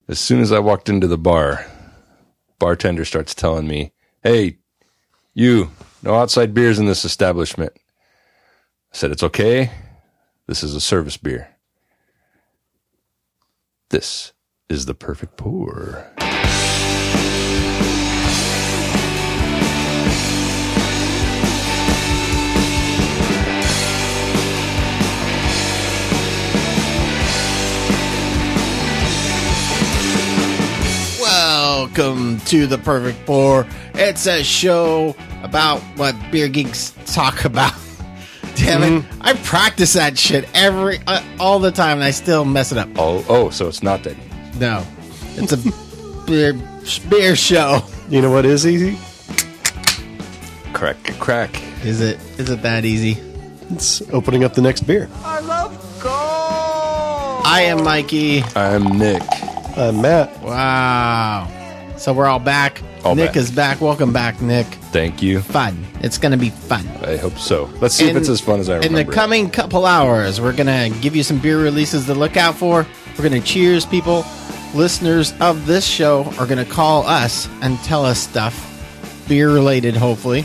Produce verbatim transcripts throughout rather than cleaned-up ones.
As soon as I walked into the bar, bartender starts telling me, "Hey, you, no outside beers in this establishment." I said, "It's okay. This is a service beer." This is the perfect pour. Welcome to the Perfect Pour. It's a show about what beer geeks talk about. Damn it! Mm-hmm. I practice that shit every uh, all the time, and I still mess it up. Oh, oh, so it's not that easy. No, it's a beer beer show. You know what is easy? Crack, crack. Is it? Is it that easy? It's opening up the next beer. I love gold. I am Mikey. I'm Nick. I'm Matt. Wow. So we're all back. All Nick back. is back. Welcome back, Nick. Thangoing to Fun. It's going to be fun. I hope so. Let's see in, if it's as fun as I remember. In the coming couple hours, we're going to give you some beer releases to look out for. We're going to cheers people. Listeners of this show are going to call us and tell us stuff, beer-related, hopefully.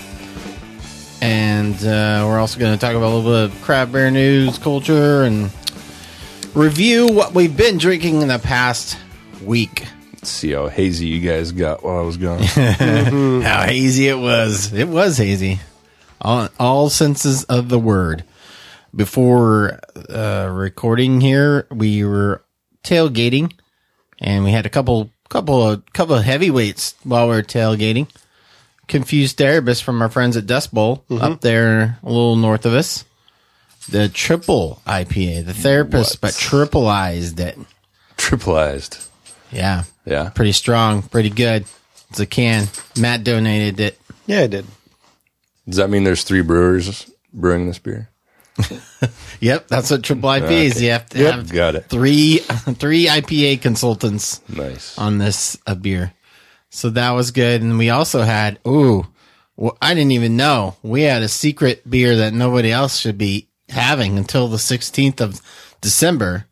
And uh, we're also going to talk about a little bit of craft beer news, culture, and review what we've been drinking in the past week. Let's see how hazy you guys got while I was gone. mm-hmm. How hazy it was. It was hazy. All, all senses of the word. Before uh, recording here, we were tailgating, and we had a couple couple of couple of heavyweights while we were tailgating. Confused Therapist from our friends at Dust Bowl mm-hmm. up there a little north of us. The triple I P A. The Therapist, what? But tripleized it. Tripleized. Yeah. Yeah. Pretty strong. Pretty good. It's a can. Matt donated it. Yeah, I did. Does that mean there's three brewers brewing this beer? Yep. That's what triple I P A is. Okay. You have to Yep, have got it. three, three I P A consultants nice on this uh, beer. So that was good. And we also had, ooh, well, I didn't even know. We had a secret beer that nobody else should be having until the sixteenth of December.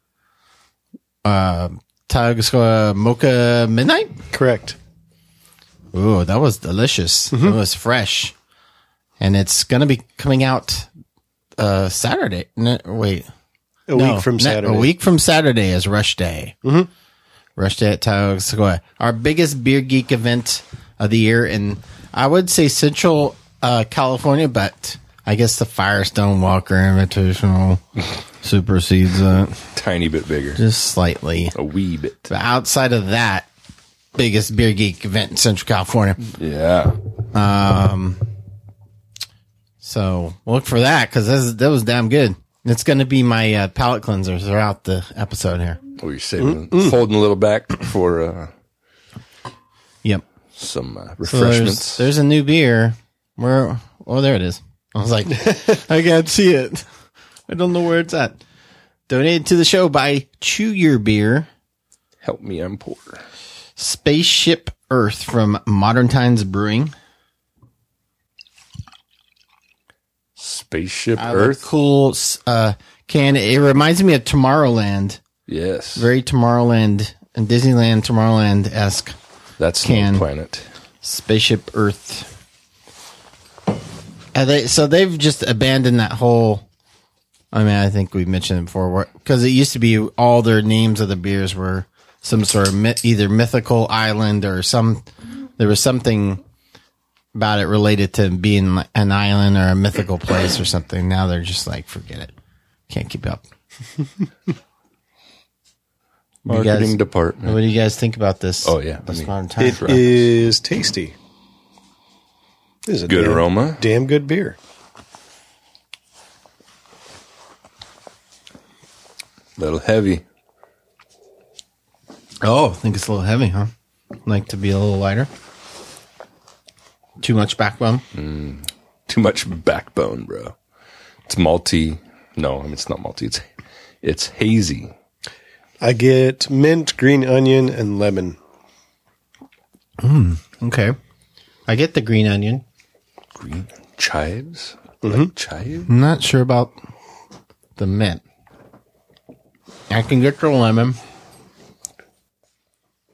Uh, Tug's uh, Mocha Midnight? Correct. Ooh, that was delicious. Mm-hmm. It was fresh. And it's going to be coming out uh, Saturday. No, wait. A no, week from Saturday. A week from Saturday is Rush Day. Mm-hmm. Rush Day at Tug's. Our biggest beer geek event of the year in, I would say, Central uh, California, but I guess the Firestone Walker Invitational supersedes that. Tiny bit bigger. Just slightly. A wee bit. But outside of that, biggest beer geek event in Central California. Yeah. Um. So look for that because that, that was damn good. It's going to be my uh, palate cleanser throughout the episode here. Oh, you're saving, mm-hmm. holding a little back for uh, yep. some uh, refreshments. So there's, there's a new beer. Where? Oh, there it is. I was like, I can't see it. I don't know where it's at. Donated to the show by Chew Your Beer. Help me, I'm poor. Spaceship Earth from Modern Times Brewing. Spaceship I Earth? Cool uh, can. It reminds me of Tomorrowland. Yes. Very Tomorrowland and Disneyland Tomorrowland-esque. That's can. No planet. Spaceship Earth. Are they, so they've just abandoned that whole, I mean, I think we mentioned it before, because it used to be all their names of the beers were some sort of myth, either mythical island or some, there was something about it related to being an island or a mythical place or something. Now they're just like, forget it. Can't keep up. Marketing guys, department. What do you guys think about this? Oh, yeah. This I mean, modern time? It is tasty. This is a good damn, aroma. Damn good beer. A little heavy. Oh, I think it's a little heavy, huh? Like to be a little lighter. Too much backbone. Mm, too much backbone, bro. It's malty. No, I mean, it's not malty. It's it's hazy. I get mint, green onion, and lemon. Mm, okay. I get the green onion. Green chives? Mm-hmm. Like chive? I'm not sure about the mint. I can get the lemon.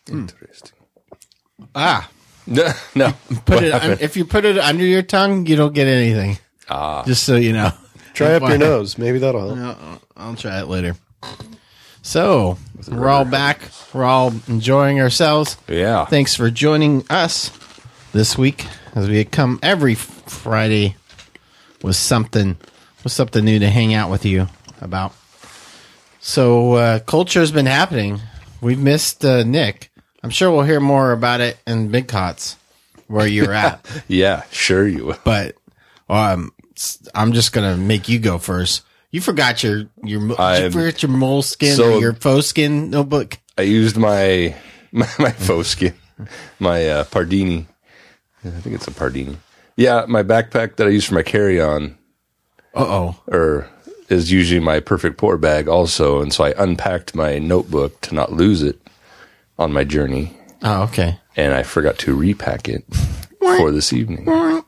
Interesting. Ah, No, no. put What it. Un- happened? if you put it under your tongue, you don't get anything. Ah. Just so you know. Try up your nose. Maybe that'll help. I'll, I'll try it later. So we're all back. We're all enjoying ourselves. Yeah. Thanks for joining us this week as we come every Friday with something with something new to hang out with you about. So uh, culture's been happening. We've missed uh, Nick. I'm sure we'll hear more about it in Big Cots where you're at. Yeah, sure you will. But um, I'm just gonna make you go first. You forgot your your mo- I'm- you forgot your moleskin so- or your faux skin notebook. I used my my, my faux skin, my uh, Pardini. I think it's a Pardini. Yeah, my backpack that I use for my carry-on, Uh oh. or is usually my perfect pour bag also, and so I unpacked my notebook to not lose it on my journey, Oh, okay. and I forgot to repack it for this evening.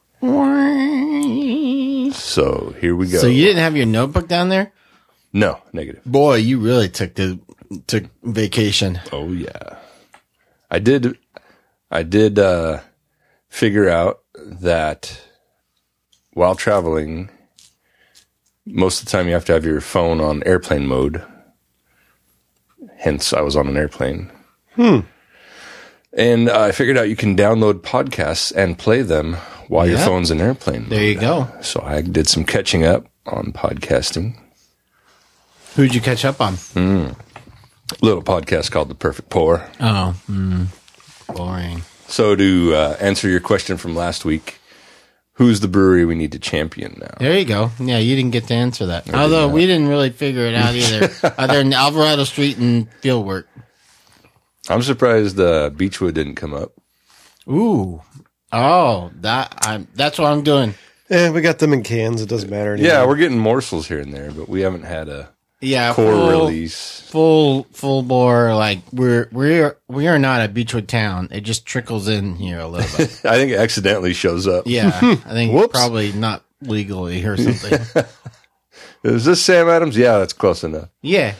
So here we go. So you didn't have your notebook down there? No, negative. Boy, you really took the took vacation. Oh yeah, I did. I did uh, figure out that while traveling, most of the time you have to have your phone on airplane mode. Hence, I was on an airplane. Hmm. And uh, I figured out you can download podcasts and play them while your Yeah. phone's in airplane mode. There you go. So I did some catching up on podcasting. Who'd you catch up on? Little podcast called The Perfect Pour. Oh, mm, boring. So to uh, answer your question from last week, who's the brewery we need to champion now? There you go. Yeah, you didn't get to answer that. Although we didn't really figure it out either. Other than Alvarado Street and Fieldwork. I'm surprised uh, Beechwood didn't come up. Ooh. Oh, that I'm. That's what I'm doing. Eh, we got them in cans. It doesn't matter anymore. Yeah, we're getting morsels here and there, but we haven't had a Yeah, core full, release. full, full bore. Like we're we're we are not a Beechwood town. It just trickles in here a little bit. I think it accidentally shows up. Yeah, I think Whoops. probably not legally or something. Is this Sam Adams? Yeah, that's close enough. Yeah.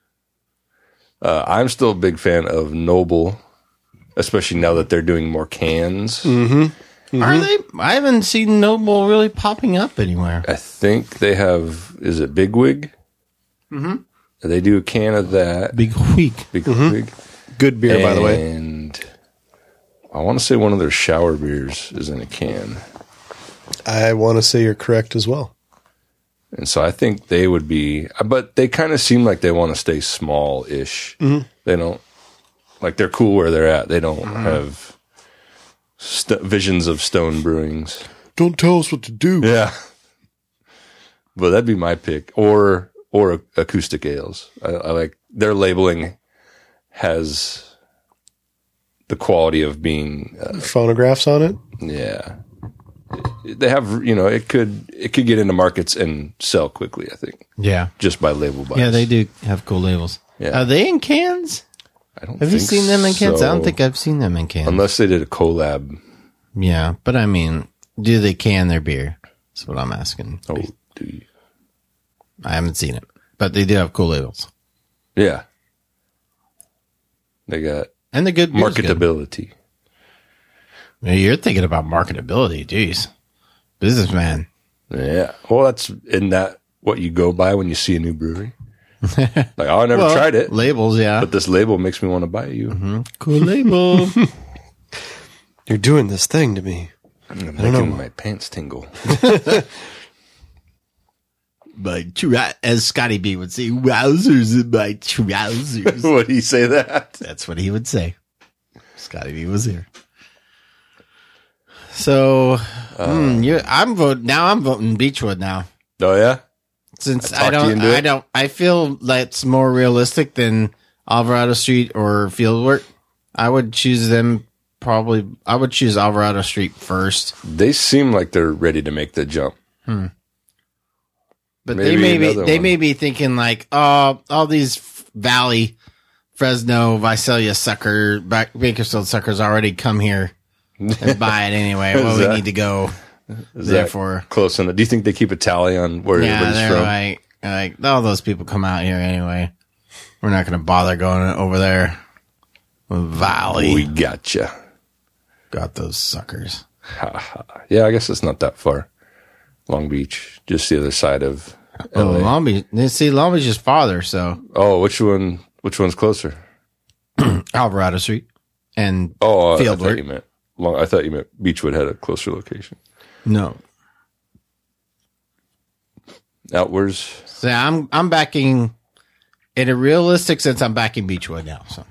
Uh, I'm still a big fan of Noble, especially now that they're doing more cans. Are they? I haven't seen Noble really popping up anywhere. I think they have, is it Bigwig? Mm-hmm. They do a can of that. Big week. Bigwig. Good beer, by the way. And I want to say one of their shower beers is in a can. I want to say you're correct as well. And so I think they would be, but they kind of seem like they want to stay small-ish. Mm-hmm. They don't, like they're cool where they're at. They don't have st- visions of stone brewings. Don't tell us what to do. Yeah. But that'd be my pick. Or, or acoustic ales. I, I like, their labeling has the quality of being, uh, Phonographs on it. yeah. They have, you know, it could it could get into markets and sell quickly, I think, Yeah. just by label buys. Yeah, they do have cool labels. Yeah. Are they in cans? I don't Have you think seen them in cans? I don't so. think I've seen them in cans. Unless they did a collab. Yeah, but I mean, do they can their beer? That's what I'm asking. Oh, do you? I haven't seen it, but they do have cool labels. Yeah. They got And the good beer's good. marketability. Yeah, you're thinking about marketability. Jeez. Businessman. Yeah. Well, that's in that what you go by when you see a new brewery. Like, oh, I never Well, tried it, Labels, yeah. but this label makes me want to buy you. Cool label. You're doing this thing to me. I'm making my pants tingle. My trou- as Scotty B would say, wowzers in my trousers. Would he say that? That's what he would say. Scotty B was here. So, hmm, you, I'm voting now. I'm voting Beechwood now. Oh, yeah? Since I I talked you don't, into I it? don't, I feel that's more realistic than Alvarado Street or Fieldwork. I would choose them probably. I would choose Alvarado Street first, They seem like they're ready to make the jump. but Maybe they may be, another they one. may be thinking like, oh, all these Valley, Fresno, Visalia sucker, Ba- Bakersfield suckers already come here and buy it anyway. Well, we that- need to go. Is Therefore, that close enough? Do you think they keep a tally on where yeah, everybody's they're from? like, like all those people come out here anyway. We're not going to bother going over there. Valley. We gotcha. Got those suckers. Ha, ha. Yeah, I guess it's not that far. Long Beach, just the other side of Oh, L A. Long Beach. See, Long Beach is farther, so Oh, which one? Which one's closer? Alvarado Street and Oh, I thought Fieldwork. you meant. Long, I thought you meant Beachwood had a closer location. No. Outwards. So I'm I'm backing in a realistic sense. I'm backing Beachwood now. So,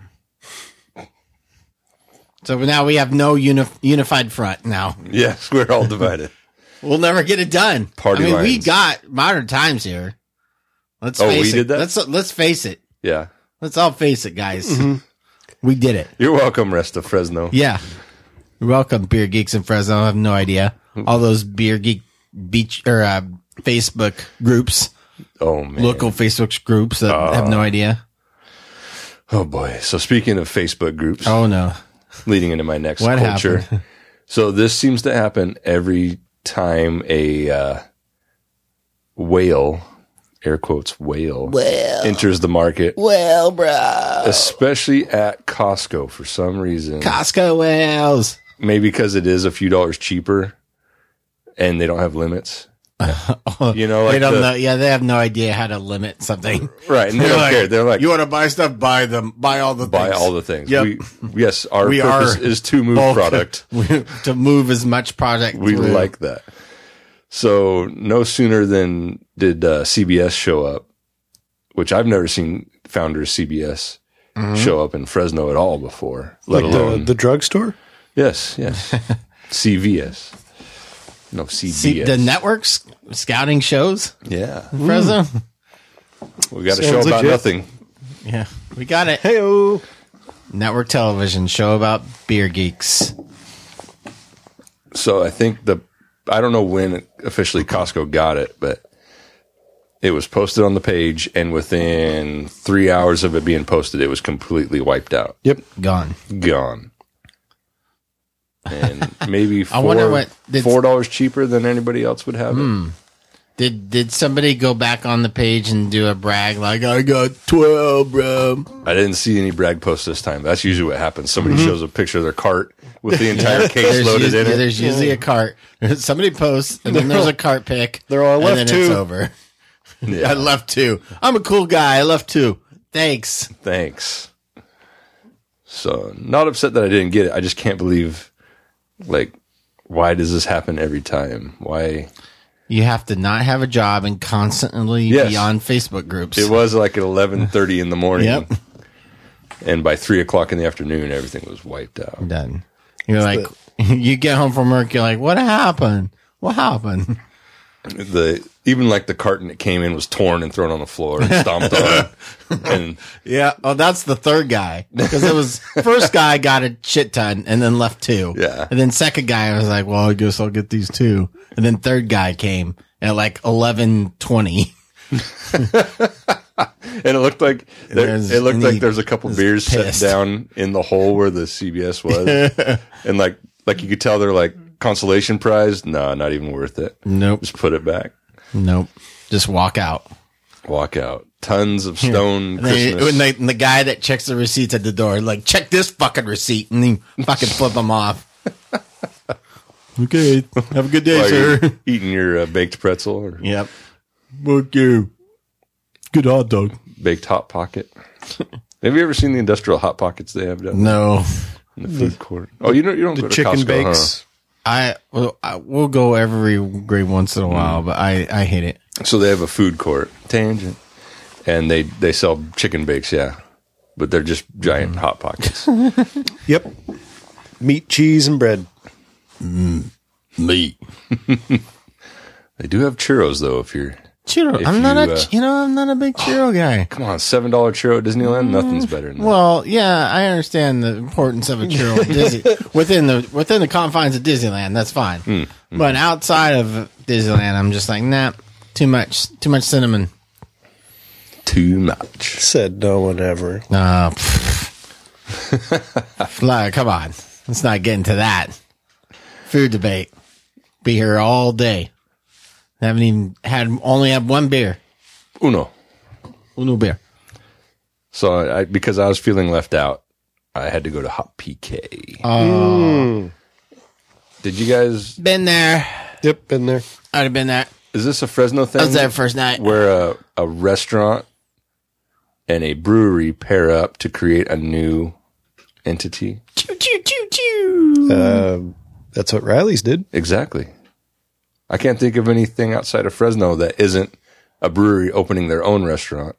so now we have no uni- unified front. Now Yes, we're all divided. we'll never get it done. Party I mean, we lines. got modern times here. Let's Oh, face we it. did that? Let's let's face it. Yeah. Let's all face it, guys. Mm-hmm. We did it. You're welcome, rest of Fresno. Yeah. You're welcome, beer geeks in Fresno. I have no idea. All those beer geek beach or uh, Facebook groups, Oh, man. local Facebook groups that have no idea. Oh, boy. So speaking of Facebook groups, Oh no. leading into my next What culture. happened? So this seems to happen every time a uh, whale, air quotes, whale, enters the market, Well, bro. especially at Costco for some reason. Costco whales. Maybe because it is a few dollars cheaper and they don't have limits. You know, like they don't the- know. Yeah, they have no idea how to limit something. Right. And they They're don't like, care. They're like, you want to buy stuff? Buy them. Buy all the buy things. all the things. Yep. We, yes, our We purpose are is to move bulk- product. to move as much product. We through. like that. So no sooner than did uh, C B S show up, which I've never seen founders C B S show up in Fresno at all before, let Like alone the, the drugstore? yes, yes, C V S. No C B S. See, the networks scouting shows. Yeah, Fresno. we got a Sounds show about legit. nothing. Yeah, we got it. Hey-o. Network television show about beer geeks. So I think the I don't know when officially Costco got it, but it was posted on the page, and within three hours of it being posted, it was completely wiped out, Yep. Gone. gone. And maybe four, I wonder what- did- four dollars cheaper than anybody else would have it. Did did somebody go back on the page and do a brag like I got twelve, bro? I didn't see any brag posts this time. That's usually what happens. Somebody shows a picture of their cart with the entire case There's, loaded usually, in it. there's usually a cart. Somebody posts and then there's a cart pick. They're all, "I and left then two." It's over. Yeah, I left two. I'm a cool guy. I left two. Thanks. thanks. So not upset that I didn't get it. I just can't believe, like, why does this happen every time? Why? You have to not have a job and constantly Yes. be on Facebook groups. It was like at eleven thirty in the morning. Yep. And by three o'clock in the afternoon, everything was wiped out. Done. You're like, you get home from work. You're like, what happened? What happened? The even like the carton that came in was torn and thrown on the floor and stomped on. And Yeah. Oh, that's the third guy. Because it was first guy got a shit ton and then left two. Yeah. And then second guy was like, well, I guess I'll get these two. And then third guy came at like eleven twenty. and it looked like there, There's- it looked and like he there's a couple was beers pissed. set down in the hole where the C B S was, and like like you could tell they're like consolation prize. No, not even worth it. Nope. Just put it back. Nope. Just walk out. Walk out. Tons of stone And then, Christmas. when they, and the guy that checks the receipts at the door, like, check this fucking receipt, and then fucking flip them off. Okay, have a good day, While sir. you're eating your uh, baked pretzel or Yep. Fuck you. Good hot dog. baked hot pocket. Have you ever seen the industrial hot pockets they have down No, in the food court? Oh, you don't you don't The go to chicken Costco, bakes. I well, I will go every great once in a while, but I I hate it. huh? So they have a food court tangent, and they they sell chicken bakes, yeah, but they're just giant Mm. hot pockets. Yep. Meat, cheese, and bread. Meat. They do have churros though. If you're Churro. If I'm not you, a uh, you know I'm not a big churro guy. come on, seven dollar churro at Disneyland, nothing's better than that. Well, yeah, I understand the importance of a churro at Disney, within the within the confines of Disneyland. That's fine, Mm, but outside of Disneyland, I'm just like, nah, too much, too much cinnamon. Too much. Said no one ever. Uh, like, come on, let's not get into that food debate. Be here all day. Haven't even had only had one beer, Uno. uno beer. So I because I was feeling left out, I had to go to Hop P K. Oh, Did you guys? been there. Yep, been there. I'd have been there. Is this a Fresno thing? I was there first night. Where a, a restaurant and a brewery pair up to create a new entity? Choo choo choo choo. Uh, that's what Riley's did. Exactly. I can't think of anything outside of Fresno that isn't a brewery opening their own restaurant.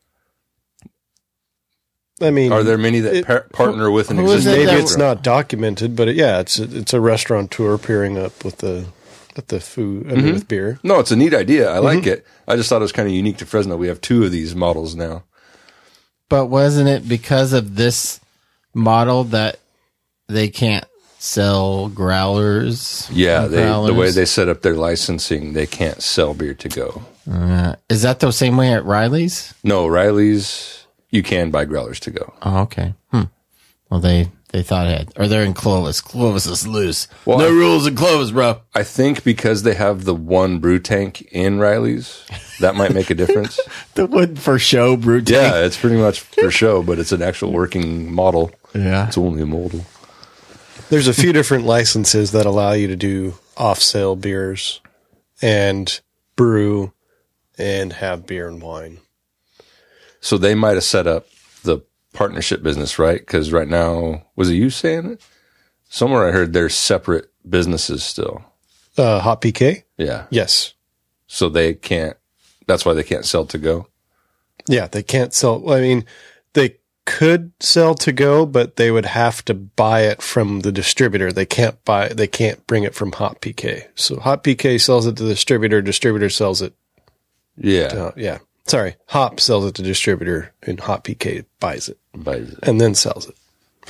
I mean, Are there many that it- par- partner with an who is existing it maybe that- it's restaurant? not documented, but it, yeah, it's a, it's a restaurateur pairing up with the with the food, I mean, with beer. No, it's a neat idea. I like it. I just thought it was kind of unique to Fresno. We have two of these models now. But wasn't it because of this model that they can't sell growlers? Yeah, they, the Growlers? way they set up their licensing, they can't sell beer to go. Uh, is that the same way at Riley's? No, Riley's, you can buy growlers to go. Oh, okay. Hmm. Well, they they thought it had, or they're in Clovis. Clovis is loose. Well, no I- rules in Clovis, bro. I think because they have the one brew tank in Riley's, that might make a difference. The wood for show brew tank. Yeah, it's pretty much for show, but it's an actual working model. Yeah. It's only a model. There's a few different licenses that allow you to do off sale beers and brew and have beer and wine. So they might have set up the partnership business, right? Because right now, was it you saying it? Somewhere I heard they're separate businesses still. Uh, Hot P K? Yeah. Yes. So they can't, that's why they can't sell to go. Yeah, they can't sell. I mean, they could sell to go, but they would have to buy it from the distributor. They can't buy, they can't bring it from Hot P K. So Hot P K sells it to the distributor, distributor sells it. Yeah. To, yeah. Sorry. Hop sells it to distributor and Hot P K buys it Buys it. and then sells it.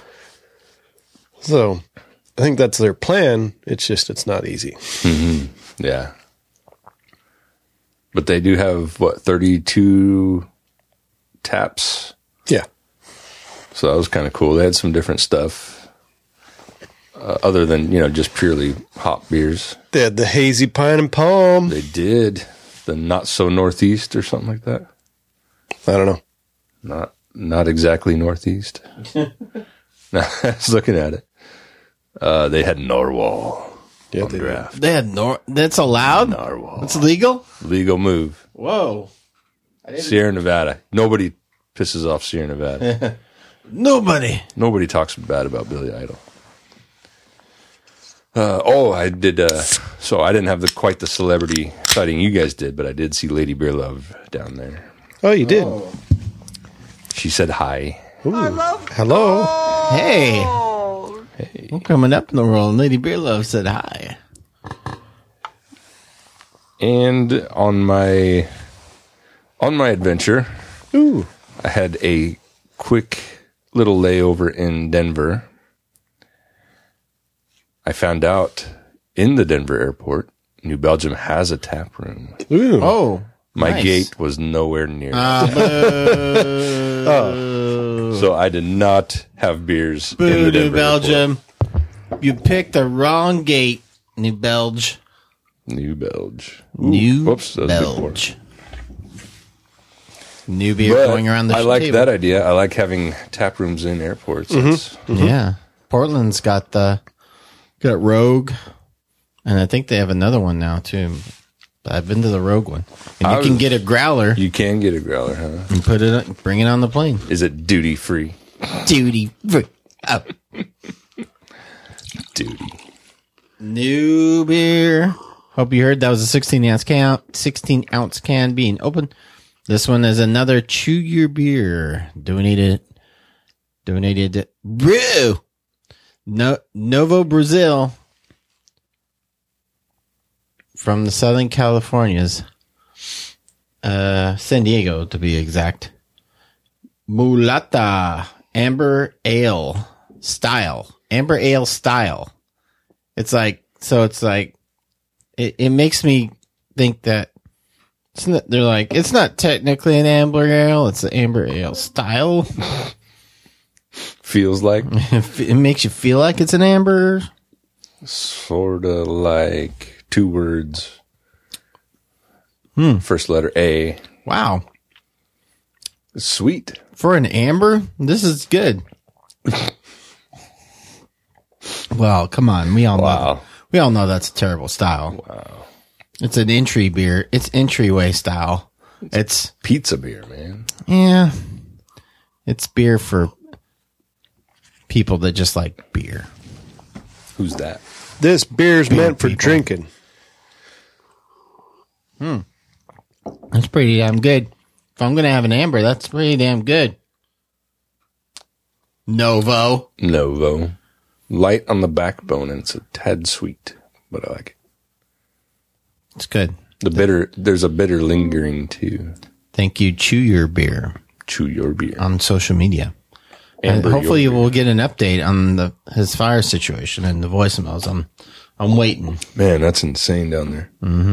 So I think that's their plan. It's just, it's not easy. Yeah. But they do have, what, thirty-two taps? Yeah. So that was kind of cool. They had some different stuff uh, other than, you know, just purely hop beers. They had the hazy pine and palm. They did the not so northeast or something like that. I don't know. Not not exactly northeast. No, I was looking at it. Uh, they had Narwhal Yeah, on they did. draft. They had nor. That's allowed. Narwhal. It's legal. Legal move. Whoa. Sierra Nevada. Nobody pisses off Sierra Nevada. Nobody. Nobody talks bad about Billy Idol. Uh, oh, I did. Uh, so I didn't have the quite the celebrity sighting you guys did, but I did see Lady Beer Love down there. Oh, you did. She said hi. I love Hello. Hey, gold. I'm coming up in the world. Lady Beer Love said hi. And on my on my adventure, Ooh. I had a quick little layover in Denver. I found out in the Denver airport, New Belgium has a tap room. Ooh. Oh, My nice. gate was nowhere near. Uh, So I did not have beers in Boo, the New Denver Belgium. You picked the wrong gate, New Belge. airport. New Belge. New whoops, that was a big Belge. New beer But going around the I like table. that idea. I like having tap rooms in airports. It's- Yeah. Portland's got the got Rogue, and I think they have another one now too. But I've been to the Rogue one, and you I can was- get a growler You can get a growler, huh? and put it, bring it on the plane. Is it duty free? Duty free. Oh. Duty. New beer. Hope you heard that was a sixteen ounce can, sixteen ounce can being open. This one is another chew your beer. Donated, donated brew. No, Novo Brazil from the Southern Californias, uh, San Diego to be exact. Mulata Amber Ale style, Amber Ale style. It's like, so it's like, it, it makes me think that it's not, they're like, it's not technically an amber ale, it's an amber ale style. Feels like It makes you feel like it's an amber. sort of like two words. Hmm. First letter A. Wow. Sweet. For an amber, this is good. Well, come on. We all know. Wow. We all know that's a terrible style. Wow. It's an entry beer. It's entryway style. It's, Pizza beer, man. yeah. It's beer for people that just like beer. Who's that? This beer's meant for people. drinking. That's pretty damn good. If I'm going to have an amber, that's pretty damn good. Novo. Novo. Light on the backbone, and it's a tad sweet, but I like it. It's good. The bitter, there's a bitter lingering too. Thank you. Chew Your Beer Chew your beer. on social media. And Amber hopefully your beer. we'll get an update on the his fire situation and the voicemails. I'm I'm waiting. Man, that's insane down there.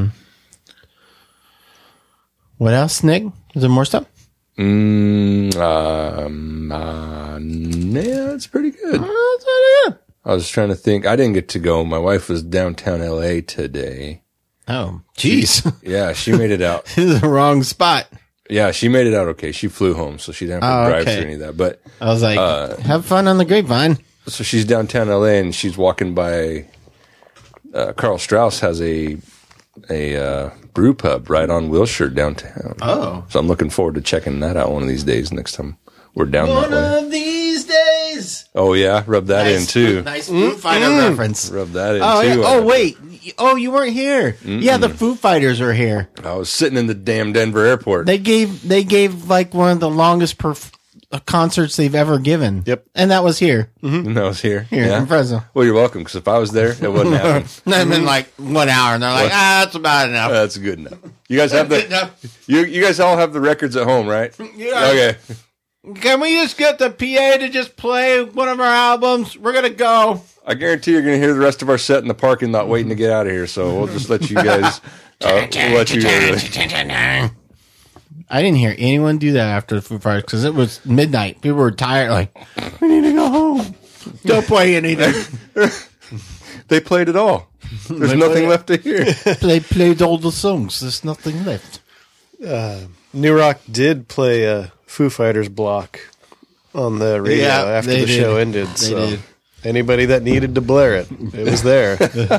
What else, Nick? Is there more stuff? Mm, um, uh, yeah, it's pretty good. Oh, that's pretty good. I was trying to think. I didn't get to go. My wife was downtown L A today. Oh, jeez. Yeah, she made it out. This is the wrong spot. Yeah, she made it out okay. She flew home, so she didn't have to Oh, drive okay. through any of that. But I was like, Uh, have fun on the grapevine. so she's downtown L A, and she's walking by. Uh, Carl Strauss has a a uh, brew pub right on Wilshire downtown. Oh. So I'm looking forward to checking that out one of these days. Next time we're down that One way. of these days. Oh yeah, rub that in too. Nice Foo Fighter reference. Rub that in Oh, too. yeah. Oh, wait. Oh, you weren't here. Yeah, the Foo Fighters were here. I was sitting in the damn Denver airport. They gave they gave like one of the longest perf- uh, concerts they've ever given. Yep. And that was here. And I was here. Here in Fresno. Well, you're welcome. Because if I was there, it wouldn't happen. And then been like one hour, and they're like, ah, that's about enough. That's good enough. You guys have Good the enough. you you guys all have the records at home, right? Yeah. Okay. Can we just get the P A to just play one of our albums? We're gonna go. I guarantee you're going to hear the rest of our set in the parking lot waiting to get out of here. So we'll just let you guys. Uh, we'll let you. Uh, I didn't hear anyone do that after the Foo Fighters because it was midnight. People were tired, like, we need to go home. Don't play anything. they played it all. There's They nothing played- left to hear. They played all the songs. There's nothing left. New Rock did play a Foo Fighters block on the radio Yeah, after they the did. show ended. They so did. anybody that needed to blare it, it was there.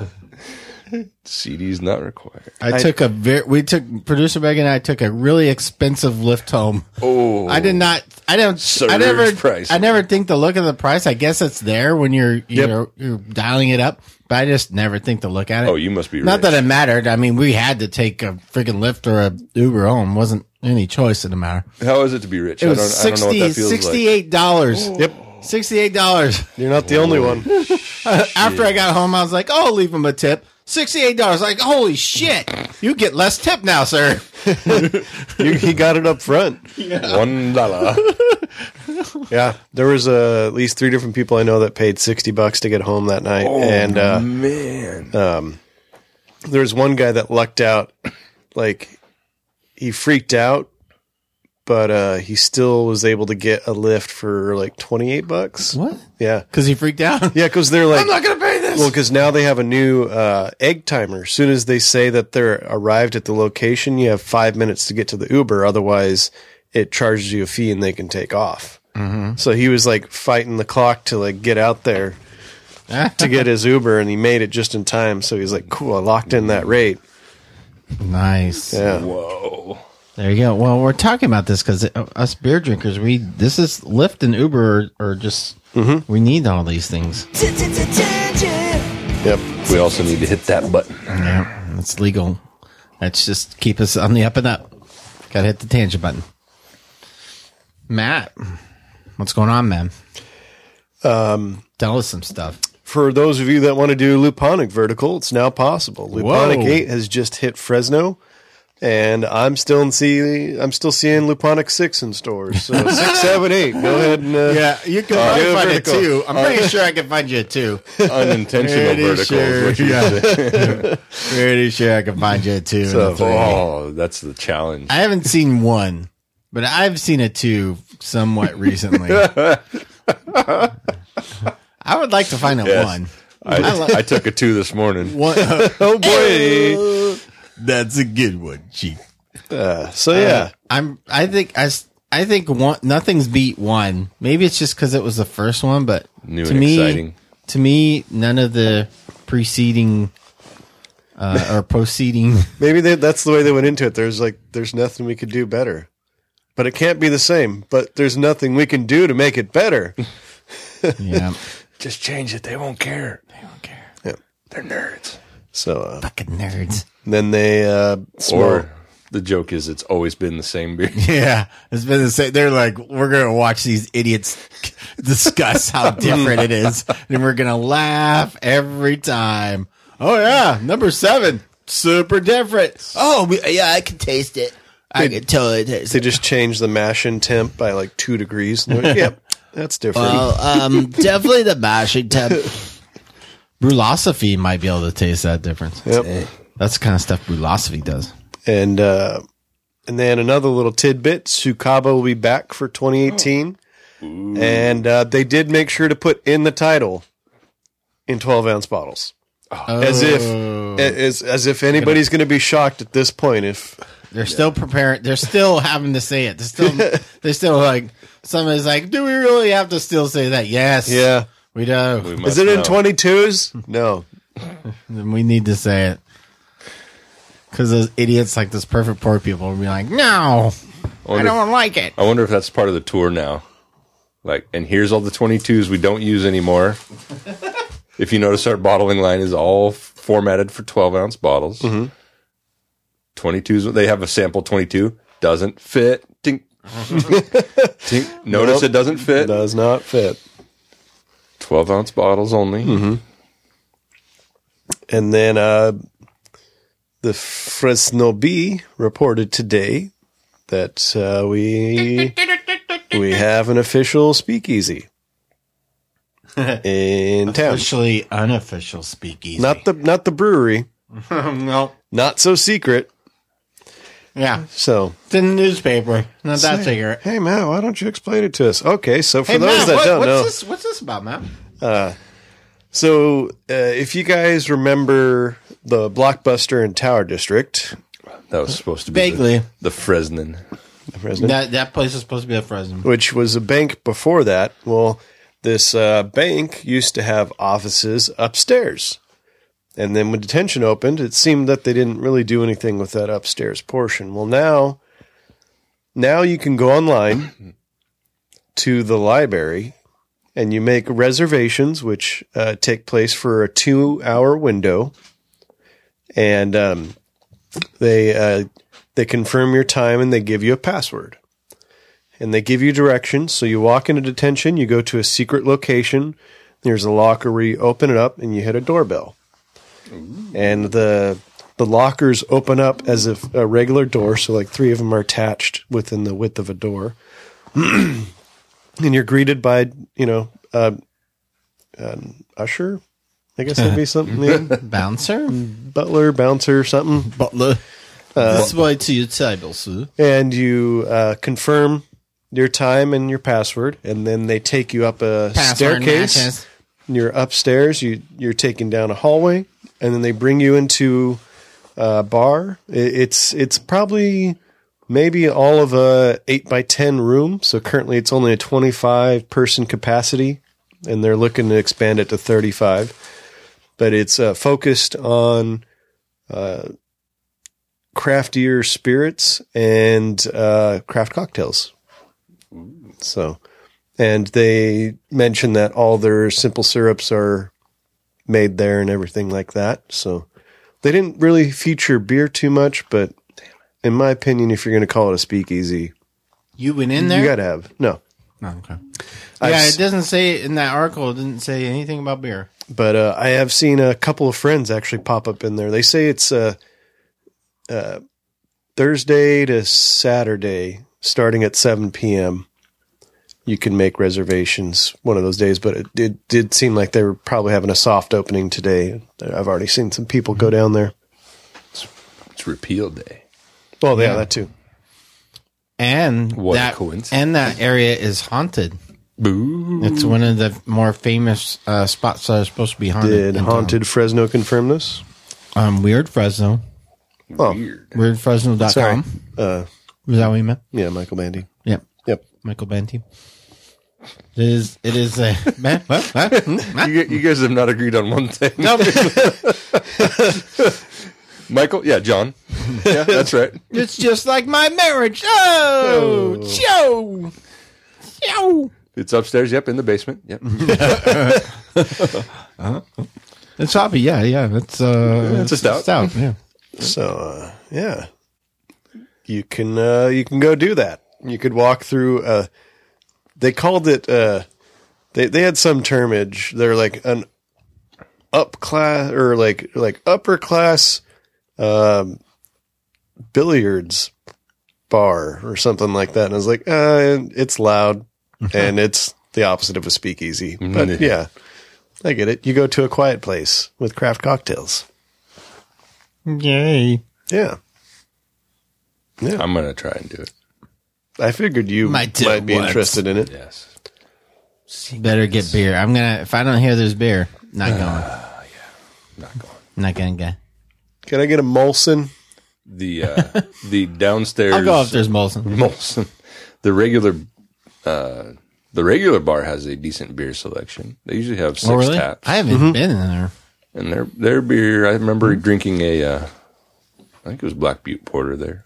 C D's not required. I, took a very, we took, producer Meg and I took a really expensive lift home. Oh, I did not, I don't, Surge I never, price. I never think to look at the price. I guess it's there when you're, you're, you're dialing it up, but I just never think to look at it. Oh, you must be Not rich. that it mattered. I mean, we had to take a freaking Lyft or a Uber home. Wasn't any choice in the matter. How is it to be rich? It was I don't, I don't know what that sixty, feels sixty-eight dollars. Yep. sixty-eight dollars. You're not the only one. After I got home, I was like, oh, I'll leave him a tip. sixty-eight dollars. Like, holy shit. You get less tip now, sir. You, he got it up front. like. One dollar. Yeah, there was uh, at least three different people I know that paid sixty bucks to get home that night, Oh, and uh, man. um, there was one guy that lucked out. Like he freaked out, but uh, he still was able to get a lift for like twenty-eight bucks. What? Yeah, Because he freaked out. yeah, because they're like, I'm not going to pay this. well, because now they have a new uh, egg timer. As soon as they say that they're arrived at the location, you have five minutes to get to the Uber. Otherwise, it charges you a fee and they can take off. Mm-hmm. So he was like fighting the clock to like get out there to get his Uber, and he made it just in time. So he's like, "Cool, I locked in that rate." Nice. Yeah, Whoa. There you go. Well, we're talking about this because us beer drinkers, we this is Lyft and Uber or, or just we need all these things. yep. We also need to hit that button. Yeah, it's legal. That's just keep us on the up and up. Got to hit the tangent button. Matt, what's going on, man? Um, tell us some stuff. For those of you that want to do Luponic vertical, it's now possible. Luponic Whoa. eight has just hit Fresno, and I'm still in see I'm still seeing Luponic six in stores. So six, seven, eight. Go ahead and uh, Yeah, you can Uh, probably yeah, find vertical. it too. I'm pretty sure I can find you a two. Unintentional Pretty vertical is what you sure, say. Pretty sure I can find you a two. So, and a three. Oh, that's the challenge. I haven't seen one, but I've seen a two somewhat recently. I would like to find a Yes. one. I, li- I took a two this morning. One. oh boy. That's a good one, Chief. Uh, so yeah, I'm. I think I. s- I think one, nothing's beat one. Maybe it's just because it was the first one, but New to and me, exciting. to me, none of the preceding uh, or proceeding. Maybe they, that's the way they went into it. There's like, there's nothing we could do better, but it can't be the same. But there's nothing we can do to make it better. Yeah, Just change it. They won't care. I don't care. Yeah. They're nerds. So uh, Fucking nerds. then they uh, smell, Or the joke is it's always been the same beer. Yeah, it's been the same. They're like, we're gonna watch these idiots discuss how different it is, and we're gonna laugh every time. Oh yeah, number seven, super different. Oh we, yeah, I can taste it. I can totally taste they it. just changed the mashing temp by like two degrees. And they're like, yep, that's different. Well, um, definitely the mashing temp. Brulosophy might be able to taste that difference. Yep. That's the kind of stuff Brulosophy does. And uh, and then another little tidbit: Sukaba will be back for twenty eighteen, and uh, they did make sure to put in the title in twelve ounce bottles, as if as as if anybody's going to be shocked at this point. If They're still preparing. They're still having to say it. They're still. They're still like. Somebody's like, "Do we really have to still say that?" Yes. yeah, We do. We is must it in know. twenty twos? No, Then we need to say it. Because those idiots like this perfect poor people will be like, "No, I wonder- don't like it." I wonder if that's part of the tour now. Like, and here's all the twenty-twos we don't use anymore. If you notice, our bottling line is all formatted for twelve ounce bottles. Mm-hmm. twenty-twos, they have a sample twenty-two, doesn't fit. Tink. Tink. Notice Nope. it doesn't fit. does not fit. twelve ounce bottles only. Mm-hmm. And then uh, the Fresno Bee reported today that uh, we we have an official speakeasy in town. Officially unofficial speakeasy. Not the not the brewery, no. not so secret. Yeah. So, It's in the newspaper. Not that Say, secret. hey Matt, why don't you explain it to us? Okay, so for Hey, those Matt, that what- don't what's know, this? What's this about, Matt? so uh, if you guys remember the Blockbuster in Tower District, That was supposed to be Vaguely. the, the Fresnon. Fresno, That that place is supposed to be a Fresno. which was a bank before that. Well, this uh, bank used to have offices upstairs. And then when detention opened, it seemed that they didn't really do anything with that upstairs portion. Well, now, now you can go online to the library and you make reservations, which uh, take place for a two-hour window. And um, they uh, they confirm your time and they give you a password. And they give you directions. So you walk into detention, you go to a secret location. There's a locker where you open it up and you hit a doorbell. And the the lockers open up as if a regular door. So like three of them are attached within the width of a door. And you're greeted by, you know, uh, an usher. I guess that'd be something. Yeah. Bouncer? Butler, bouncer, something. Butler. this way to your table, sir. And you uh, confirm your time and your password, and then they take you up a Password staircase. matches. You're upstairs. You you're taken down a hallway, and then they bring you into a bar. It, it's it's probably maybe all of a eight by ten room. So currently it's only a twenty five person capacity, and they're looking to expand it to thirty five. But it's uh, focused on uh, craftier spirits and uh, craft cocktails. So, and they mention that all their simple syrups are made there and everything like that. So they didn't really feature beer too much, but in my opinion, if you're going to call it a speakeasy, You went in there? you got to have, no. Oh, okay. I've Yeah, s- it doesn't say in that article. It didn't say anything about beer. But uh, I have seen a couple of friends actually pop up in there. They say it's uh, uh, Thursday to Saturday, starting at seven p.m. You can make reservations one of those days, but it, it did seem like they were probably having a soft opening today. I've already seen some people go down there. It's repeal day. Well, yeah, that too. And What a that coincidence. and that area is haunted. Boo. It's one of the more famous uh, spots that are supposed to be haunted. Did in town. Haunted Fresno confirm this? Um, Weird Fresno. Oh, Weird. weird fresno dot sorry. com. Uh, Is that what you meant? yeah, Michael Bandy. Yep. Michael Benty. It is. It is a. Man, what, what? Hmm? What? You, you guys have not agreed on one thing. No, Michael? Yeah, John. Yeah, that's right. it's just like my marriage. Oh, Joe. Joe. It's upstairs. Yep, in the basement. Yep. It's hoppy. Yeah, yeah. It's uh, it's a stout. Stout. Yeah. So uh, yeah, you can uh, you can go do that. You could walk through. Uh, they called it. Uh, they they had some termage. They're like an up class or like like upper class um, billiards bar or something like that. And I was like, uh, it's loud and it's the opposite of a speakeasy. But yeah, I get it. You go to a quiet place with craft cocktails. Yay. Yeah. Yeah. I'm going to try and do it. I figured you Might might, do it be once. interested in it. Yes. Better get beer. I'm gonna. If I don't hear there's beer, not going. Not going. Not gonna go. Can I get a Molson? The, uh, the downstairs. I'll go if there's Molson. Molson. The regular, uh, the regular bar has a decent beer selection. They usually have six Oh, really? taps. I haven't been in there. And their their beer, I remember drinking a, uh, I think it was Black Butte Porter there,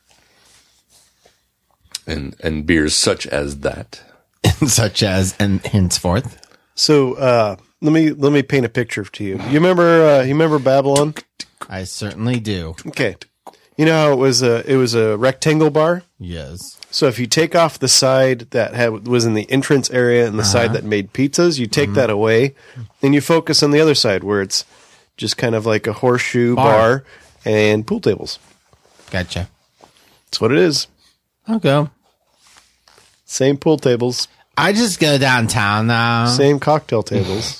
and and beers such as that. Such as and henceforth. So uh, let me let me paint a picture to you. You remember uh, you remember Babylon? I certainly do. Okay. You know how it was a it was a rectangle bar. Yes. So if you take off the side that had was in the entrance area and the side that made pizzas, you take that away, and you focus on the other side where it's just kind of like a horseshoe Bar. bar and pool tables. Gotcha. That's what it is. I'll go. Same pool tables, I just go downtown now. same cocktail tables.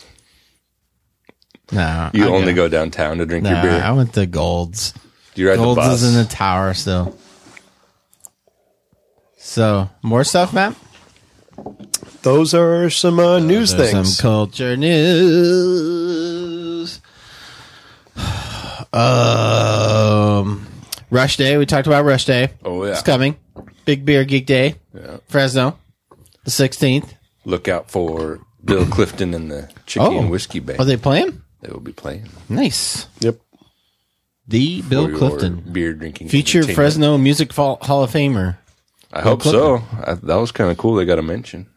No. You I'll only go downtown to drink No, your beer. I went to Gold's. Do you ride Gold's the bus? is in the tower still. So, more stuff, Matt? Those are some uh, news There's things. some culture news. um, Rush Day. We talked about Rush Day. Oh, yeah. It's coming. Big Beer Geek Day. Yeah. Fresno. The sixteenth. Look out for Bill Clifton and the Chicky Oh. and Whiskey Band. Are they playing? They will be playing. Nice. Yep. The for Bill your Clifton. beer drinking. Future entertainment. Fresno Music Hall Hall of Famer. I hope so. I, that was kind of cool. They got a mention.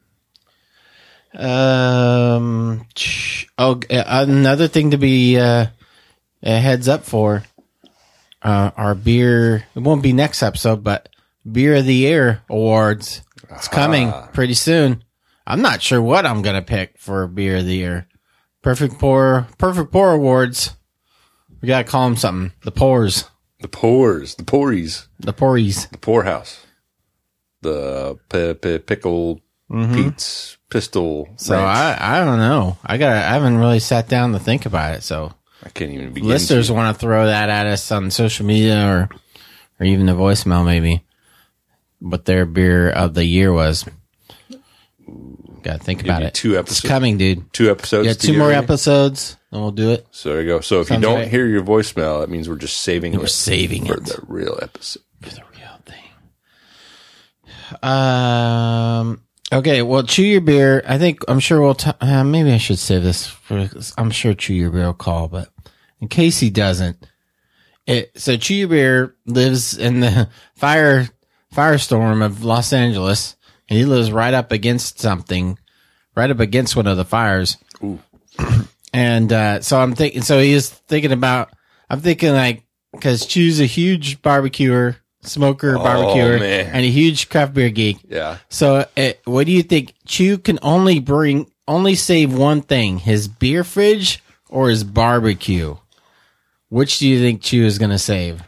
Um. ch- Oh, uh, another thing to be uh, a heads up for. Uh, our beer. It won't be next episode, but Beer of the Year awards. It's coming pretty soon. I'm not sure what I'm gonna pick for Beer of the Year. Perfect Pour. Perfect Pour awards. We gotta call them something. The Pours. The Pours, the Pories, The Pourries. the Poorhouse, the p- p- Pickle Pete's Pistol. So Ranch. I, I don't know. I got. I haven't really sat down to think about it. So I can't even begin. listeners to. want to throw that at us on social media or or even the voicemail maybe what their beer of the year was. Got to think about you it. two It's episodes. coming, dude. Two episodes. Yeah, to two get more ready. episodes, and we'll do it. So there you go. So if Sounds you don't right. hear your voicemail, that means we're just saving We're it saving for it. the real episode. For the real thing. Um. Okay. Well, Chew Your Beer. I think I'm sure we'll. T- uh, maybe I should save this for. I'm sure Chew Your Beer will call, but in case he doesn't, it. So Chew Your Beer lives in the fire firestorm of Los Angeles, and he lives right up against something, right up against one of the fires. Ooh. And uh, so I'm thinking. So he is thinking about. I'm thinking like because Chew's a huge barbecuer, smoker, barbecuer, man. and a huge craft beer geek. Yeah. So uh, what do you think? Chew can only bring, only save one thing: his beer fridge or his barbecue. Which do you think Chew is going to save?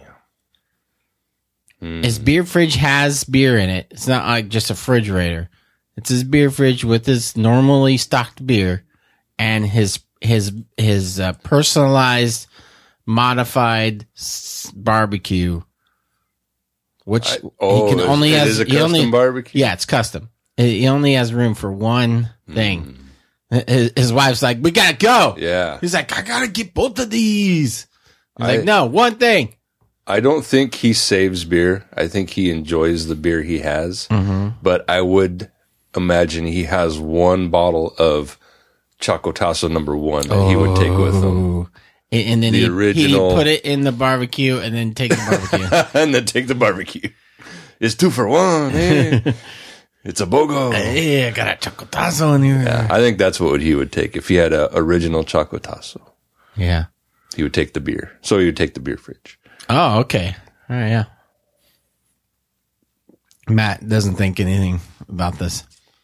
Damn. His beer fridge has beer in it. It's not like just a refrigerator. It's his beer fridge with his normally stocked beer and his his his uh, personalized modified s- barbecue, which I- oh, he can there's- only it has is a he custom only, barbecue? Yeah, it's custom. He he only has room for one thing. His, his wife's like, "We gotta go." Yeah. He's like, "I gotta get both of these." He's I- like, "No, one thing." I don't think he saves beer. I think he enjoys the beer he has. Mm-hmm. But I would imagine he has one bottle of Chocotazo number one that he would take with him. Ooh. And and then The he original- put it in the barbecue and then take the barbecue. And then take the barbecue. It's two for one. Hey. It's a BOGO. Hey, I got a chocotazo in here. Yeah, I think that's what he would take. If he had a original Chocotazo, Yeah. he would take the beer. So he would take the beer fridge. Oh, okay. All right, yeah. Matt doesn't think anything about this.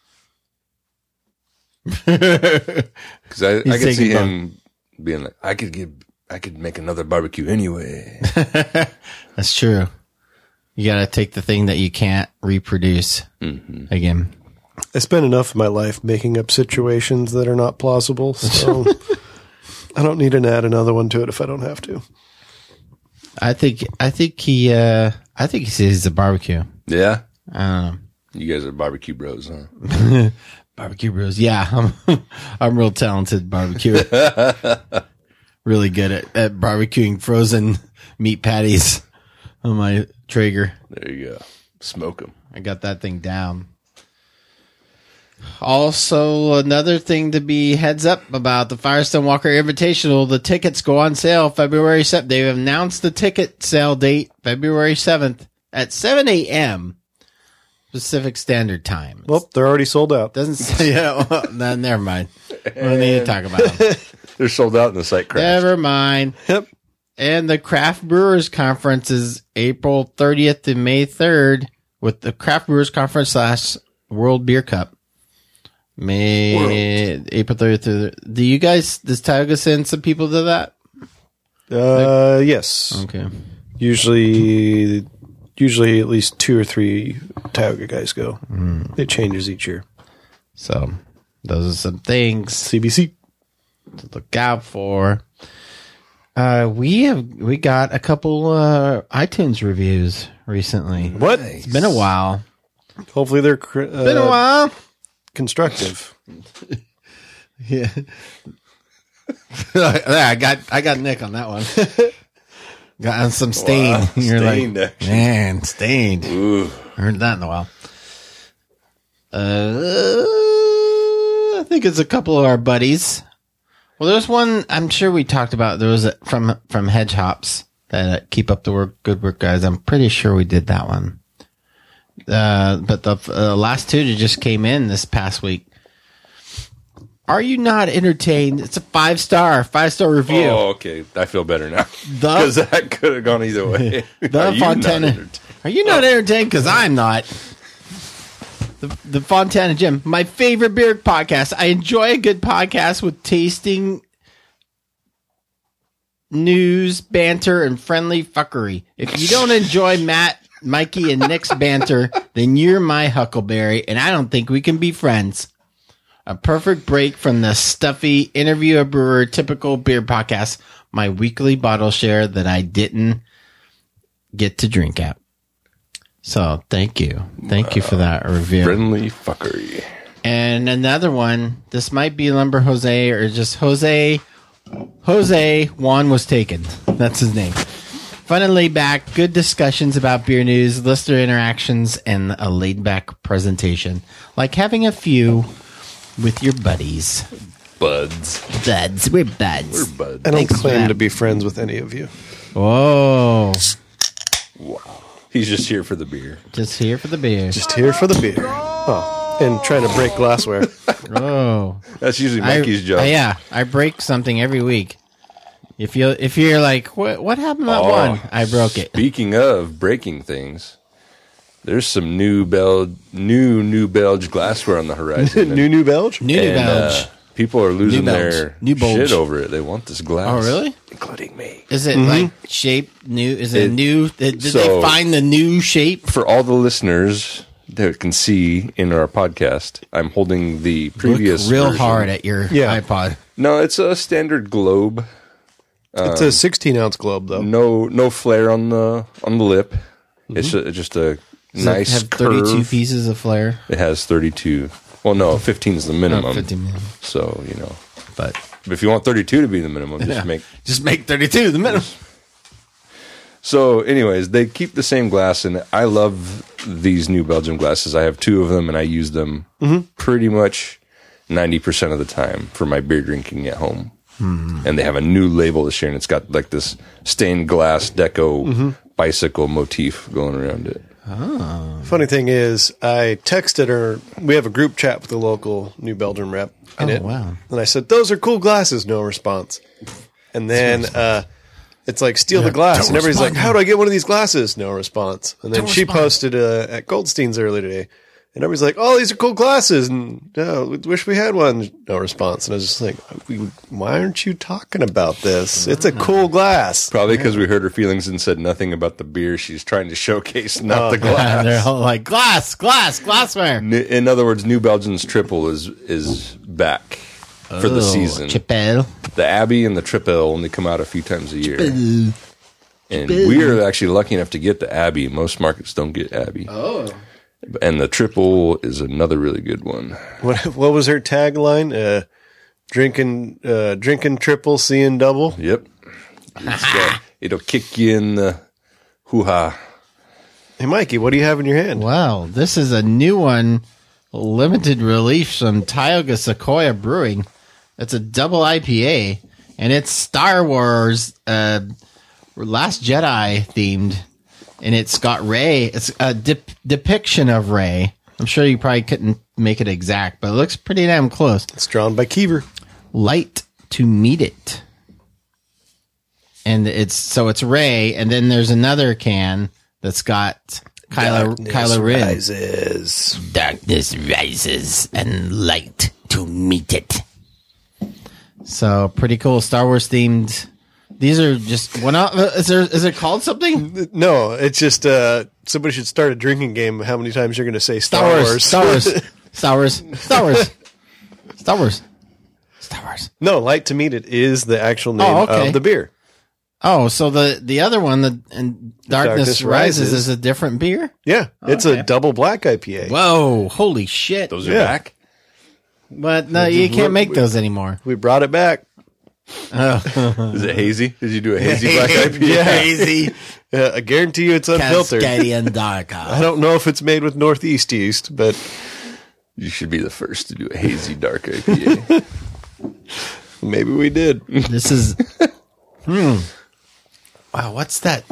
Because I, I could taking see both. him being like, I could get, I could make another barbecue anyway. That's true. You got to take the thing that you can't reproduce Mm-hmm. again. I spent enough of my life making up situations that are not plausible, so I don't need to add another one to it if I don't have to. I think I think he uh I think he says he's a barbecue. Yeah, I don't know. you guys are barbecue bros, huh? Barbecue bros. Yeah, I'm I'm real talented barbecue. Really good at, at barbecuing frozen meat patties on my Traeger. There you go. Smoke them. I got that thing down. Also, another thing to be heads up about the Firestone Walker Invitational. The tickets go on sale February seventh. They've announced the ticket sale date February seventh at seven a.m. Pacific Standard Time. Well, they're already sold out. Doesn't say, yeah, well, no, never mind. We don't need to talk about them. They're sold out in the site crash. Never mind. Yep. And the Craft Brewers Conference is April thirtieth to May third with the Craft Brewers Conference slash World Beer Cup. May World. April thirtieth to the, do you guys, does Tioga send some people to that? Uh, yes. Okay. Usually, usually at least two or three Tioga guys go. It changes each year. So those are some things C B C. to look out for. Uh, we have, we got a couple, uh, iTunes reviews recently. What? It's been a while. Hopefully they're cr- uh, Been a while. constructive. Yeah. I got I got Nick on that one. Got on some stain. Wow, You're stained like, action. man, stained. Ooh. Heard that in a while. Uh, I think it's a couple of our buddies. Well, there's one I'm sure we talked about. There was a, from from Hedge Hops that uh, keep up the work, good work, guys. I'm pretty sure we did that one. Uh, but the uh, last two that just came in this past week. Are you not entertained? It's a five star, five star review. Oh, okay. I feel better now. The- Because that could have gone either way. The Are you not Fontana. entertained? Are you not entertained? Because I'm not. The, the Fontana Gym, my favorite beer podcast. I enjoy a good podcast with tasting, news, banter, and friendly fuckery. If you don't enjoy Matt, Mikey, and Nick's banter, then you're my Huckleberry, and I don't think we can be friends. A perfect break from the stuffy interview a brewer typical beer podcast, my weekly bottle share that I didn't get to drink at. So thank you. Thank you for that review. Friendly fuckery. And another one, this might be Lumber Jose or just Jose. Jose Juan was taken. That's his name. Fun and laid back, good discussions about beer news, listener interactions, and a laid back presentation. Like having a few with your buddies. Buds. Buds. We're buds. We're buds. I don't Thanks for claim that. to be friends with any of you. Whoa. Wow. He's just here for the beer. Just here for the beer. Just here for the beer. Oh, and trying to break glassware. Oh. That's usually I- Mikey's job. uh, yeah, I break something every week. If you if you're like, what what happened to that Oh, one? I broke it. Speaking of breaking things, there's some new Bel new new Belge glassware on the horizon. New New Belge? New And, Belge. uh, people are losing New Belge. their New Belge. shit over it. They want this glass. Oh, really? Including me. Is it like shape new? Is it, It- new? Did, did so- they find the new shape? For all the listeners that can see in our podcast, I'm holding the previous Look real version. hard at your Yeah. iPod. No, it's a standard globe. It's a sixteen ounce globe, though. No, no flare on the on the lip. It's a, just a Does nice it have thirty-two curve. pieces of flair? It has thirty-two. Well, no, fifteen is the minimum. No, fifty minutes. So you know, But if you want thirty-two to be the minimum, just yeah. make. just make thirty-two the minimum. So, anyways, they keep the same glass, and I love these New Belgium glasses. I have two of them, and I use them mm-hmm. pretty much ninety percent of the time for my beer drinking at home. Mm. And they have a new label this year, and it's got like this stained glass deco mm-hmm. bicycle motif going around it. Oh. Funny thing is, I texted her. We have a group chat with the local New Belgium rep in oh, it. Wow. And I said, those are cool glasses. No response. And then uh, it's like, steal the glass. And everybody's like, how do I get one of these glasses? No response. And then she posted uh, at Goldstein's earlier today. And everybody's like, oh, these are cool glasses. And oh, we wish we had one. No response. And I was just like, why aren't you talking about this? It's a cool glass. Probably because we hurt her feelings and said nothing about the beer she's trying to showcase, not Oh. the glass. They're all like, glass, glass, glassware. N- In other words, New Belgium's triple is is back for the season. Chipel. The Abbey and the Triple only come out a few times a year. And we are actually lucky enough to get the Abbey. Most markets don't get Abbey. Oh. And the Triple is another really good one. What what was her tagline? Uh, drinking uh, drinking triple, seeing double. Yep. It's got- it'll kick you in the hoo-ha. Hey, Mikey, what do you have in your hand? Wow, this is a new one, limited release from Tioga Sequoia Brewing. It's a double I P A, and it's Star Wars uh, Last Jedi themed. And it's got Rey. It's a dep- depiction of Rey. I'm sure you probably couldn't make it exact, but it looks pretty damn close. It's drawn by Kiever. Light to meet it. And it's so it's Rey, and then there's another can that's got Kylo Kylo Ren. Rises. Darkness rises and light to meet it. So pretty cool Star Wars themed. These are just one out. Is there is it called something? No, it's just uh, somebody should start a drinking game. How many times you're going to say Star, Star Wars, Wars? Star Wars, Star Wars, Star Wars, Star Wars, Star Wars. No, Light to Meet It is the actual name Oh, okay. of the beer. Oh, so the the other one, the and Darkness, Darkness Rises, Rises. is a different beer. Yeah, it's Okay. a double black I P A. Whoa, holy shit! Those are Yeah. back? But no, you can't make those anymore. We brought it back. Is it hazy? Did you do a hazy black I P A? Yeah. Hazy, Uh, I guarantee you it's unfiltered. Cascadian Dark. I don't know if it's made with Northeast yeast, but You should be the first to do a hazy dark I P A. maybe we did. This is. Hmm. Wow, what's that?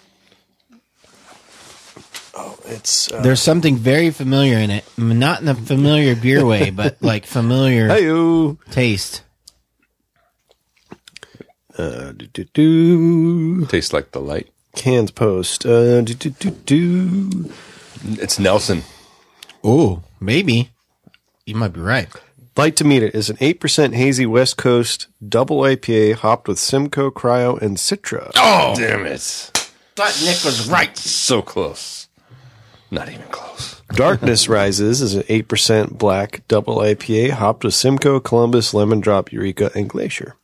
Oh, it's uh, There's something very familiar in it. Not in a familiar beer way, but like familiar hey-o. taste. Uh, do, do, do. Tastes like the light. Cans post. Uh, do, do, do, do. It's Nelson. Oh, maybe. You might be right. Light to Meet It is an eight percent hazy West Coast double I P A hopped with Simcoe, Cryo, and Citra. Oh, damn it. Thought Nick was right. So close. Not even close. Darkness Rises is an eight percent black double I P A hopped with Simcoe, Columbus, Lemon Drop, Eureka, and Glacier.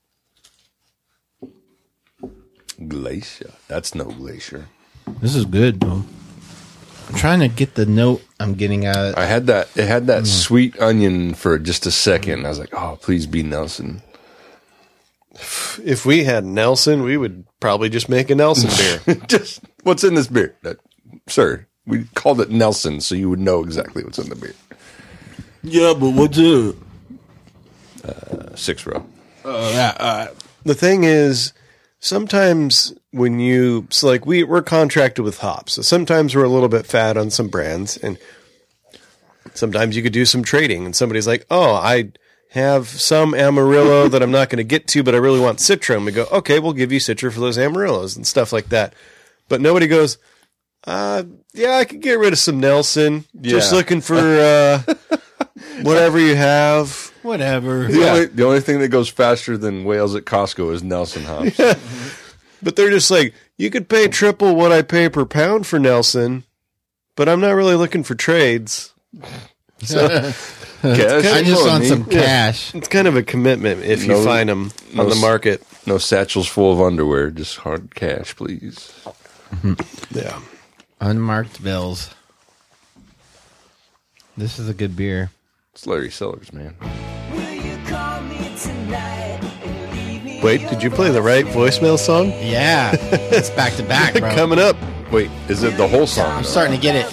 Glacier. That's no glacier. This is good, though. I'm trying to get the note I'm getting out of it. I had that. It had that sweet onion for just a second. I was like, "Oh, please be Nelson." If we had Nelson, we would probably just make a Nelson beer. Just what's in this beer, uh, sir? We called it Nelson, so you would know exactly what's in the beer. Yeah, but what's it? Uh, six row. The thing is, sometimes when you, so like we, we're contracted with hops, so sometimes we're a little bit fat on some brands, and sometimes you could do some trading, and somebody's like, oh, I have some Amarillo that I'm not going to get to, but I really want Citra. And we go, okay, we'll give you Citra for those Amarillos and stuff like that. But nobody goes, uh, yeah, I could get rid of some Nelson. Just Yeah. looking for uh, whatever you have. Whatever. The, Yeah. only, the only thing that goes faster than whales at Costco is Nelson hops. But they're just like, you could pay triple what I pay per pound for Nelson, but I'm not really looking for trades. So Cash I just want money. some cash. it's kind of a commitment if you No- find them no on the s- market. No satchels full of underwear, just hard cash, please. Yeah. Unmarked bills. This is a good beer. It's Larry Sellers, man. Will you call me tonight and leave me Wait, did you play the right voicemail song? Yeah, it's back to back, bro. Coming up. Wait, is it the whole song? I'm starting to get it.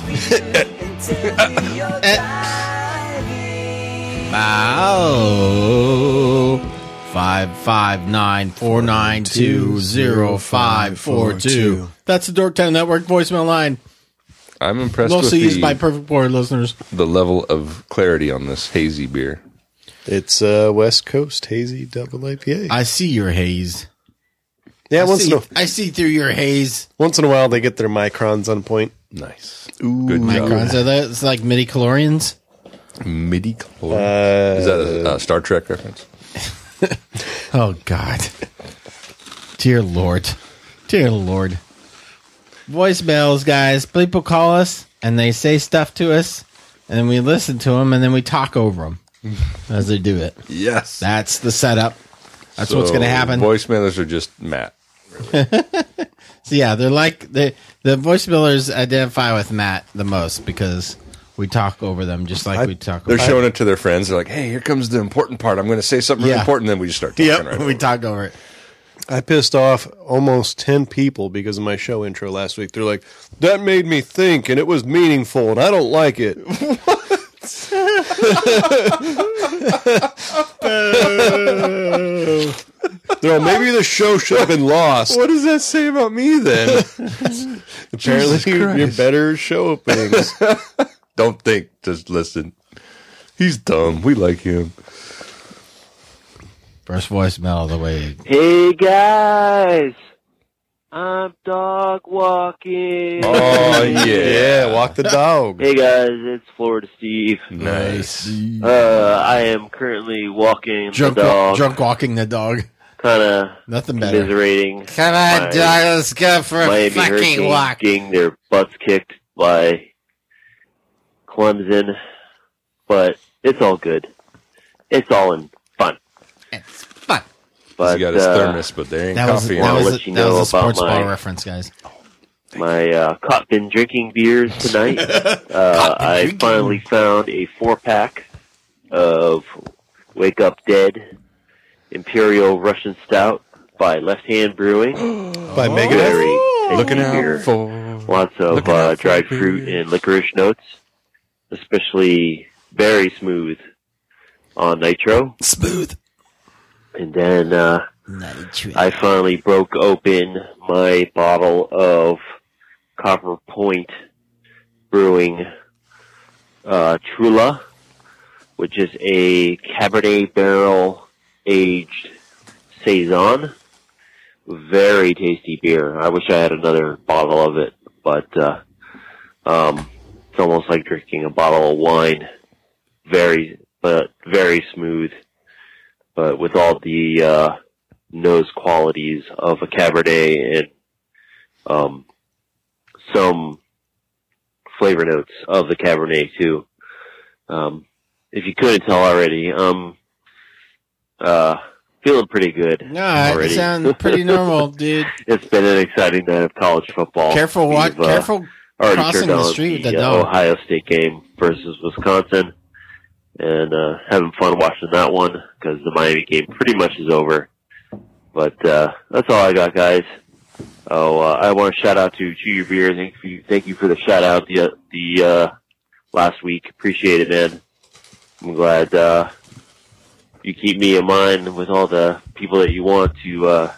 Wow. Five five nine four nine two zero five four two. That's the Dorktown Network voicemail line. I'm impressed Mostly with used the, by Perfect Board listeners. the level of clarity on this hazy beer. It's uh, West Coast Hazy Double I P A. I see your haze. Yeah, I once see, in, a, I see through your haze. once in a while they get their microns on point. Nice. Ooh. Good Microns are that? It's like midi chlorians. MIDI chlor. Uh, Is that a, a Star Trek reference? Oh God, dear Lord, dear Lord. Voicemails, guys. People call us and they say stuff to us, and then we listen to them, and then we talk over them as they do it. Yes. That's the setup. That's what's going to happen. Voicemailers are just Matt. So yeah, they're like the the voicemailers identify with Matt the most because we talk over them just like I- we talk. They're over showing it to their friends. They're like, hey, here comes the important part. I'm going to say something really Yeah. important. Then we just start talking Yep, right we over. talk over it. I pissed off almost ten people because of my show intro last week. They're like, that made me think, and it was meaningful, and I don't like it. They're like, maybe the show should have been lost. What does that say about me then? Apparently, Jesus you're Christ. better show openings. Don't think, just listen. He's dumb. We like him. First voicemail of the way. Hey guys, I'm dog walking. Oh, yeah. Yeah, walk the dog. Hey guys, it's Florida Steve. Nice. Uh, I am currently walking Drunk, the dog, drunk walking the dog. kind of Nothing better. commiserating. Come on, on, dog, let's go for a Miami fucking Hurricanes walk. getting their butts kicked by Clemson, but it's all good. It's all in fun. It's fun. But He's got his uh, thermos, but there ain't That was, coffee that in I'll it. was, let a, you that know was a about sports bar my- reference, guys. my uh, caught been drinking beers tonight. uh, I drinking. finally found a four pack of Wake Up Dead Imperial Russian Stout by Left Hand Brewing. By Megadeth. Very tasty Looking out beer. for... Lots of looking uh, out for dried beer. fruit and licorice notes, especially very smooth on nitro. Smooth. And then uh, I finally broke open my bottle of Copper Point Brewing uh, Trula, which is a Cabernet barrel aged Saison. Very tasty beer. I wish I had another bottle of it, but uh, um, it's almost like drinking a bottle of wine. Very, but very smooth, but with all the uh, nose qualities of a Cabernet and um, some flavor notes of the Cabernet too. Um, if you couldn't tell already, um, uh, feeling pretty good No, it already. sounds pretty normal, dude. It's been an exciting night of college football. Careful, what? We've, uh, Careful already crossing turned the on street with the that uh, dog. Ohio State game versus Wisconsin, and uh, having fun watching that one because the Miami game pretty much is over. But uh, that's all I got, guys. Oh, uh, I want to shout out to Chew Your Beer. Thank you, thank you for the shout out the the uh, last week. Appreciate it, man. I'm glad uh, you keep me in mind with all the people that you want to uh,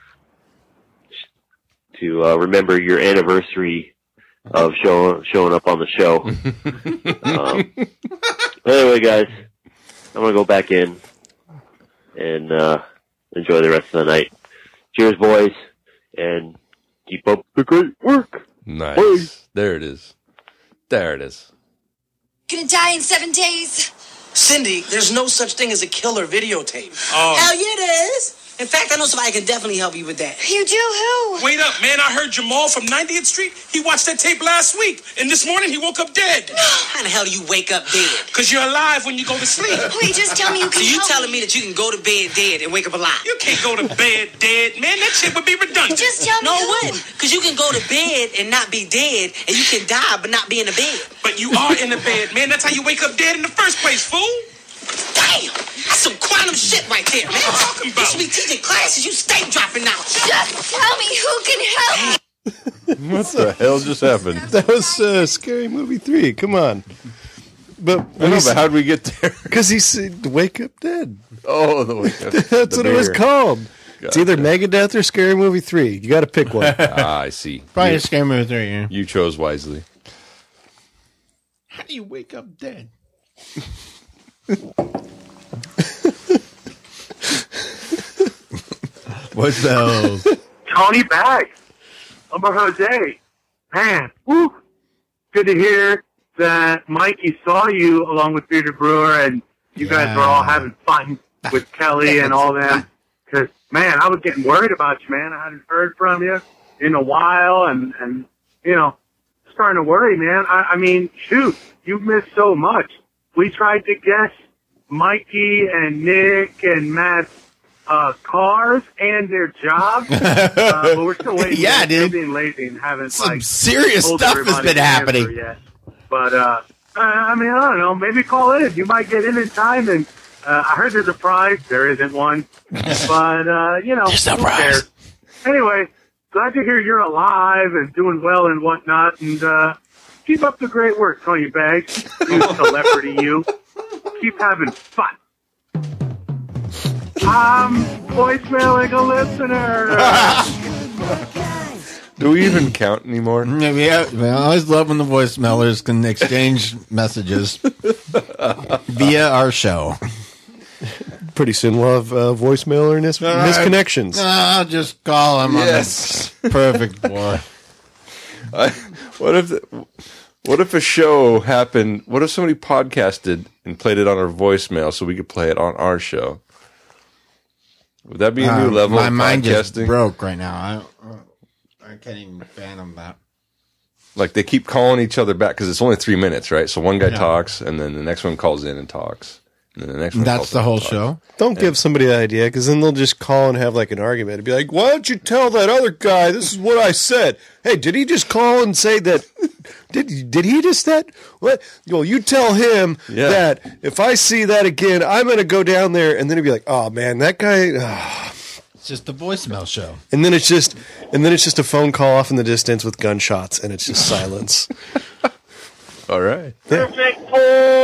to uh, remember your anniversary of show, showing up on the show. um, anyway, guys, I'm gonna go back in and uh, enjoy the rest of the night. Cheers, boys, and keep up the great work. Nice. Bye. There it is. There it is. Gonna die in seven days. Cindy, there's no such thing as a killer videotape. Oh. Hell yeah, there is. In fact, I know somebody can definitely help you with that. You do who? Wait up, man. I heard Jamal from ninetieth Street. He watched that tape last week. And this morning he woke up dead. How the hell do you wake up dead? Because you're alive when you go to sleep. Wait, just tell me you So can you help telling me that you can go to bed dead and wake up alive? You can't go to bed dead, man. That shit would be redundant. Just tell No, me it who. wouldn't. Because you can go to bed and not be dead, and you can die but not be in the bed. But you are in the bed, man. That's how you wake up dead in the first place, fool. Damn, that's some quality random shit right there, man. You should be teaching classes. You stay dropping out. Just tell me who can help. What the hell just happened? That was uh, Scary Movie three. Come on. But I know, but how'd we get there? because he said Wake Up Dead. Oh, the wake up. That's what it was called. It's either Megadeth or Scary Movie three. You got to pick one. Ah, I see. Probably you, a Scary Movie three, yeah. you chose wisely. How do you wake up dead? What's those? Tony Baggs. Lumber Jose. Man, woo. Good to hear that Mikey saw you along with Peter Brewer and you Yeah. guys were all having fun with Kelly and all them. Because, man, I was getting worried about you, man. I hadn't heard from you in a while and, and you know, starting to worry, man. I, I mean, shoot, you missed so much. We tried to guess Mikey and Nick and Matt's uh, cars and their jobs, uh, but we're still waiting. Yeah, We're dude. still being lazy and haven't Some like serious told stuff has everybody been the answer happening. Yet. But uh, I mean, I don't know. Maybe call in. You might get in in time. And uh, I heard there's a prize. There isn't one, but uh, you know, There's no who prize. cares? Anyway, glad to hear you're alive and doing well and whatnot. And uh, keep up the great work, Tony Baggs. You celebrity, you. Keep having fun. I'm voicemailing a listener. Do we even count anymore? Yeah, we, have, we always love when the voicemailers can exchange messages via our show. Pretty soon we'll have uh, voicemail or mis- misconnections. I'll just call him Yes. on the perfect boy. I, what if the, what if a show happened? What if somebody podcasted and played it on our voicemail so we could play it on our show? Would that be a new Uh, level my of mind just podcasting? broke right now. I, I can't even fathom that. Like they keep calling each other back because it's only three minutes, right? So one guy Yeah. talks, and then the next one calls in and talks, and then the next one. That's calls the in whole and talks. show. Don't give somebody that idea because then they'll just call and have like an argument and be like, why don't you tell that other guy this is what I said? Hey, did he just call and say that? Did did he just that? What? Well, you tell him Yeah. that if I see that again, I'm going to go down there. And then he'd be like, oh, man, that guy. ah." It's just the voicemail show. And then it's just and then it's just a phone call off in the distance with gunshots and it's just silence. All right. Perfect poll.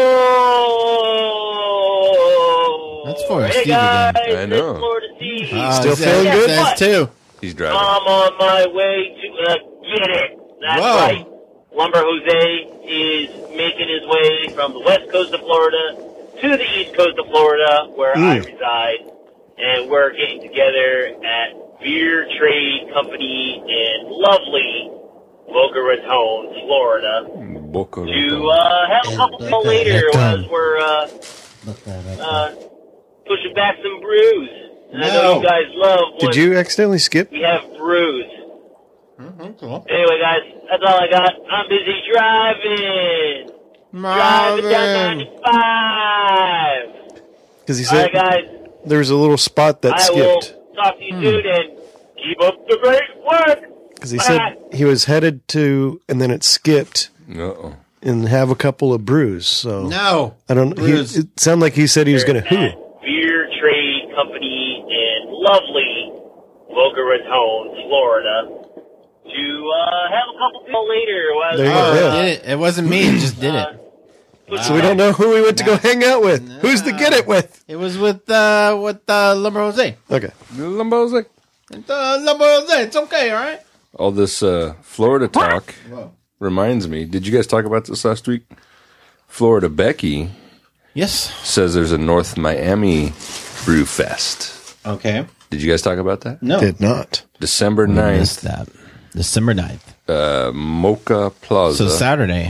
That's for hey Steve guys, again. I know. It's Florida Steve. Uh, Still it says- feeling it good? says too. He's driving. I'm on my way to uh, get it. That's Whoa. right. Lumber Jose is making his way from the west coast of Florida to the east coast of Florida, where I reside, and we're getting together at Beer Trade Company in lovely Boca Raton, Florida, Boca to Raton. uh, have a couple people Boca later Raton. as we're uh, uh, pushing back some brews. And I know No. you guys love when Did you accidentally skip? we have brews. Mm-hmm, cool. Anyway, guys, that's all I got. I'm busy driving. Driving down ninety-five. Because he All said right, guys. there was a little spot that I will skipped. talk to you soon and keep up the great work. Because he said he was headed to, and then it skipped Uh-oh. and have a couple of brews. So No. I don't. He, Brews. it sounded like he said he was going to who. At Beer Trade Company in lovely Boca Raton, Florida, to uh, have a couple people later. While There you Oh, go. uh, it Yeah. did it. It wasn't me. It just did it. pushing So we don't know who we went to go hang out with. Who's to get it with? It was with uh, with uh, Lumber Jose. Okay. Lumbo's It's, uh, Lumber Jose. It's okay, all right? all this uh, Florida talk reminds me. Did you guys talk about this last week? Florida Becky Yes. says there's a North Miami Brew Fest. Okay. Did you guys talk about that? No. Did not. December Missed ninth, that. December ninth. uh, Mocha Plaza. So Saturday.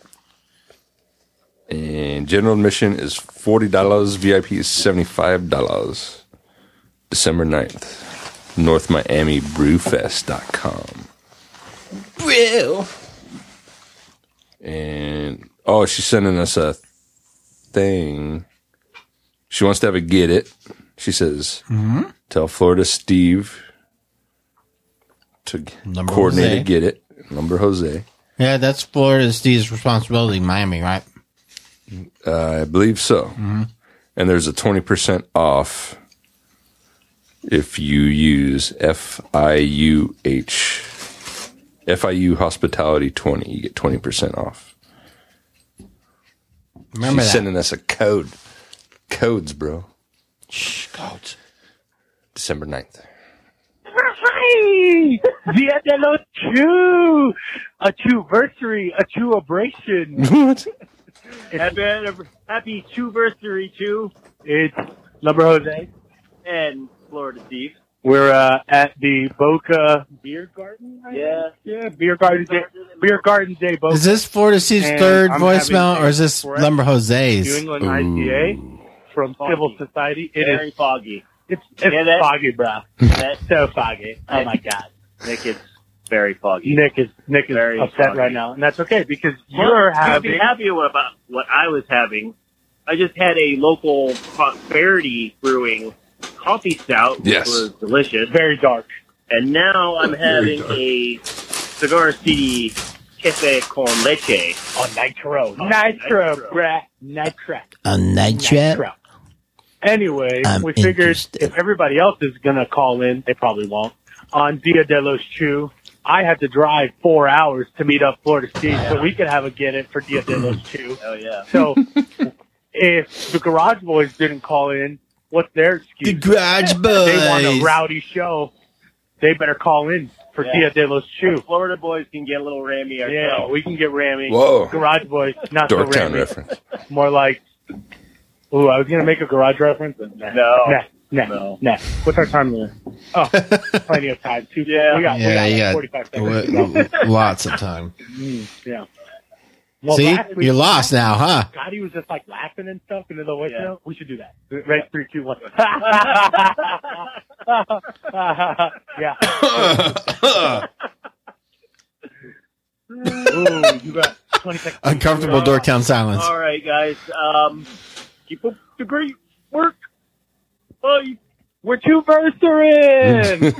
And general admission is forty dollars. V I P is seventy-five dollars. December ninth. North Miami Brewfest dot com. Brew. And, oh, she's sending us a thing. She wants to have a get it. She says, tell Florida Steve to Lumber coordinate Jose. a get it. Lumber Jose. Yeah, that's Florida Steve's responsibility, Miami, right? Uh, I believe so. And there's a twenty percent off if you use F I U H, F I U Hospitality twenty. You get twenty percent off. Remember She's that. sending us a code. Codes, bro. Shh, codes. December ninth. Hi! Dia de los Chew! A Chewversary, a Chewabration. What? Happy, happy Chewversary, Chew. It's Lumber Jose and Florida Steve. We're uh, at the Boca Beer Garden. I Yeah. think? Yeah, Beer Garden Day. Beer Garden Day, Boca. Is this Florida Steve's And third I'm voicemail, having or is this a Lumber New Jose's? England I P A from Foggy. Civil Society. It Very is. foggy. It's, it's Yeah, that- foggy, bro. That, So foggy. Oh my god. Nick, it's very foggy. Nick is Nick is Very upset foggy. right now, and that's okay because Well, you're you'd having. be happy about what I was having. I just had a local Prosperity Brewing coffee stout, which Yes. was delicious. Very dark. And now I'm Very having dark. a Cigar City Cafe con Leche. Oh, nitro. Oh, nitro, nitro. bruh. Nitro. A night trap? Nitro. Anyway, I'm we figured interested. if everybody else is going to call in, they probably won't, on Dia de los Chew, I had to drive four hours to meet up Florida Steve so we could have a get it for Dia de los Chew. Oh, yeah. So if the Garage Boys didn't call in, what's their The excuse? Garage Boys. They want a rowdy show. They better call in for Yeah. Dia de los Chew. Florida boys can get a little rammy Yeah, ourselves. we can get rammy. Whoa. Garage Boys, not so Dorktown rammy. reference. More like, ooh, I was gonna make a garage reference. But nah, No. nah, nah, No. nah. What's our time limit? Oh, plenty of time. Two, Yeah. we got, we Yeah, got you like got forty-five seconds. w- w- lots of time. Mm, yeah. Well, See? last week- You're lost now, huh? God, he was just like laughing and stuff into the voicemail. Yeah. We should do that. Ready? Three, two, one. Yeah. Ooh, you got twenty seconds. Uncomfortable Dorktown silence. All right, guys. Um, keep up the great work. Bye. We're two verserin'.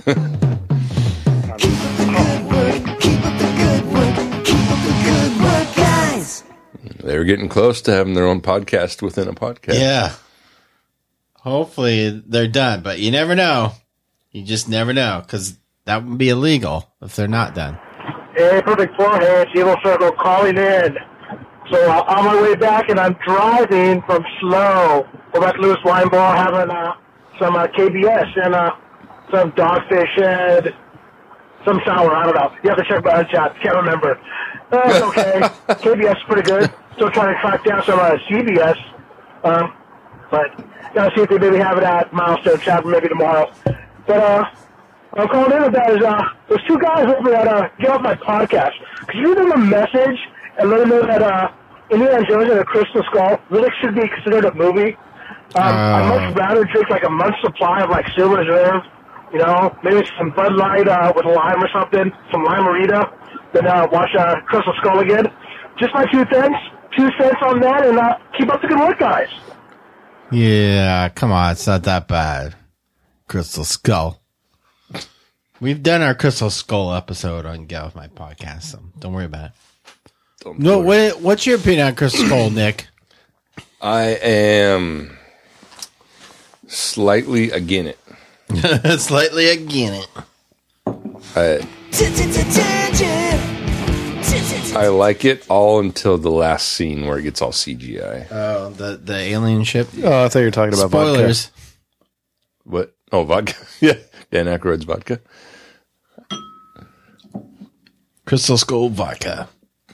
They were getting close to having their own podcast within a podcast. Yeah. Hopefully they're done, but you never know. You just never know, because that would be illegal if they're not done. Hey, Perfect Forehead, Evil Circle calling in. So uh, on my way back, and I'm driving from Slow. We're at Lewis Wine Bar having uh, some uh, K B S and uh, some Dogfish Head, some sour. I don't know. You have to check my unchat. Can't remember. Uh, it's okay. K B S is pretty good. Still trying to track down some uh, C B S. Um, but gotta see if they maybe have it at Milestone Chat maybe tomorrow. But uh, I'm calling in about is uh, there's two guys over that uh, get off my podcast. Could you leave them a message and let them know that uh, Indiana Jones and the Crystal Skull really should be considered a movie? Um, I'd much rather drink like a month's supply of like Silver Reserve, you know, maybe some Bud Light uh, with lime or something, some Limerita, than uh, watch uh, Crystal Skull again. Just my two cents, two cents on that, and uh, keep up the good work, guys. Yeah, come on. It's not that bad. Crystal Skull. We've done our Crystal Skull episode on Get Off My Podcast, so don't worry about it. Don't No, worry. what, what's your opinion on Crystal Skull, Nick? I am slightly again it. Slightly again it. I, I like it all until the last scene where it gets all C G I. Oh, the, the alien ship? Oh, I thought you were talking about Spoilers. What? Oh, vodka. Yeah, Dan Aykroyd's vodka. Crystal Skull vodka.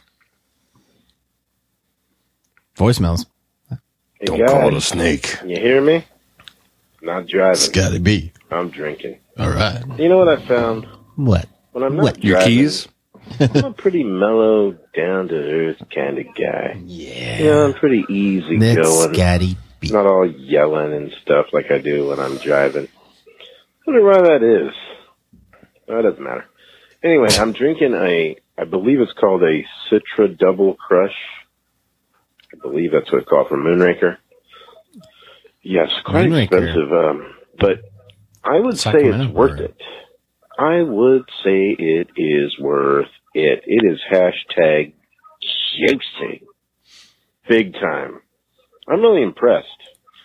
Voicemails. Hey Don't guys, call it a snake. You hear me? Not driving. It's gotta be. I'm drinking. All right. You know what I found? What? When I'm not What? Your driving, keys? I'm a pretty mellow, down to earth kind of guy. Yeah. You know, I'm pretty easy Let's going. Scotty B. Not all yelling and stuff like I do when I'm driving. I wonder why that is. That doesn't matter. Anyway, I'm drinking a, I believe it's called a Citra Double Crush. I believe that's what it's called from Moonraker. Yes, quite Moonraker. expensive, um, but I would say Sacramento it's worth brewery. it. I would say it is worth it. It is hashtag juicy. Big time. I'm really impressed.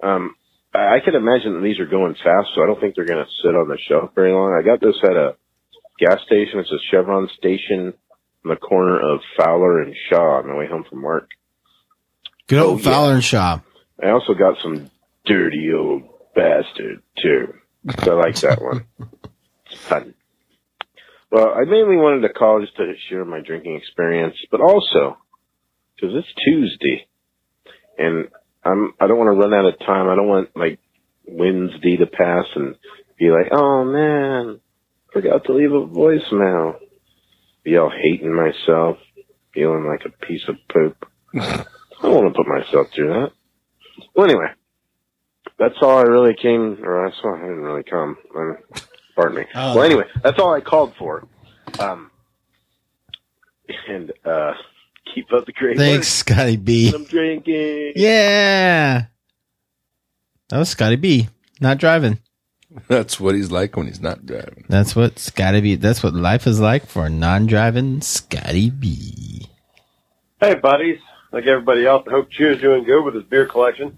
Um, I can imagine that these are going fast, so I don't think they're going to sit on the shelf very long. I got this at a gas station. It's a Chevron station on the corner of Fowler and Shaw on my way home from work. Good old oh, Fowler yeah. and Shaw. I also got some dirty old bastard, too. So I like that one. It's fun. Well, I mainly wanted to call just to share my drinking experience, but also because it's Tuesday, and I'm I don't want to run out of time. I don't want like Wednesday to pass and be like, oh man, forgot to leave a voicemail. Be all hating myself, feeling like a piece of poop. I don't want to put myself through that. Well, anyway, that's all I really came, or that's all I didn't really come. Um, pardon me. Oh. Well, anyway, that's all I called for. Um, and, uh, keep up the great Thanks, work. Scotty B. I'm drinking. Yeah. That was Scotty B. Not driving. That's what he's like when he's not driving. That's what Scotty B. That's what life is like for a non-driving Scotty B. Hey, buddies. Like everybody else, I hope Chew's doing good with his beer collection.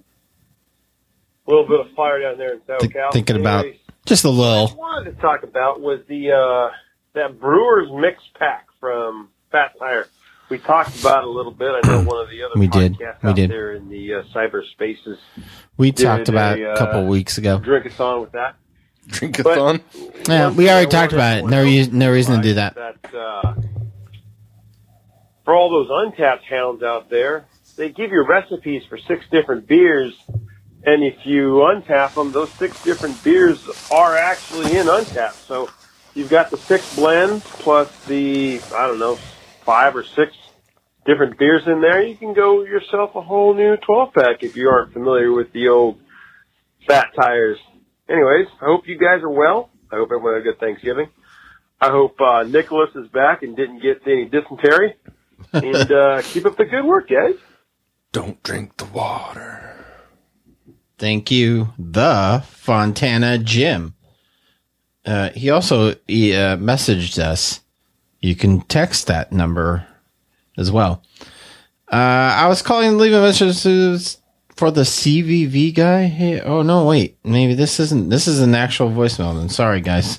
A little bit of fire down there in SoCal. Th- thinking about Anyways, just a little. what I wanted to talk about was the uh, that Brewers mix pack from Fat Tire. We talked about it a little bit. I know one of the other We did. podcasts We out did. there in the uh, cyberspaces We did talked about it a, a couple uh, weeks ago. drink-a-thon with that. Drink-a-thon? Yeah, we already talked about it. No, re- no reason to do that. that uh, for all those Untapped hounds out there, they give you recipes for six different beers, and if you untap them, those six different beers are actually in Untapped. So you've got the six blends plus the, I don't know, five or six different beers in there. You can go yourself a whole new twelve-pack if you aren't familiar with the old Fat Tires. Anyways, I hope you guys are well. I hope everyone had a good Thanksgiving. I hope uh, Nicholas is back and didn't get any dysentery. And uh, keep up the good work, guys. Don't drink the water. Thank you, the Fontana Jim. Uh, he also he, uh, messaged us. You can text that number as well. Uh, I was calling to leave a message for the C V V guy. Hey, oh no, wait, maybe this isn't. This is an actual voicemail. Then sorry, guys.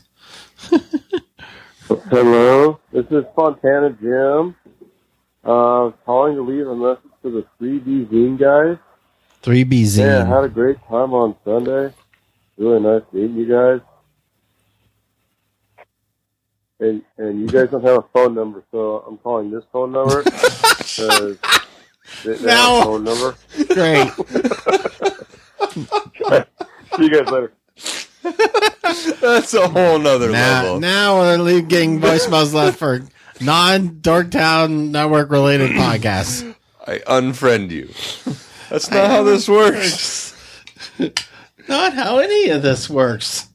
Hello, this is Fontana Jim. Uh, calling to leave a message to the three B Zine guys. three B Zine. Yeah, I had a great time on Sunday. Really nice meeting you guys. And and you guys don't have a phone number, so I'm calling this phone number. Because they don't have a phone number. Great. See you guys later. That's a whole nother now, level. now we're getting voicemails left for non-Dorktown Network related podcasts. I unfriend you. That's not how this works. Not how any of this works.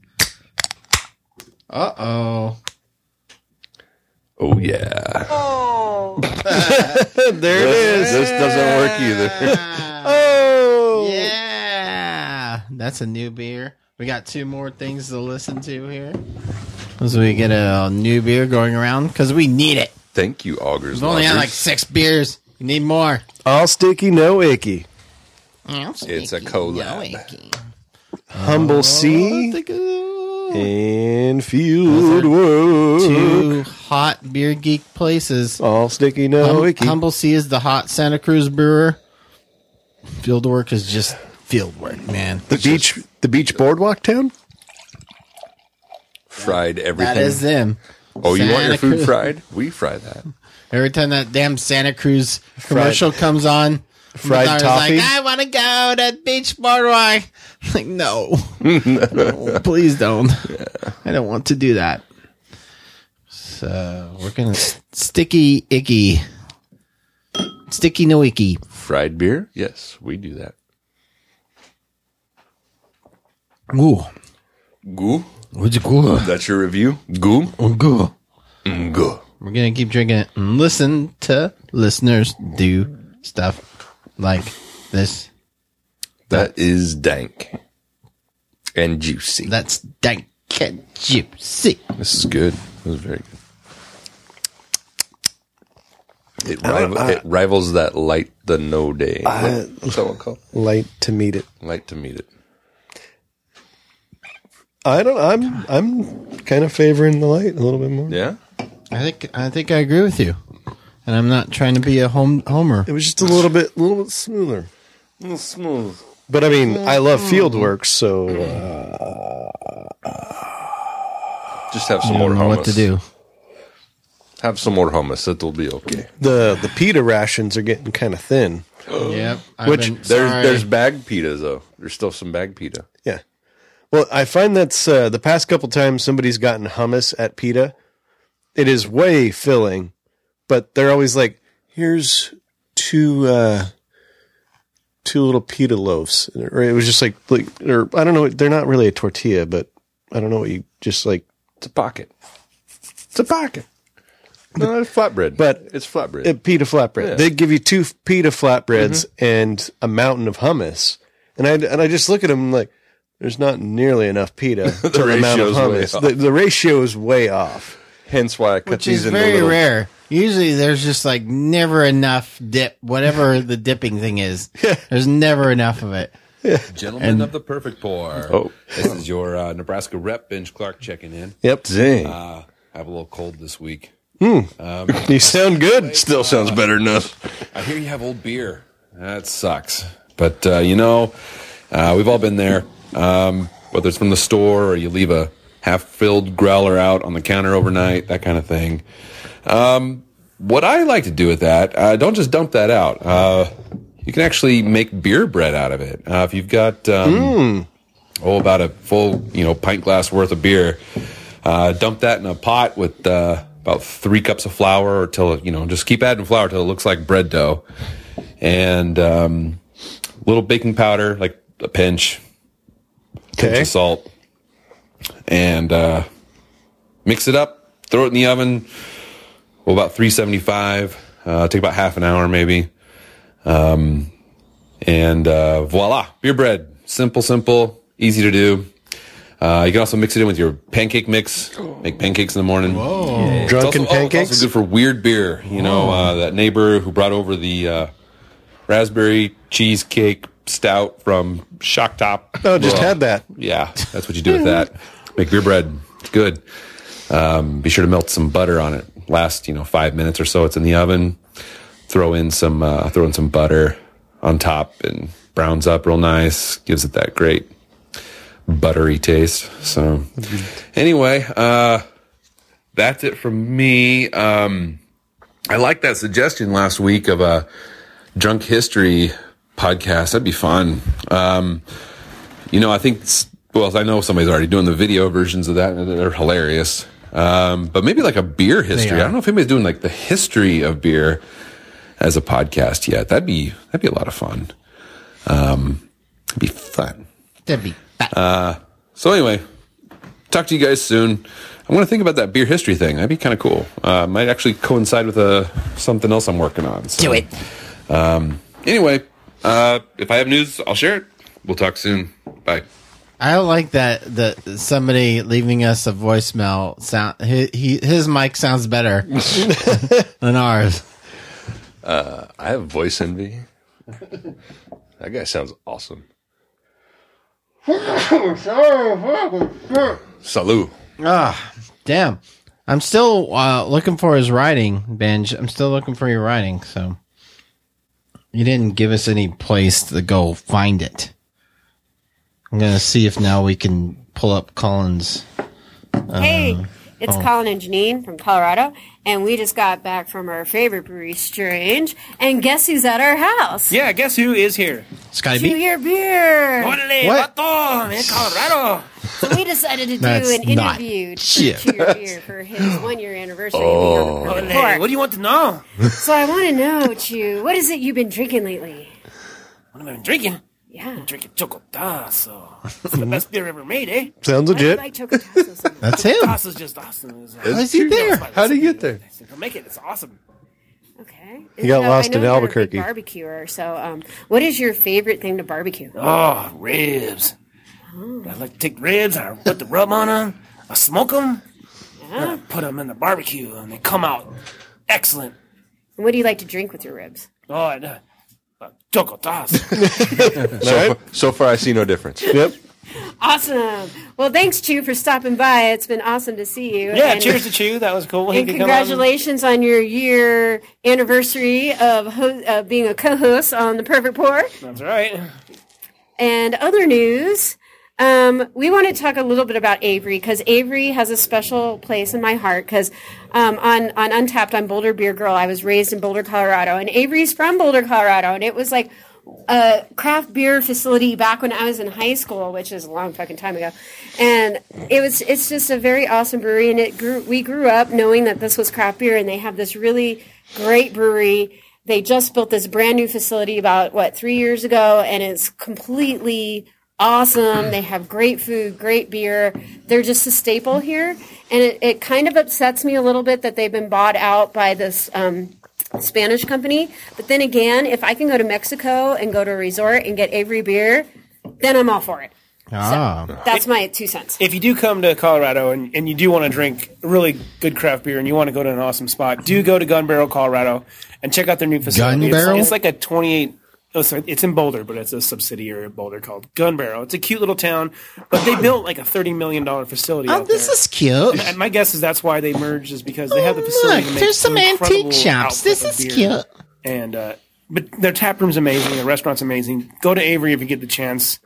Uh-oh. Oh, yeah. Oh. There it is. This doesn't work either. Oh. Yeah. That's a new beer. We got two more things to listen to here. As we get a new beer going around, because we need it. Thank you, Augers. We've only had Loggers. like six beers. We need more. All sticky, no icky. It's a collab. Humble Sea Oh, and Field Work. two hot beer geek places. All sticky, no Hum- icky. Humble Sea is the hot Santa Cruz brewer. Fieldwork is just fieldwork, man. The beach, the beach boardwalk town. Fried everything. That is them. Oh, you want Santa your food Cruz. fried? We fry that. Every time that damn Santa Cruz commercial comes on, Fried my daughter's toffee? like, I want to go to Beach Boardwalk. Like, no. No, please don't. I don't want to do that. So we're gonna s- sticky icky, sticky no icky. Fried beer? Yes, we do that. Ooh, Goo? what's it cool? That's your review? Goo? Goo. Mm, goo. We're gonna keep drinking it and listen to listeners do stuff like this. That is dank and juicy. That's dank and juicy. This is good. This is very good. It, rival, I, it rivals that light the no day. I, What's that one called? Light to meet it. Light to meet it. I don't. I'm. I'm kind of favoring the light a little bit more. Yeah. I think I think I agree with you, and I'm not trying to be a home homer. It was just a little bit, a little bit smoother. A little smooth. But I mean, I love field work, so uh, just have some You more don't know hummus. what to do. Have some more hummus. It'll be okay. the the pita rations are getting kind of thin. Yep. I've Which- been, There's sorry. there's bag pita though. There's still some bag pita. Yeah. Well, I find that's uh, the past couple times somebody's gotten hummus at pita. It is way filling, but they're always like, "Here's two uh, two little pita loaves," or it was just like, like, or I don't know. They're not really a tortilla, but I don't know what you just like. It's a pocket. It's a pocket. No, it's flatbread. But it's flatbread. It, pita flatbread. Yeah. They give you two pita flatbreads and a mountain of hummus, and I and I just look at them like, there's not nearly enough pita to the, amount of ratio's way hummus. off. The, the ratio is way off. Hence why I cut Which these is into very little. rare. Usually there's just like never enough dip, whatever the dipping thing is. There's never enough of it. Gentlemen And- of the Perfect Pour. Oh. This is your uh, Nebraska rep, Benj Clark, checking in. Yep. Dang. Uh, I have a little cold this week. Hmm. Um, You sound good. Still sounds better than us. I hear you have old beer. That sucks. But, uh, you know, uh, we've all been there. Um, whether it's from the store or you leave a half-filled growler out on the counter overnight, that kind of thing. Um, what I like to do with that, uh, don't just dump that out. Uh, you can actually make beer bread out of it. Uh, if you've got, um, oh, about a full, you know, pint glass worth of beer, uh, dump that in a pot with, uh, about three cups of flour or till, you know, just keep adding flour till it looks like bread dough. And, um, a little baking powder, like a pinch, pinch Okay. of salt, and, uh, mix it up, throw it in the oven. Well, about three seventy-five, uh, take about half an hour maybe. Um, and, uh, voila, beer bread. Simple, simple, easy to do. Uh, you can also mix it in with your pancake mix. Make pancakes in the morning. Whoa. It's Drunken also, oh, it's pancakes? also good for weird beer. You know, uh, that neighbor who brought over the, uh, raspberry cheesecake stout from Shock Top. Oh, just Well, had that. Yeah, that's what you do with that. Make beer bread. It's good. Um, be sure to melt some butter on it. Last, you know, five minutes or so. It's in the oven. Throw in some, uh, throw in some butter on top and browns up real nice. Gives it that great buttery taste. So anyway, uh, that's it from me. Um, I like that suggestion last week of a drunk history podcast. That'd be fun. Um, you know, I think, well, I know somebody's already doing the video versions of that, and they're hilarious. Um, but maybe like a beer history. I don't know if anybody's doing like the history of beer as a podcast yet. That'd be, that'd be a lot of fun. Um, it'd be fun. That'd be fun. Uh, so anyway, talk to you guys soon. I'm going to think about that beer history thing. That'd be kind of cool. Uh, might actually coincide with uh, something else I'm working on. So, Do it. Um, anyway, uh, if I have news, I'll share it. We'll talk soon. Bye. I like that that somebody leaving us a voicemail sound. He, he his mic sounds better than ours. Uh, I have voice envy. That guy sounds awesome. Salud. Ah, damn. I'm still uh, looking for his writing, Benj. I'm still looking for your writing. So you didn't give us any place to go find it. I'm gonna see if now we can pull up Colin's. Uh, Hey, it's oh. Colin and Janine from Colorado, and we just got back from our favorite brewery, Strange, and guess who's at our house? Yeah, guess who is here? Scotty Chew your beer! Orale, What? vato, in Colorado. So we decided to do That's an not interview to shit. Chew Your Beer for his one-year anniversary Oh. of being on the Perfect Orale, Pour. what do you want to know? So I want to know, Chew, what is it you've been drinking lately? What have I been drinking? Yeah. I'm drinking Chocotazo. It's the best beer ever made, eh? Sounds legit. I like Chocotazo so much. That's him. Chocotazo's just awesome. It's, uh, How is he there? How'd he get there? He'll make it. It's awesome. Okay. He got You know, lost I know in you're a Albuquerque. big barbecuer, so um, what is your favorite thing to barbecue? Oh, ribs. I like to take ribs, I put the rub on them, I smoke them, and I put them in the barbecue, and they come out excellent. And what do you like to drink with your ribs? Oh, uh, uh, chocotas. So, so far, I see no difference. Yep. Awesome. Well, thanks, Chew, for stopping by. It's been awesome to see you. Yeah, and, cheers to Chew. That was cool. He And could come on. congratulations on your year anniversary of ho- uh, being a co-host on The Perfect Pour. That's right. And other news, um, we want to talk a little bit about Avery, because Avery has a special place in my heart, because um, on, on Untapped, I'm Boulder Beer Girl. I was raised in Boulder, Colorado, and Avery's from Boulder, Colorado, and it was like a craft beer facility back when I was in high school, which is a long fucking time ago. And it was, it's just a very awesome brewery. And it grew, we grew up knowing that this was craft beer, and they have this really great brewery. They just built this brand new facility about what, three years ago. And it's completely awesome. They have great food, great beer. They're just a staple here. And it, it kind of upsets me a little bit that they've been bought out by this, um, Spanish company. But then again, if I can go to Mexico and go to a resort and get Avery beer, then I'm all for it. Ah. So that's my two cents. If you do come to Colorado and, and you do want to drink really good craft beer and you want to go to an awesome spot, do go to Gun Barrel, Colorado, and check out their new facility. Gun it's, Barrel? It's like a twenty-eight. Oh, sorry, it's in Boulder, but it's a subsidiary of Boulder called Gun Barrel. It's a cute little town, but they built like a thirty million dollars facility Oh, out this there. is cute. And my guess is that's why they merged, is because they have the facility Look, to make there's some incredible antique shops. output This of is beer. cute. And uh, but their tap room's amazing. Their restaurant's amazing. Go to Avery if you get the chance.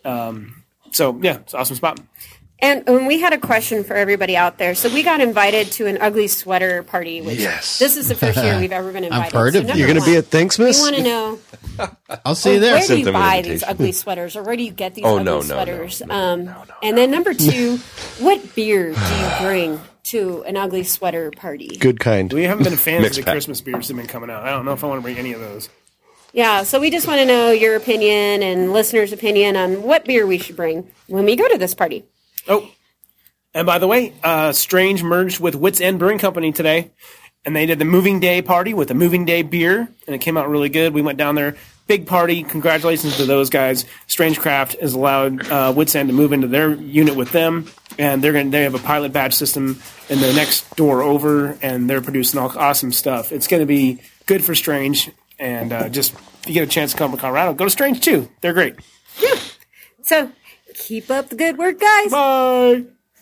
Um, so yeah, it's an awesome spot. And um, we had a question for everybody out there. So we got invited to an ugly sweater party. Which Yes. This is the first year we've ever been invited. I've heard so of you. number You're going to be one, at Thanksmas? We want to know, I'll see you oh, there. where do Sent you them an buy these invitation. ugly sweaters, or where do you get these Oh, ugly no, no, sweaters? no, um, and then number two, what beer do you bring to an ugly sweater party? Good kind. We haven't been fans of Mixed the pack. Christmas beers that have been coming out. I don't know if I want to bring any of those. Yeah, so we just want to know your opinion and listeners' opinion on what beer we should bring when we go to this party. Oh, and by the way, uh, Strange merged with Wits End Brewing Company today, and they did the Moving Day party with the Moving Day beer, and it came out really good. We went down there, big party. Congratulations to those guys. Strange Craft has allowed uh, Wits End to move into their unit with them, and they're going they have a pilot batch system in the next door over, and they're producing all awesome stuff. It's going to be good for Strange, and uh, just if you get a chance to come to Colorado, go to Strange too. They're great. Yeah. So keep up the good work, guys. Bye.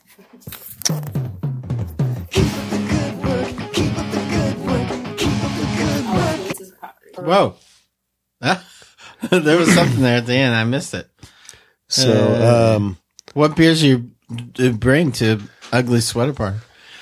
Whoa. There was something there at the end. I missed it. So, Uh, um, what beers you d- bring to Ugly Sweater Party?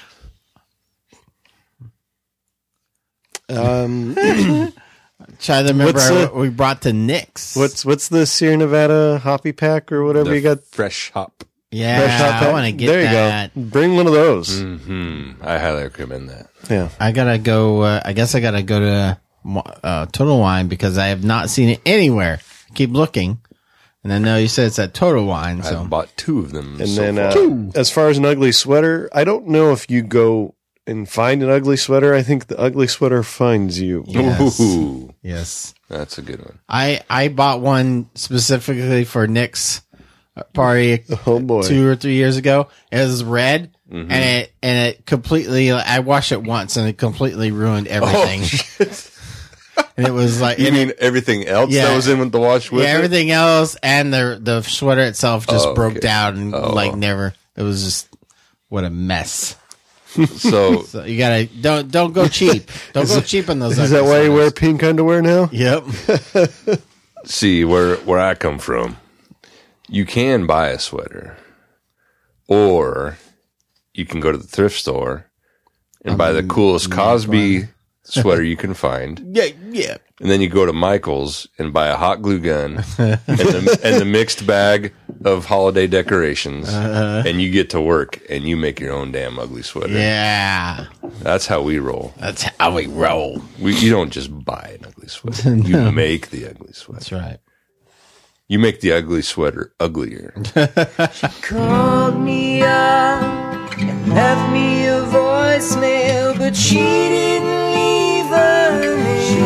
um, Try to remember What's, uh, what we brought to Nick's. what's what's the Sierra Nevada Hoppy Pack or whatever The you got? fresh hop. Yeah, Fresh Hop I Pack? want to get there you that. go. Bring one of those. Hmm. I highly recommend that. Yeah. I gotta go. Uh, I guess I gotta go to uh, Total Wine because I have not seen it anywhere. Keep looking, and I know you said it's at Total Wine. So I bought two of them. And so then, far. uh, as far as an ugly sweater, I don't know if you go and find an ugly sweater. I think the ugly sweater finds you. Yes. Ooh, yes, that's a good one. I I bought one specifically for Nick's party. Oh boy. two or three years ago. It was red, Mhm. and it and it completely. I washed it once, and it completely ruined everything. And it was like, You and mean it- everything else Yeah. that was in with the wash with yeah, it? everything else, and the the sweater itself just Oh, broke okay. down and Oh. like never. It was just what a mess. So, So you gotta don't don't go cheap. Don't go cheap on those. Is that ugly why you wear sweaters. pink underwear now? Yep. see where where I come from, you can buy a sweater, or you can go to the thrift store and buy the coolest Cosby sweater you can find. Yeah, yeah. And then you go to Michael's and buy a hot glue gun and, the, and the mixed bag of holiday decorations, Uh-huh. and you get to work and you make your own damn ugly sweater. Yeah. That's how we roll. That's how we roll. We, you don't just buy an ugly sweater. No. You make the ugly sweater. That's right. You make the ugly sweater uglier. Called me up and left me a voicemail, but she didn't leave a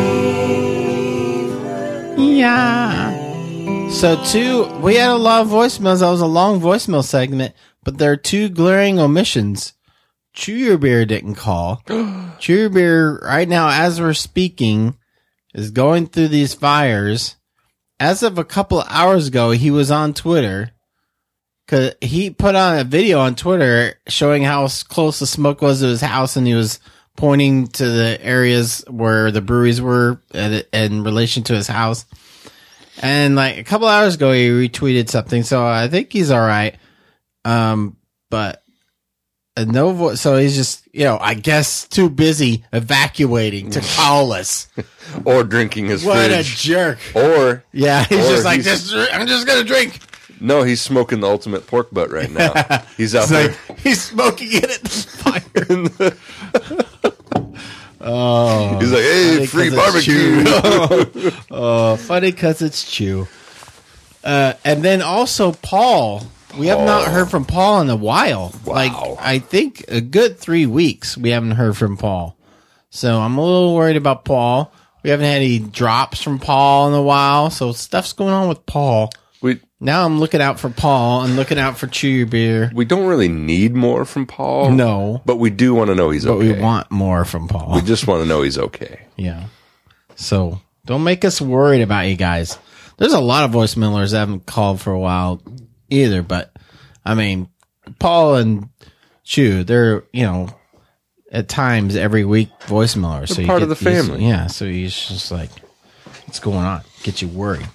name. Yeah. So two, we had a lot of voicemails. That was a long voicemail segment, but there are two glaring omissions. Chew Your Beer didn't call. Chew Your Beer, right now, as we're speaking, is going through these fires. As of a couple of hours ago, he was on Twitter. Cause he put on a video on Twitter showing how close the smoke was to his house, and he was pointing to the areas where the breweries were in relation to his house. And like a couple hours ago, he retweeted something, so I think he's all right. Um, but uh, no, vo- so he's just, you know, I guess too busy evacuating to call us or drinking his what fridge. a jerk! Or yeah, he's or just like, he's- just, I'm just gonna drink. No, he's smoking the ultimate pork butt right now. He's out It's there. like, he's smoking it at the fire. Oh, He's like, hey, funny free 'cause it's barbecue. Chew. Oh, funny because it's Chew. Uh, and then also Paul. We have not heard from Paul in a while. Wow. Like, I think a good three weeks we haven't heard from Paul. So I'm a little worried about Paul. We haven't had any drops from Paul in a while. So stuff's going on with Paul. We Now I'm looking out for Paul and looking out for Chew Your Beer. we don't really need more from Paul. No. But we do want to know he's But okay. we want more from Paul. We just want to know he's okay. Yeah. So don't make us worried about you guys. There's a lot of voicemailers that haven't called for a while either, but I mean, Paul and Chew, they're, you know, at times every week voicemailers. They're So you part get of the used- family. yeah. So he's just like, what's going on? Get you worried.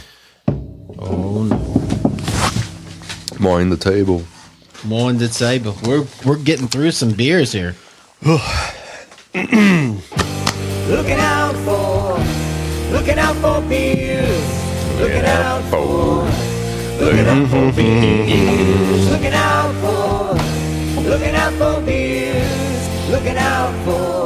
Oh no. Mind the table. More on the table. We're, we're getting through some beers here. Looking out for, looking out for beers. Looking out for, looking out for beers. Looking out for, looking out for beers. Looking out for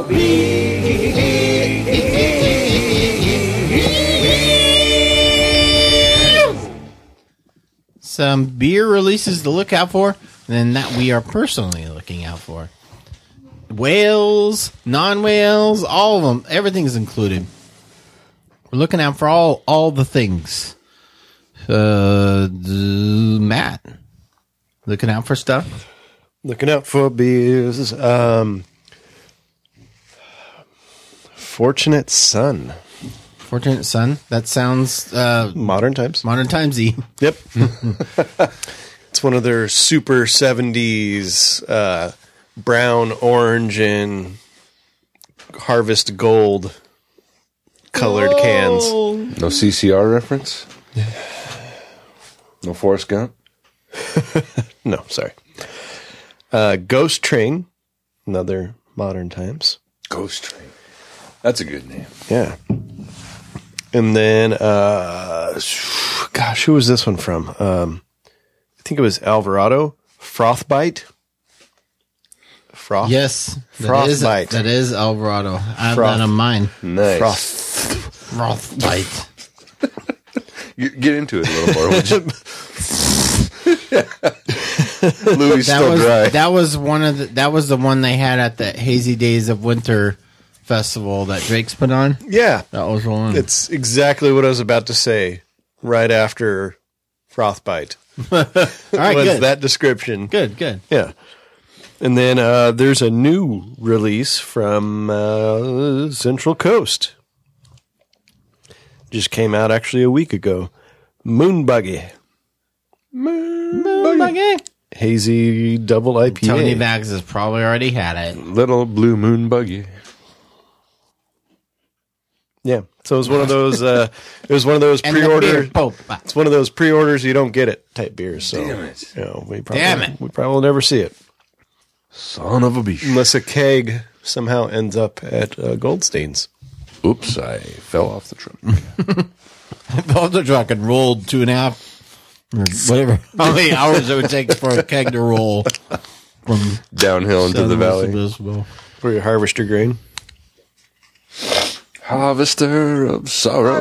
beers. Some beer releases to look out for, and that we are personally looking out for. Whales, non-whales, all of them, everything's included. We're looking out for all all the things. Uh, d- Matt, looking out for stuff. Looking out for beers. Um, Fortunate Son. Fortunate Son. That sounds uh, modern times. Modern timesy. Yep. It's one of their super seventies uh, brown, orange, and harvest gold colored cans. No C C R reference? No Forrest Gump? No, sorry. Uh, Ghost Train, another modern times. Ghost Train. That's a good name. Yeah. And then, uh, gosh, who was this one from? Um, I think it was Alvarado. Frostbite. Froth. Yes, that is, Frostbite. that is Alvarado. I have Froth. that on mine. Nice. Froth. Frostbite. You- Get into it a little more, would you? Louis that still was dry. that was one of the that was the one they had at the Hazy Days of Winter festival that Drake's put on. Yeah. That was one. It's exactly what I was about to say right after Frostbite. All right, was good. that description. Good, good. Yeah. And then uh, there's a new release from uh, Central Coast. Just came out actually a week ago. Moon Buggy. Moon Buggy. Hazy double I P A. Tony Bags has probably already had it. Little Blue Moon Buggy. Yeah. So it was one of those. Uh, it was one of those And the pre-order. beer pope. It's one of those pre-orders you don't get it type beers. So, Damn it. You know, we probably, Damn it. We probably will never see it Son of a bitch. unless a keg somehow ends up at uh, Goldstein's. Oops, I fell off the truck. I felt the truck and rolled two and a half or whatever. How many hours it would take for a keg to roll from Downhill into the San Luis valley. Obispo. For your harvester grain. Harvester of sorrow.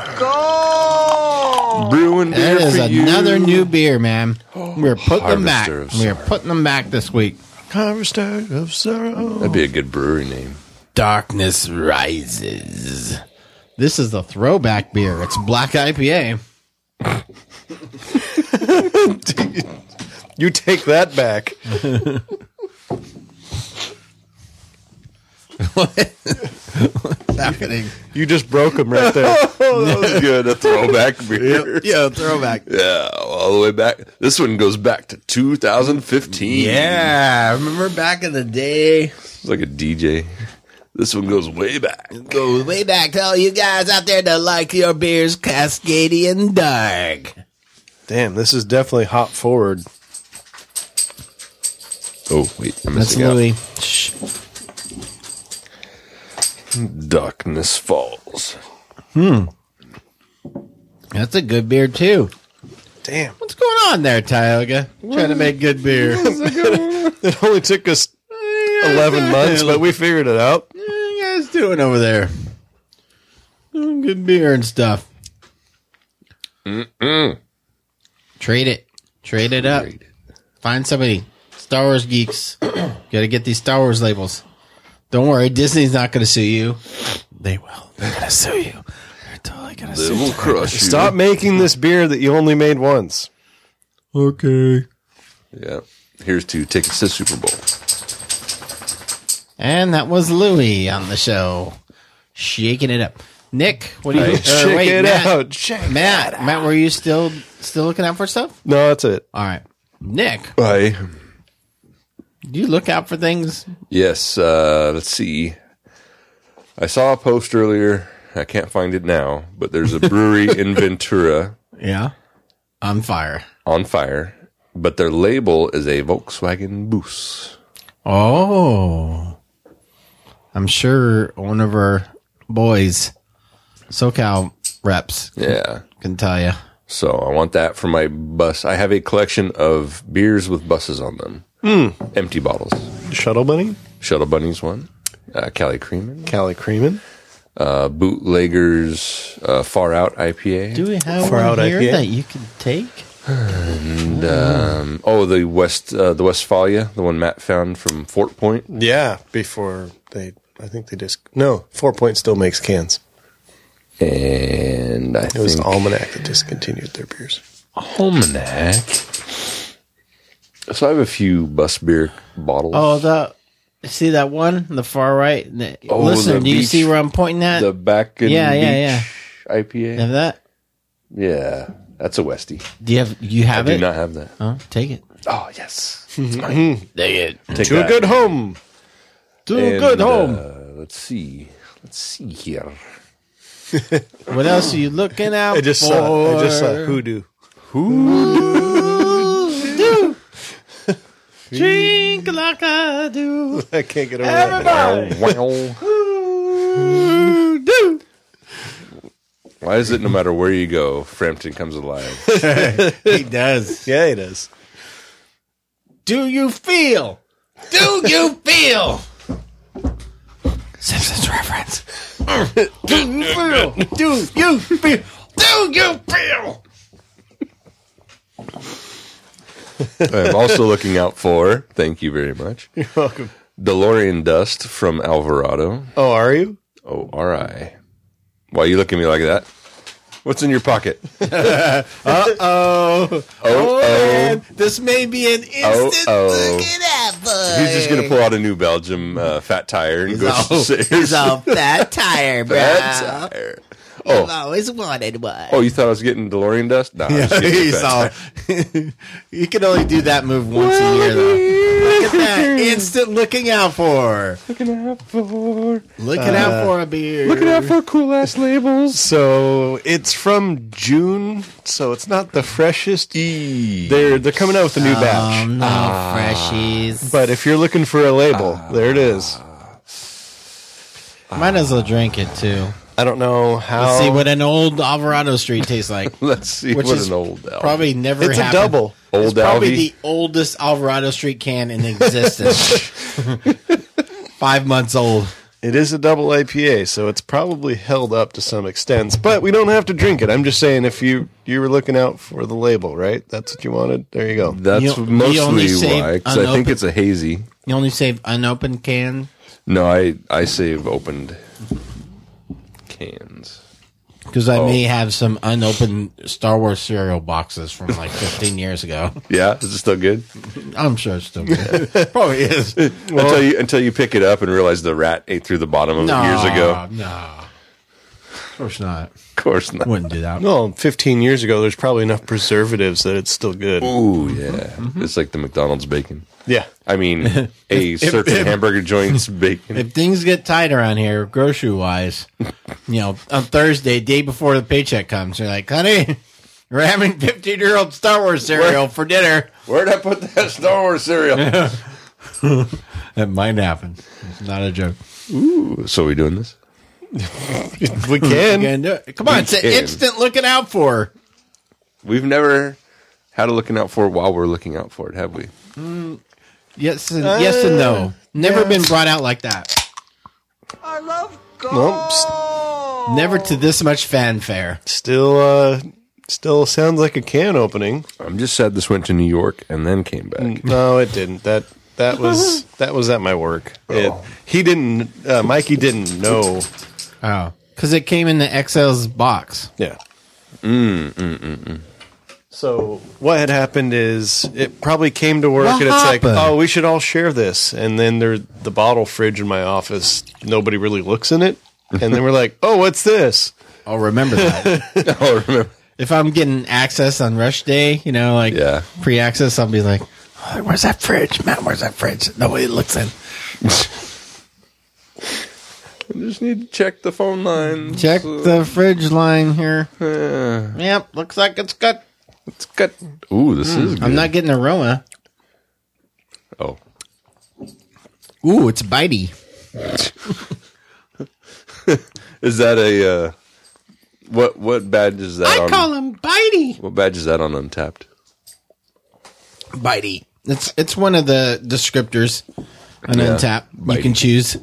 Brewing beer That is for you. another new beer, man. We're putting them back. Harvester of We're sorrow. putting them back this week. Harvester of sorrow. That'd be a good brewery name. Darkness Rises. This is the throwback beer. It's black I P A. You take that back. What's happening? You just broke them right there. Oh, that was good. A throwback beer. Yep. Yeah, throwback. Yeah, all the way back. This one goes back to two thousand fifteen. Yeah, remember back in the day? It's like a D J. This one goes way back. Goes way back to all you guys out there that like your beers Cascadian Dark. Damn, this is definitely hop forward. Oh, wait. I'm That's missing out. Louis. Shh. Darkness Falls. Hmm. That's a good beer, too. Damn. What's going on there, Tioga? Trying to make good beer. It only took us eleven months, but we figured it out. What are you guys doing over there? Doing good beer and stuff. Mm-mm. Trade it. Trade it up. Trade it. Find somebody. Star Wars geeks. Gotta get these Star Wars labels. Don't worry, Disney's not gonna sue you. They will. They're gonna sue you. They're totally gonna They sue will you. crush you. Stop making this beer that you only made once. Okay. Yeah. Here's to tickets to Super Bowl. And that was Louie on the show. Shaking it up. Nick, what do you Hey, uh, check wait, it Matt, out. Check Matt, Matt, were you still still looking out for stuff? No, that's it. All right. Nick, Hi. do you look out for things? Yes. Uh, let's see. I saw a post earlier. I can't find it now, but there's a brewery in Ventura Yeah. On fire. on fire, but their label is a Volkswagen Bus. Oh. I'm sure one of our boys, SoCal reps, Yeah. can tell you. So I want that for my bus. I have a collection of beers with buses on them. Mm. Empty bottles. Shuttle Bunny? Shuttle Bunny's one. Uh, Cali Creamin'. Cali Creamin'. Uh, Bootleggers uh, Far Out I P A. Do we have Far one out here I P A? that you can take? And um, oh, the West, uh, the Westphalia, the one Matt found from Fort Point. Yeah, before they, I think they just, no, Four Point still makes cans. And I It was think Almanac that discontinued their beers. Almanac. So I have a few bus beer bottles. Oh, the see that one, the far right. The, Oh, listen, the do you beach- see where I'm pointing at? the back and yeah, yeah, Beach yeah. I P A. Have that? Yeah, that's a Westie. Do you have? You have I it? do not have that. Oh, take it. Oh yes, Mhm. Take it. Take To a that. good home. To a And, good home. Uh, let's see. Let's see here. What else are you looking out I just for? saw, I just saw Hoodoo. Hoodoo. Drink like I do. I can't get over that. Everybody. Wow. Hoodoo. Why is it no matter where you go, Frampton comes alive? He does. Yeah, he does. Do you feel? Do you feel? Simpsons reference. Do you feel? Do you feel? Do you feel? I'm also looking out for, thank you very much, You're welcome. DeLorean Dust from Alvarado. Oh, are you? O R I. Why are you looking at me like that? What's in your pocket? Uh-oh. Oh, oh. man. This may be an instant Oh, oh. look at that, boy. He's just going to pull out a new Belgium uh, fat tire and He's go all, upstairs. he's all fat tire, bro. Fat tire. I've Oh. always wanted one. Oh, you thought I was getting DeLorean dust? No, I was getting He's fat all. tire. You can only do that move once a year, though. Look at that instant looking out for. Looking out for. Looking out for a beer. Looking out for cool ass labels. So it's from June, so it's not the freshest. They're they're coming out with a new batch. Oh, no, freshies. But if you're looking for a label, there it is. Might as well drink it too. I don't know how. Let's see what an old Alvarado Street tastes like. Let's see Which what is an old Alvi. Probably never It's a happened. double. It's Old probably Alvi. the oldest Alvarado Street can in existence. Five months old. It is a double I P A, so it's probably held up to some extent. But we don't have to drink it. I'm just saying, if you you were looking out for the label, right? That's what you wanted. There you go. That's You- you only mostly save why, because I think unopened- it's a hazy. You only save unopened can. No, I, I save opened cans. Because I Oh. may have some unopened Star Wars cereal boxes from like fifteen years ago. Yeah, is it still good? I'm sure it's still good. Probably is. until you until you pick it up and realize the rat ate through the bottom of No, it years ago. no. Of course not. Of course not. Wouldn't do that. No, fifteen years ago, there's probably enough preservatives that it's still good. Ooh, yeah. It's like the McDonald's bacon. Yeah. I mean, a If- certain if- hamburger joint's bacon. If things get tight around here, grocery wise, you know, on Thursday, day before the paycheck comes, you're like, honey, we're having fifteen year old Star Wars cereal Where- for dinner. Where'd I put that Star Wars cereal? That might happen. It's not a joke. Ooh, so we doing this? We can. You can do it. Come on, We it's an can. instant looking out for. We've never had a looking out for it while we're looking out for it, have we? Mm, yes, and, yes and no. Never yeah. been brought out like that. I love Nope. s- Never to this much fanfare. Still, uh, still sounds like a can opening. I'm just sad this went to New York and then came back. No, it didn't. That that was that was at my work. It, he didn't. Uh, Mikey didn't know. Oh, because it came in the X L's box. Yeah. Mm, mm, mm, mm. So what had happened is it probably came to work What and it's happened? like, oh, we should all share this. And then there, the bottle fridge in my office, nobody really looks in it. And then we're like, oh, what's this? I'll remember that. Oh, remember. If I'm getting access on rush day, you know, like Yeah. pre-access, I'll be like, oh, where's that fridge? Matt, where's that fridge? Nobody looks in. I just need to check the phone line. Check the fridge line here. Uh, Yep, looks like it's good. it's got. Ooh, this is good. I'm not getting aroma. Oh. Ooh, it's bitey. Is that a. Uh, what what badge is that I on? call him bitey. What badge is that on Untapped? Bitey. It's it's one of the descriptors on Yeah, Untap. You bitey. can choose.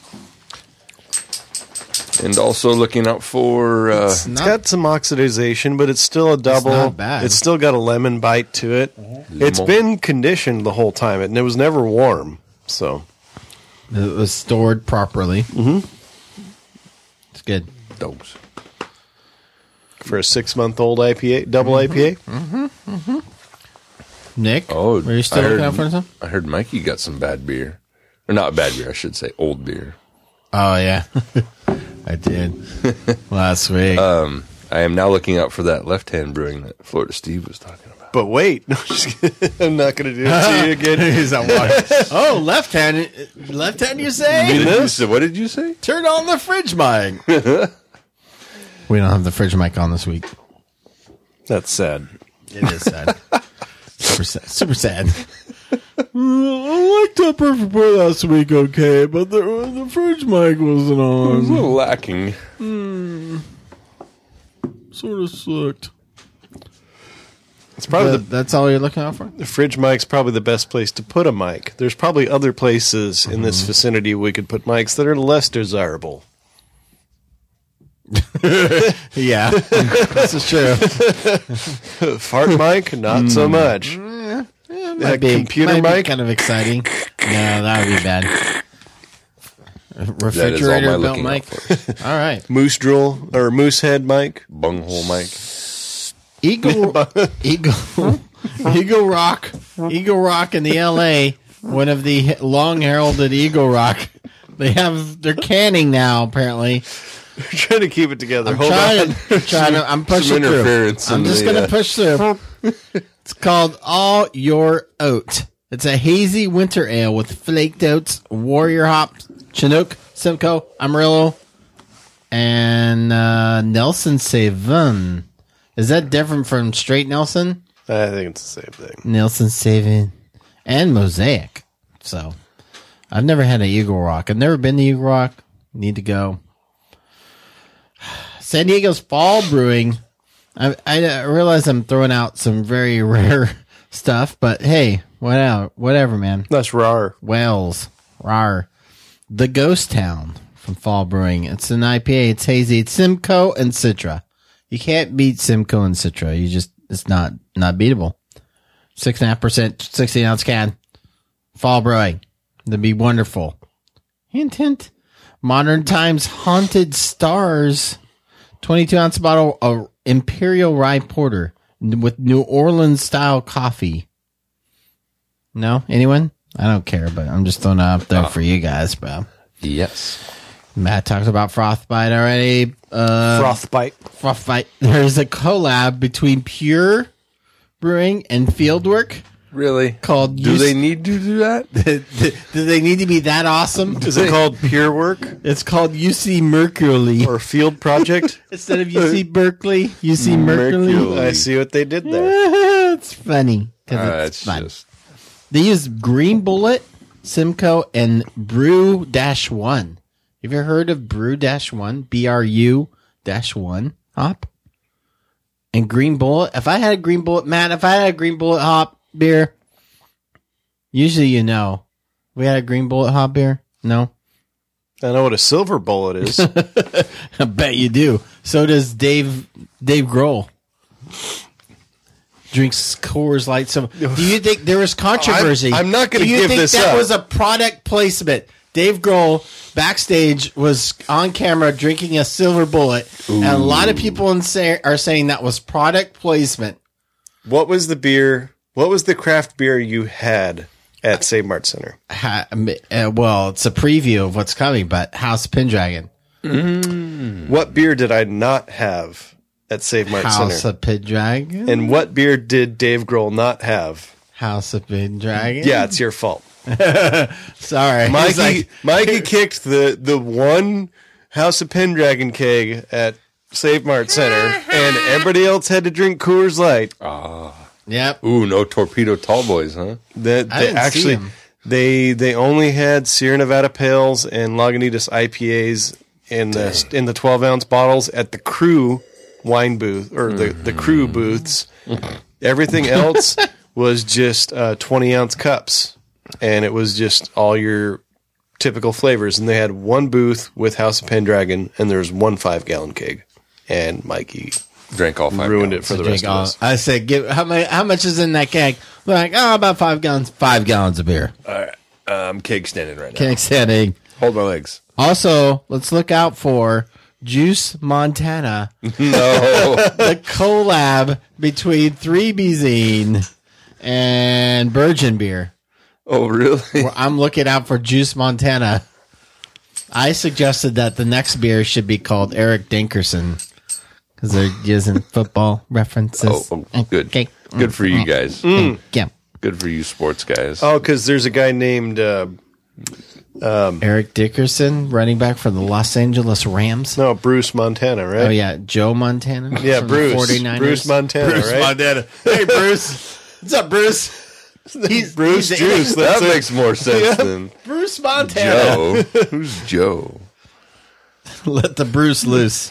And also looking out for. Uh, It's got some oxidization, but it's still a double. not bad. It's still got a lemon bite to it. It's Lemon. been conditioned the whole time, and it was never warm. So It was stored properly. Mhm. It's good. Dogs. for a six-month-old I P A, double I P A. Mm-hmm, mm-hmm. Nick, Oh, are you still I looking heard, out for something? I heard Mikey got some bad beer. Or not bad beer, I should say. Old beer. Oh, yeah. I did. Last week. Um, I am now looking out for that left-hand brewing that Florida Steve was talking about. But wait, no, just kidding. I'm not going to do it to you again. He's on water. Oh, left hand. Left hand, you say? What did you say? What did you say? Turn on the fridge mic. We don't have the fridge mic on this week. That's sad. It is sad. Super sad. Super sad. I liked that perfect boy last week, okay, but the, the fridge mic wasn't It was a on. little lacking. Hmm. Sort of sucked. It's probably That- the, that's all you're looking out for? the fridge mic's probably the best place to put a mic. There's probably other places in this vicinity we could put mics that are less desirable. Yeah, this is true. Fart mic, not so much. Yeah, That might be, computer might be mic? kind of exciting. No, that would be bad. That Refrigerator is all my belt looking out mic. for. All right. Moose drool or moose head mic. Bunghole mic. Eagle, Eagle, Eagle Rock, Eagle Rock in the L A. One of the long heralded Eagle Rock. They have they're canning now. Apparently, We're trying to keep it together. I'm Hold trying, on. to, trying to. I'm pushing Some through. interference I'm in just the, gonna uh, push through. It's called All Your Oat. It's a hazy winter ale with flaked oats, warrior hops, Chinook, Simcoe, Amarillo, and uh, Nelson Sauvin. Is that different from straight Nelson? I think it's the same thing. Nelson Sauvin and Mosaic. So, I've never had an Eagle Rock. I've never been to Eagle Rock. Need to go. San Diego's Fall Brewing. I, I realize I'm throwing out some very rare stuff, but hey, whatever, whatever, man. That's rar. Wells, rar. The Ghost Town from Fall Brewing. It's an I P A. It's hazy. It's Simcoe and Citra. You can't beat Simcoe and Citra. You just, it's not, not beatable. Six and a half percent, sixteen ounce can. Fall Brewing. That'd be wonderful. Hint, hint. Modern Times Haunted Stars twenty-two ounce bottle of Imperial Rye Porter with New Orleans style coffee. No? Anyone? I don't care, but I'm just throwing it up there Oh. for you guys, bro. Yes. Matt talked about Frostbite already. Uh, Frostbite. Frostbite. There's a collab between Pure Brewing and Fieldwork. Really? Called Do U C they need to do that? Do they need to be that awesome? Is it called Pure Work? It's called U C Mercury. Or Field Project? Instead of U C Berkeley, U C Mercury. I see what they did there. It's funny. 'Cause Uh, it's it's fun. just They use Green Bullet, Simcoe, and Brew Dash One. Have you ever heard of Brew Dash One? B R U Dash One hop? And Green Bullet. If I had a Green Bullet, Matt, if I had a Green Bullet hop beer, usually you know. We had a Green Bullet hop beer? No? I know what a silver bullet is. I bet you do. So does Dave Dave Grohl. Drinks Coors Light. So, do you think there was controversy? I'm- I'm not gonna Do you give think this that up. was a product placement? Dave Grohl backstage was on camera drinking a silver bullet, and a lot of people in say, are saying that was product placement. What was the beer? What was the craft beer you had at Save Mart Center? Ha, uh, well, it's a preview of what's coming, but House of Pendragon. What beer did I not have at Save Mart House Center? of Pendragon. And what beer did Dave Grohl not have? House of Pendragon. Yeah, it's your fault. Sorry. Mikey, He's like- Mikey kicked the, the one House of Pendragon keg at Save Mart Center, and everybody else had to drink Coors Light. ah. Yep. Ooh, no Torpedo Tall Boys, huh? That I they didn't see actually him. they they only had Sierra Nevada Pales and Lagunitas I P As in the in the twelve ounce bottles at the Crew wine booth or the the Crew booths. Everything else was just uh, twenty ounce cups, and it was just all your typical flavors. And they had one booth with House of Pendragon, and there was one five gallon keg. And Mikey Drank all five. ruined gallons. it for the Drink rest of all- us. I said, give how many? How much is in that keg? They're like, oh, about five gallons. Five gallons of beer. All right. Um, keg standing right now. Keg standing. Hold my legs. Also, let's look out for Juice Montana, No. the collab between three B Zine and Virgin Beer. Oh, really? Well, I'm looking out for Juice Montana. I suggested that the next beer should be called Eric Dinkerson because they're using football references. Oh, oh, good. Okay. Good for you guys. Mm. Yeah. Good for you sports guys. Oh, because there's a guy named uh, um, Eric Dickerson, running back for the Los Angeles Rams. no Bruce Montana, right? Oh, yeah. Joe Montana. Yeah, from the Bruce. 49ers. Bruce Montana, Bruce right? Montana. Hey, Bruce. What's up, Bruce? He's Bruce he's- Juice. that That's it. makes more sense Yeah. than Bruce Montana. Joe. Who's Joe? Let the Bruce loose.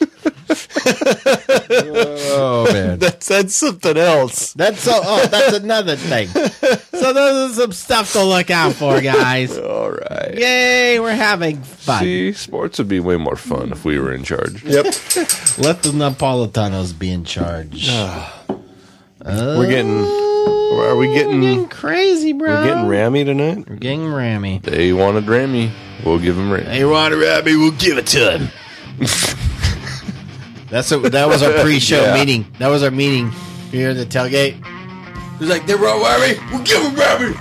Oh man, That's that's something else. that's so. Oh, that's another thing. So those are some stuff to look out for, guys. All right. Yay, we're having fun. See, sports would be way more fun if we were in charge. Yep, Let the Napolitanos be in charge. we're getting. Are we getting? Getting crazy, bro. We're getting rammy tonight. We're getting rammy. They wanted Ramy. We'll give him Ramy. Hey, Ronnie Rabby, we'll give it to him. That's a, that was our pre-show Yeah. meeting. That was our meeting here at the tailgate. He's like, they want Rabby, we'll give him Rabby.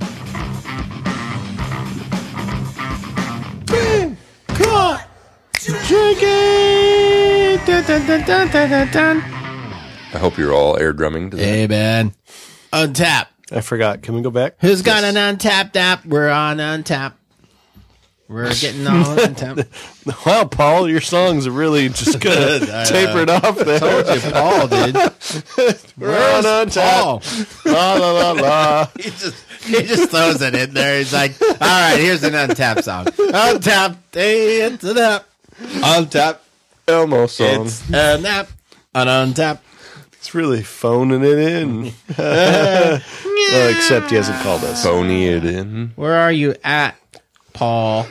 Come on, drink it. Dun, dun, dun, dun, dun, dun, dun. I hope you're all air drumming to that. Hey, man. Untap. I forgot. Can we go back? Who's got an untapped app? We're on Untap. We're getting all Untap. Wow, Paul, your songs are really just gonna I taper it know. off there. Told you, Paul, dude. We're on on Paul? tap. La la la la. He just he just throws it in there. He's like, all right, here's an Untap song. Untap, it's an app. Untap, Elmo song. it's an app. An Untap. It's really phoning it in. Uh, except he hasn't called us. Phony it in. Where are you at, Paul?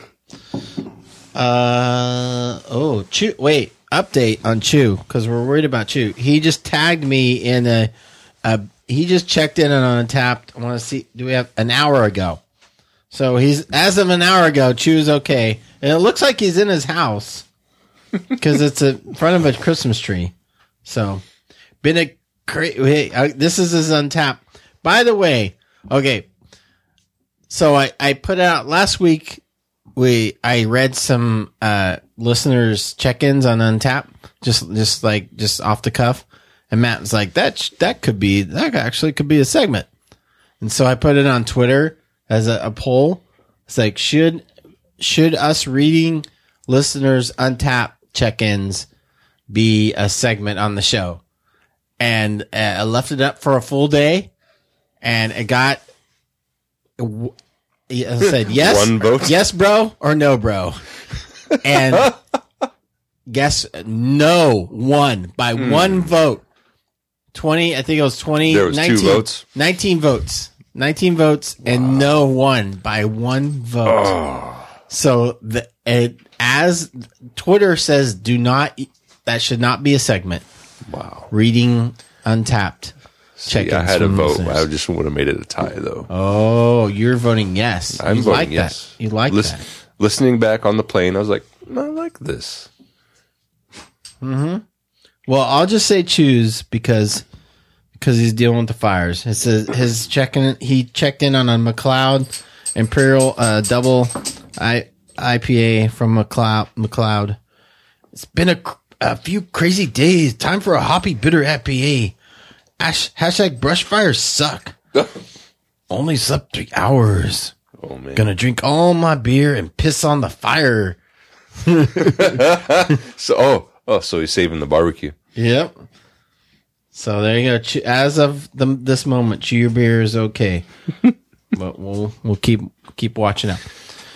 Uh oh, Chew. Wait, update on Chew because we're worried about Chew. He just tagged me in a. a he just checked in on Untapped. I want to see. Do we have an hour ago? So he's as of an hour ago. Chew's okay, and it looks like he's in his house. because it's a in front of a Christmas tree. So, been a great. Hey, uh, this is his Untapped. By the way, okay. So I I put out last week. We I read some uh, listeners check-ins on Untapped, just just like just off the cuff, and Matt was like, that sh- that could be that actually could be a segment, and so I put it on Twitter as a, a poll. It's like should should us reading listeners Untapped check-ins be a segment on the show, and uh, I left it up for a full day, and it got. I said yes, One vote? yes, bro, or no, bro, and guess no won by Hmm. one vote. Twenty, I think it was twenty. There was two nineteen, votes? Nineteen votes, nineteen votes, and no won by one vote. Oh. So the it, as Twitter says, do not that should not be a segment. Wow, reading Untapped. See, I had a vote. I just would have made it a tie, though. Oh, you're voting yes. I'm you voting like yes. That. You like Lis- that. Listening back on the plane, I was like, I like this. Mm-hmm. Well, I'll just say choose because because he's dealing with the fires. It says his checking. He checked in on a McLeod Imperial uh, double I, I P A from McLeod. McLeod. It's been a, a few crazy days. Time for a hoppy bitter I P A. Ash, hashtag brush fires suck. Only slept three hours. Oh man! Gonna drink all my beer and piss on the fire. so oh oh, so he's saving the barbecue. Yep. So there you go. Chew- As of the, this moment, chew your beer is okay, but we'll we'll keep keep watching out.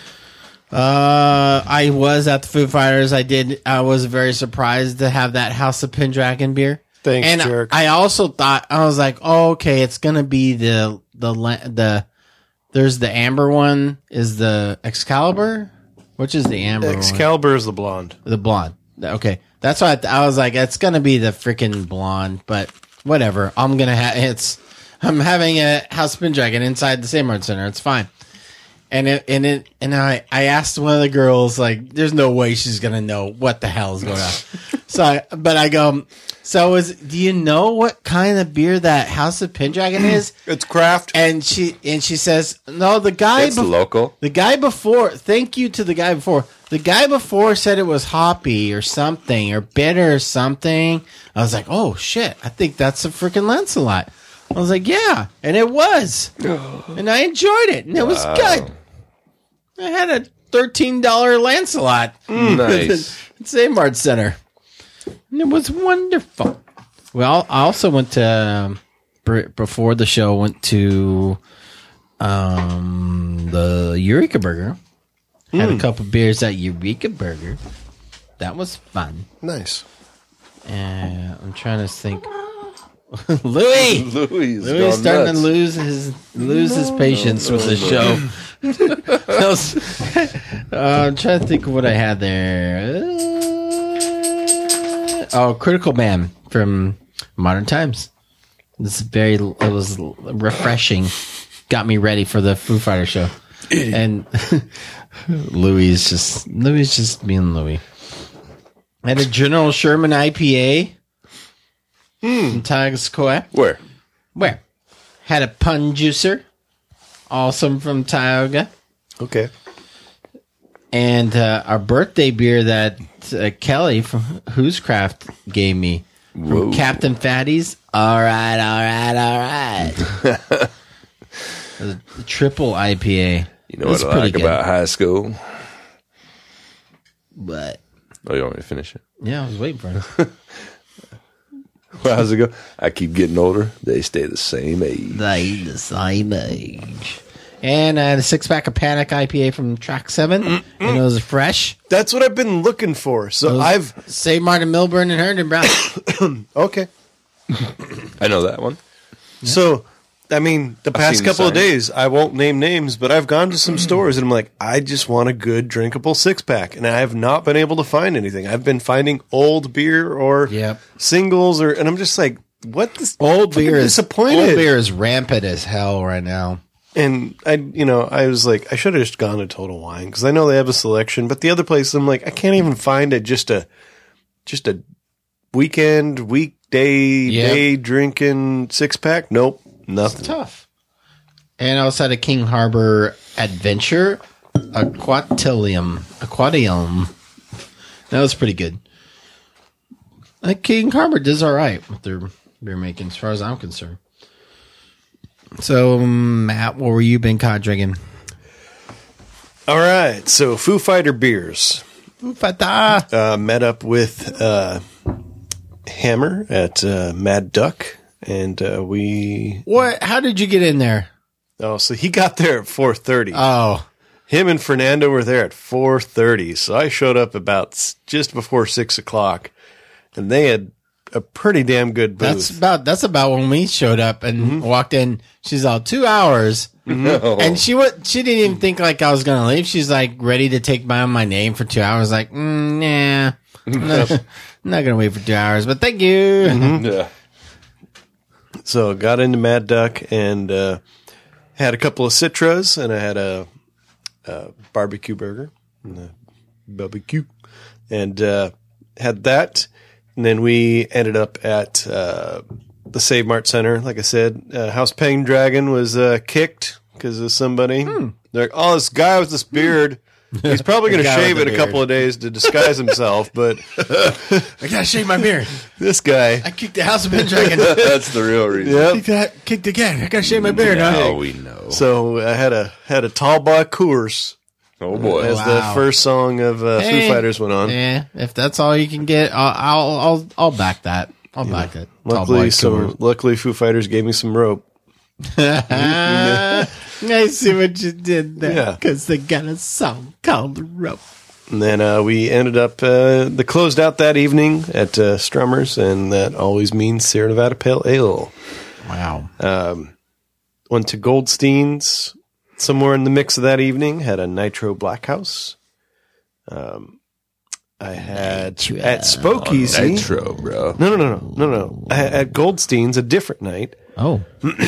Uh, I was at the Foo Fighters. I did. I was very surprised to have that House of Pendragon beer. Thanks, and jerk. I also thought I was like, oh, okay, it's gonna be the the la- the. There's the amber one. Is the Excalibur? Which is the amber? Excalibur is the blonde. The blonde. Okay, that's why I, th- I was like, it's gonna be the freaking blonde. But whatever. I'm gonna have it's. I'm having a House of Pendragon inside the Same Art Center. It's fine. And it and it and I I asked one of the girls like, there's no way she's gonna know what the hell is going on. so, I, but I go. So is do you know what kind of beer that House of Pendragon is? It's craft. And she and she says, no, the guy It's local. The guy before, thank you to the guy before. The guy before said it was hoppy or something or bitter or something. I was like, oh shit, I think that's a freaking Lancelot. I was like, yeah, and it was, and I enjoyed it, and it was Wow. good. I had a thirteen dollar Lancelot. Nice. at Same Art Center. And it was wonderful. Well, I also went to, um, br- before the show, went to um, the Eureka Burger. Had a Mm. couple beers at Eureka Burger. That was fun. Nice. And I'm trying to think. Louis! Louis is Louis is going starting nuts. to lose his lose his patience with the show. That was- uh, I'm trying to think of what I had there. Uh, oh, Critical Man from Modern Times. This is very. It was refreshing. Got me ready for the Foo Fighter show. And Louis is just Louis is just being Louis. I had a General Sherman I P A. Hmm. Tiger Square. Where? Where? Had a pun juicer. Awesome from Tioga. Okay. And uh, our birthday beer that uh, Kelly from Who's Craft gave me. From Whoa. Captain Fatty's. All right, all right, all right. a triple I P A. You know what I like about high school? What? Oh, you want me to finish it? Yeah, I was waiting for it. Well, how's it go? I keep getting older. They stay the same age. They the same age. And I had a six pack of Panic I P A from Track Seven, and it was fresh. That's what I've been looking for. So I've Saint Martin, Milburn, and Herndon Brown. okay. I know that one. So, I mean, the I've past seen the couple of sign. days, I won't name names, but I've gone to some stores and I'm like, I just want a good drinkable six pack, and I have not been able to find anything. I've been finding old beer or Yep. singles, or and I'm just like, what? This Old beer is disappointed. Old beer is rampant as hell right now. And I, you know, I was like, I should have just gone to Total Wine because I know they have a selection. But the other place, I'm like, I can't even find a just a just a weekend, weekday, Yep. day drinking six pack. Nope, nothing. It's tough. And outside of King Harbor Adventure, Aquatilium, Aquatium. That was pretty good. Like King Harbor does all right with their beer making, as far as I'm concerned. So, Matt, what were you been caught drinking? All right, so Foo Fighter beers. Foo Fighter. Uh, met up with uh, Hammer at uh, Mad Duck, and uh, we. What? How did you get in there? Oh, so he got there at four thirty. Oh, him and Fernando were there at four thirty. So I showed up about s- just before six o'clock, and they had a pretty damn good booth. That's about that's about when we showed up and Mm-hmm. walked in. She's all two hours, No. and she would she didn't even think like I was gonna leave. She's like ready to take my my name for two hours. Like, mm, nah, I'm not, I'm not gonna wait for two hours. But thank you. Mm-hmm. Yeah. So got into Mad Duck and uh, had a couple of Citras, and I had a, a barbecue burger, and a barbecue, and uh, had that. And then we ended up at uh, the Save Mart Center. Like I said, uh, House Peng Dragon was uh, kicked because of somebody. Hmm. They're like, oh, this guy with this beard. He's probably going The to guy shave with it the a couple beard. of days to disguise himself, but I gotta shave my beard. this guy. I kicked the House of Pendragon. That's the real reason. Yep. Kicked, that, kicked again. I gotta shave my beard. Now Huh? we know. So I had a had a tall boy Coors. Oh boy. As Wow. the first song of uh, Hey. Foo Fighters went on. Yeah, if that's all you can get, I'll I'll I'll, I'll back that. I'll back it. Tall Luckily, boy some, luckily, Foo Fighters gave me some rope. I see what you did there. Yeah. Because they got a song called The Rope. And then uh, we ended up, uh, they closed out that evening at uh, Strummer's, and that always means Sierra Nevada Pale Ale. Wow. Um, went to Goldstein's somewhere in the mix of that evening, had a Nitro Black House. Um, I had Nitro. at Spokeasy. Nitro, bro. No, no, no, no, no, no. I had, at Goldstein's, a different night. Oh.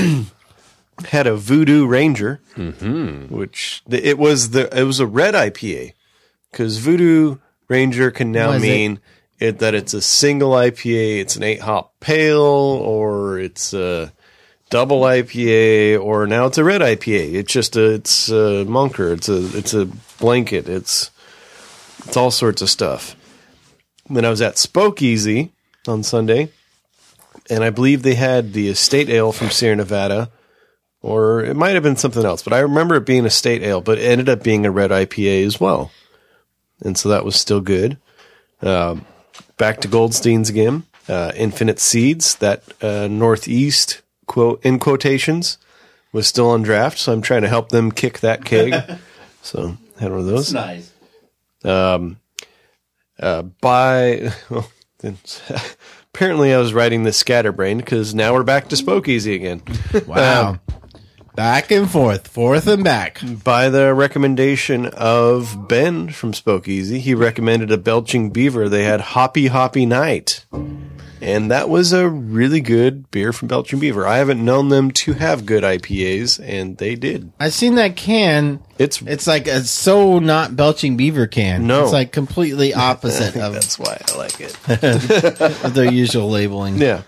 Had a Voodoo Ranger, Mm-hmm. which the, it was the it was a red I P A because Voodoo Ranger can now Was it? mean it? that it's a single I P A, it's an eight hop pale, or it's a double I P A, or now it's a red I P A. It's just a it's a monker. It's a it's a blanket. It's it's all sorts of stuff. Then I was at Spokeasy on Sunday, and I believe they had the estate ale from Sierra Nevada. Or it might have been something else, but I remember it being a state ale, but it ended up being a red I P A as well. And so that was still good. Um, back to Goldstein's again. Uh, Infinite Seeds, that uh, Northeast, quote in quotations, was still on draft. So I'm trying to help them kick that keg. So had one of those. Nice. Um, uh, by, well, apparently I was writing this scatterbrain because now we're back to Spokeasy again. Wow. Um, Back and forth, forth and back. By the recommendation of Ben from Spokeasy, he recommended a Belching Beaver. They had Hoppy Hoppy Night. And that was a really good beer from Belching Beaver. I haven't known them to have good I P As, and they did. I seen that can. It's it's like a so not Belching Beaver can. No. It's like completely opposite of That's why I like it. of their usual labeling. Yeah.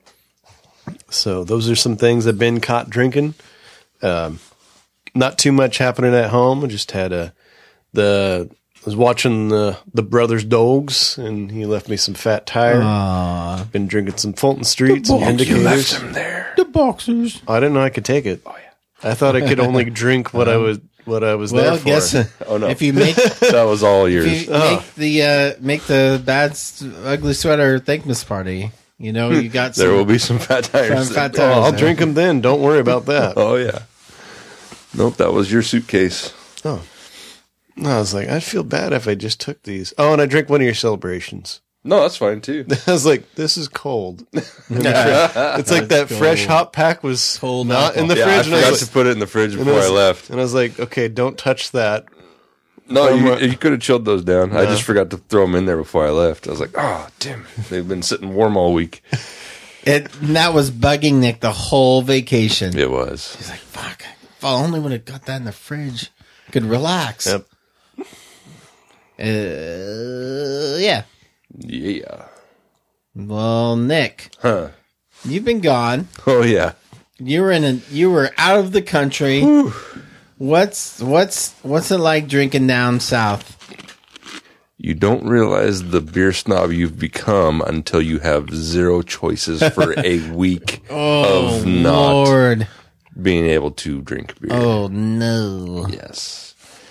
So those are some things I've been caught drinking. Um, not too much happening at home. I just had a the I was watching the the Brothers Dogs, and he left me some Fat Tire. Aw. Been drinking some Fulton Street, some box. Indicators. You left him there. The boxers. I didn't know I could take it. Oh yeah. I thought I could only drink what I was what I was Well, there I for. guess uh, Oh no. if you make that was all yours. if you Oh. make the uh, make the bad s- ugly sweater Thankmas party, you know you got some, There will be some fat tires. some fat Oh, tires. I'll there. drink them then. Don't worry about that. Oh yeah. Nope, that was your suitcase. Oh. No, I was like, I'd feel bad if I just took these. Oh, and I drank one of your celebrations. No, that's fine too. I was like, this is cold. It's like that fresh hot pack was Cold not in the yeah, I fridge. and I forgot was to like- put it in the fridge and before I, was- left. And I was like, okay, don't touch that. No, Um, you, uh, you could have chilled those down. I No. just forgot to throw them in there before I left. I was like, oh, damn. They've been sitting warm all week. It, and that was bugging Nick the whole vacation. It was. He's like, fuck, I only would have got that in the fridge. Could relax. Yep. Uh, yeah. Yeah. Well, Nick. Huh. You've been gone. Oh, yeah. You were in a, you were out of the country. Whew. What's what's what's it like drinking down south? You don't realize the beer snob you've become until you have zero choices for a week Oh, of not Lord. being able to drink beer. Oh, no. Yes.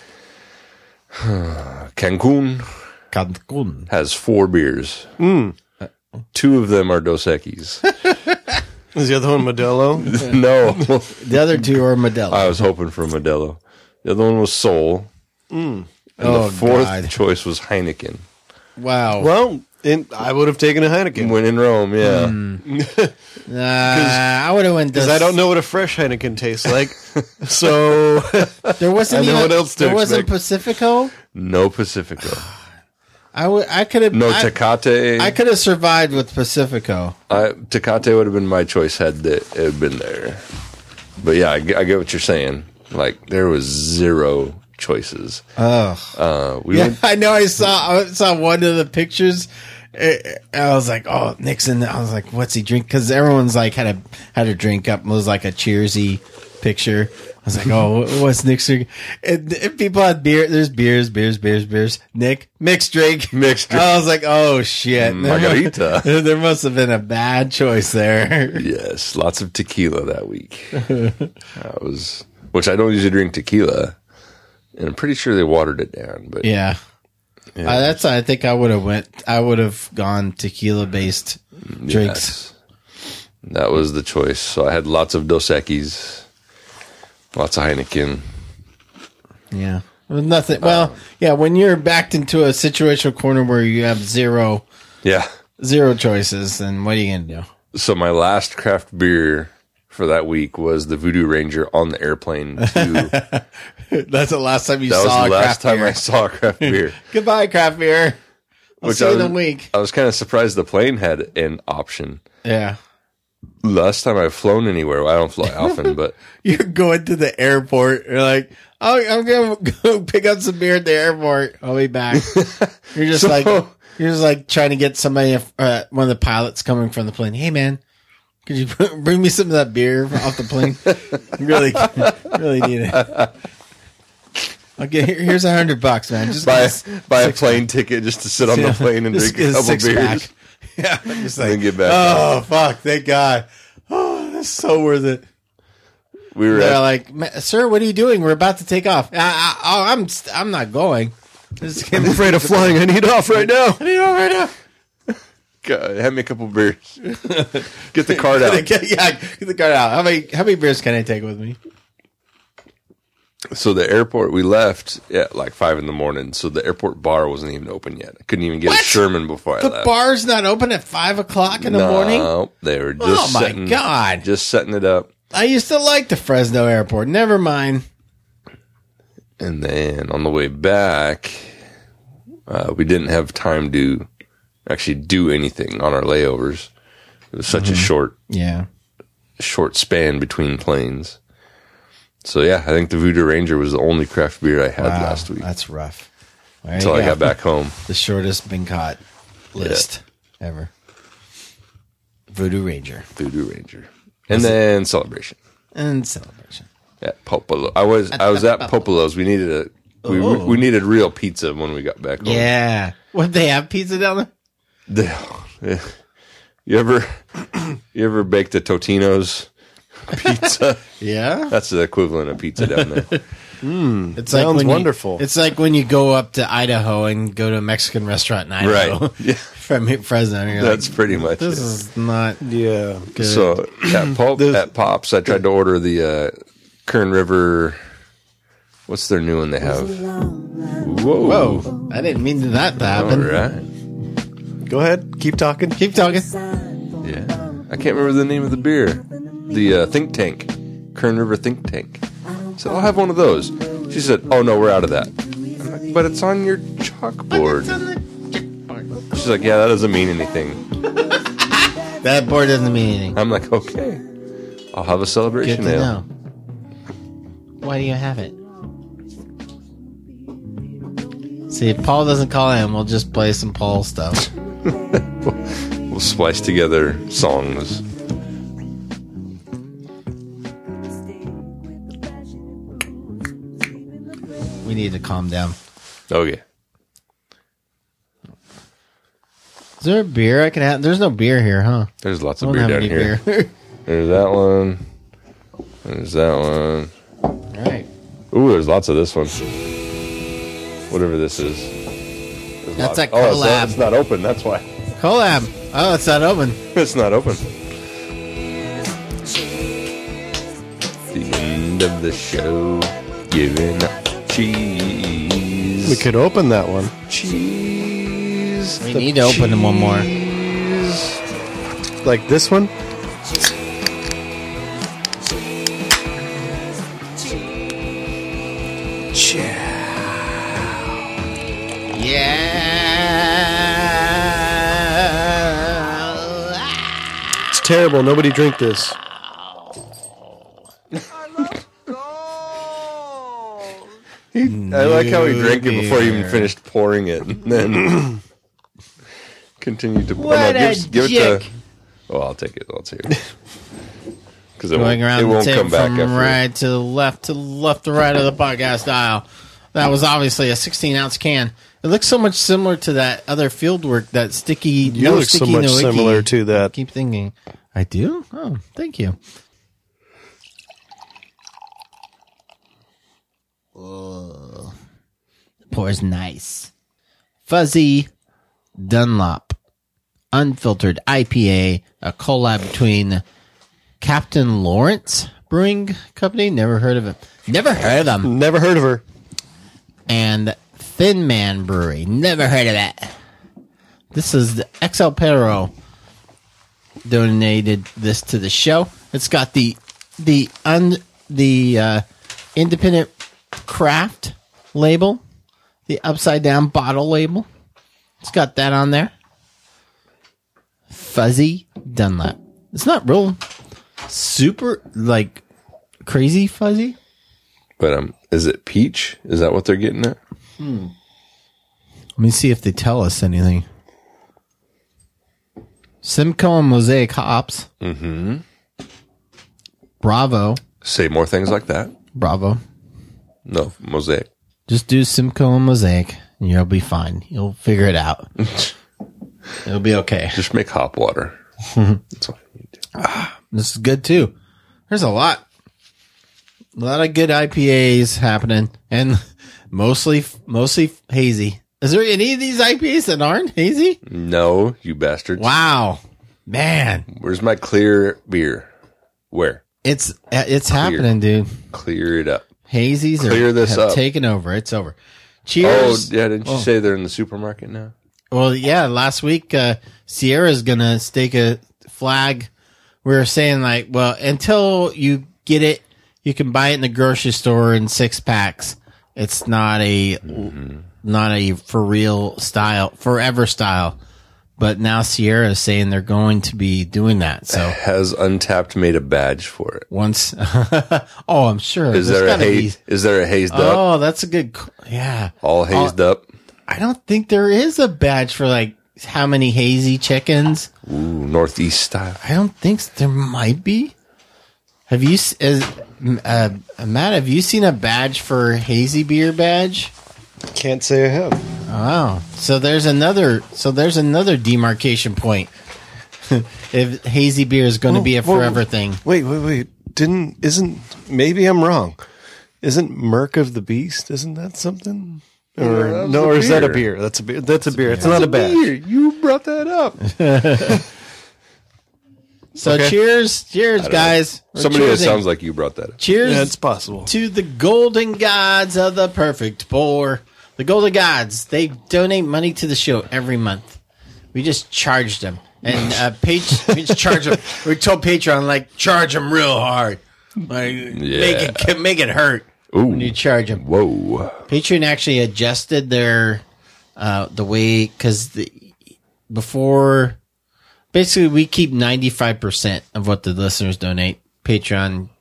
Cancun, Cancun has four beers. Mm. Two of them are Dos Equis. Is the other one Modelo? No. The other two are Modelo. I was hoping for Modelo. The other one was Sol. Mm. And Oh, the fourth God. choice was Heineken. Wow. Well, in, I would have taken a Heineken. When in Rome, yeah. Mm. Uh, I would have went Because this. I don't know what a fresh Heineken tastes like. So There wasn't I know even. what else to there wasn't expect. Pacifico. No Pacifico. I would. I could have. No I, Tecate. I could have survived with Pacifico. I, Tecate would have been my choice had that it had been there. But yeah, I, get- I get what you're saying. Like, there was zero choices. Oh, Uh, we yeah. went, I know. I saw. I saw one of the pictures. eh, I was like, "Oh, Nixon." I was like, "What's he drink?" Because everyone's like had a had a drink up. It was like a cheersy picture. I was like, "Oh, what's Nick's drink?" And, and people had beer. There's beers, beers, beers, beers. Nick mixed drink. Mixed drink. I was like, "Oh shit, Margarita. There, there must have been a bad choice there." yes, lots of tequila that week. That was, which I don't usually drink tequila. And I'm pretty sure they watered it down. But Yeah. yeah. Uh, that's. I think I would have went. I would have gone tequila based drinks. Yes. That was the choice. So I had lots of Dos Equis, lots of Heineken. Yeah. Well, nothing. Well, yeah. When you're backed into a situational corner where you have zero, Yeah. zero choices, then what are you gonna do? So my last craft beer for that week was the Voodoo Ranger on the airplane to. That's the last time you that saw was the a last craft time beer. I saw a craft beer. Goodbye, craft beer. I'll Which see I you was, in a week. I was kind of surprised the plane had an option. Yeah. Last time I've flown anywhere, well, I don't fly often, but You're going to the airport. You're like, oh, I'm gonna go pick up some beer at the airport. I'll be back. You're just So- like, you're just like trying to get somebody, uh, one of the pilots coming from the plane. Hey, man, could you bring me some of that beer off the plane? really, really need it. Okay, here, here's a hundred bucks, man. Just buy, get a buy a six plane ticket just to sit on the Yeah. plane and Just drink a get a couple six beers. pack. Yeah, just like, then get back oh, fuck, thank God. Oh, that's so worth it. We were They're at, like, "Ma- sir, what are you doing? We're about to take off. I, I, oh, I'm, st- I'm not going. Just I'm afraid of flying. I need off right now. I need off right now. God, have me a couple beers. Get the card out. yeah, get the card out. How many, how many beers can I take with me? So the airport, we left at like five in the morning. So the airport bar wasn't even open yet. I couldn't even get What? a Sherman before I The left. bar's not open at five o'clock in the no, morning. they were just Oh, my setting, God. just setting it up. I used to like the Fresno airport. Never mind. And then on the way back, uh, we didn't have time to actually do anything on our layovers. It was such a short, Yeah. short span between planes. So yeah, I think the Voodoo Ranger was the only craft beer I had Wow, last week that's rough. There until you I go. got back home. The shortest been caught list ever. Voodoo Ranger. Voodoo Ranger. And then Celebration. And Celebration. At Popolo. I was I was at Popolo's. We needed a we Oh. we needed real pizza when we got back home. Yeah. What, they have pizza down there? The- you ever you ever baked a Totino's pizza? Yeah. That's the equivalent of pizza down there. Mm, It's like sounds when you- wonderful. it's like when you go up to Idaho and go to a Mexican restaurant in Idaho. Right. Yeah. From Fresno. And you're That's like, pretty much This it. is not yeah. good. So at, Pop, at Pops, I tried to order the uh, Kern River. What's their new one they have? Whoa. Whoa. I didn't mean that to All happen. right. Go ahead. Keep talking. Keep talking. Yeah. I can't remember the name of the beer. The uh, Think Tank. Kern River Think Tank. I said, I'll have one of those. She said, oh, no, we're out of that. I'm like, but it's on your chalkboard. She's like, yeah, that doesn't mean anything. That board doesn't mean anything. I'm like, okay. I'll have a celebration Good to ale. know. why do you have it? See, if Paul doesn't call in, we'll just play some Paul stuff. We'll splice together songs. We need to calm down. Okay. Is there a beer I can have? There's no beer here, huh? There's lots I of don't beer have down any here. beer. There's that one. There's that one. All right. Ooh, there's lots of this one. Whatever this is. There's That's lots- a Oh, it's not, collab. it's not open. That's why. Collab. Oh, it's not open. It's not open. The end of the show. Giving up cheese. We could open that one. Cheese. We need to open one more. Like this one? Yeah. It's terrible. Nobody drink this. I like how he drank it before he even beer. finished pouring it, and then continued to. What oh, no, a give, give it dick. to. Oh, I'll take it. I'll take it. Because it Going won't, around it the won't table come back from after. right to the left to the left to right of the podcast dial. That was obviously a sixteen ounce can. It looks so much similar to that other Fieldwork, that sticky. You no look so sticky, much no icky. similar to that. I keep thinking, I do? Oh, thank you. Oh, pours nice. Fuzzy Dunlop Unfiltered I P A, a collab between Captain Lawrence Brewing Company. Never heard of it. Never heard of them. Never heard of her. And Thin Man Brewery. Never heard of that. This is the X El Perro donated this to the show. It's got the the un the uh, independent craft label, the upside down bottle label. It's got that on there. Fuzzy Dunlap. It's not real super like crazy fuzzy. But um, is it peach? Is that what they're getting at? Hmm. Let me see if they tell us anything. Simcoe and Mosaic hops. Mm-hmm. Bravo. Say more things like that. Bravo. No, mosaic. Just do Simcoe and Mosaic, and you'll be fine. You'll figure it out. It'll be okay. Just make hop water. That's all you need to do. Ah, this is good too. There's a lot, a lot of good I P As happening, and mostly, mostly hazy. Is there any of these I P As that aren't hazy? No, you bastards. Wow, man. Where's my clear beer? Where? It's it's Clear. happening, dude. Clear it up. Hazies Clear are, this have up. taken over. It's over. Cheers. Oh, yeah, didn't you Oh. say they're in the supermarket now? Well, yeah, last week, uh, Sierra's gonna stake a flag. We were saying like, well, until you get it, you can buy it in the grocery store in six packs. It's not a, not a for real style, forever style. But now Sierra is saying they're going to be doing that. So Has Untapped made a badge for it? once, oh, I'm sure. Is There's there a gotta be- haze? Is there a hazed up? Oh, that's a good, c- yeah. All hazed up? I don't think there is a badge for like how many hazy chickens. Ooh, Northeast style. I don't think s- there might be. Have you, s- is, uh, Matt? Have you seen a badge for hazy beer badge? Can't say I have. Oh, wow. So there's another. So there's another demarcation point. If hazy beer is going to Whoa, be a whoa, forever thing. Wait, wait, wait. Didn't isn't maybe I'm wrong. Isn't Merc of the Beast? Isn't that something? Yeah, Or that was no, a or is that a beer. beer? That's a beer. That's a beer. It's That's not a a badge. beer. You brought that up. So Okay. cheers, cheers, I don't guys. We're Somebody that cheersing. sounds like you brought that up. Cheers. Yeah, it's possible. To the golden gods of the perfect pour. The golden gods, they donate money to the show every month. We just charged them. And uh, page, we just charge them. We told Patreon, like, charge them real hard. Like, make it make it hurt Ooh. when you charge them. Whoa. Patreon actually adjusted their, uh, the way, because the, before, basically we keep ninety-five percent of what the listeners donate. Patreon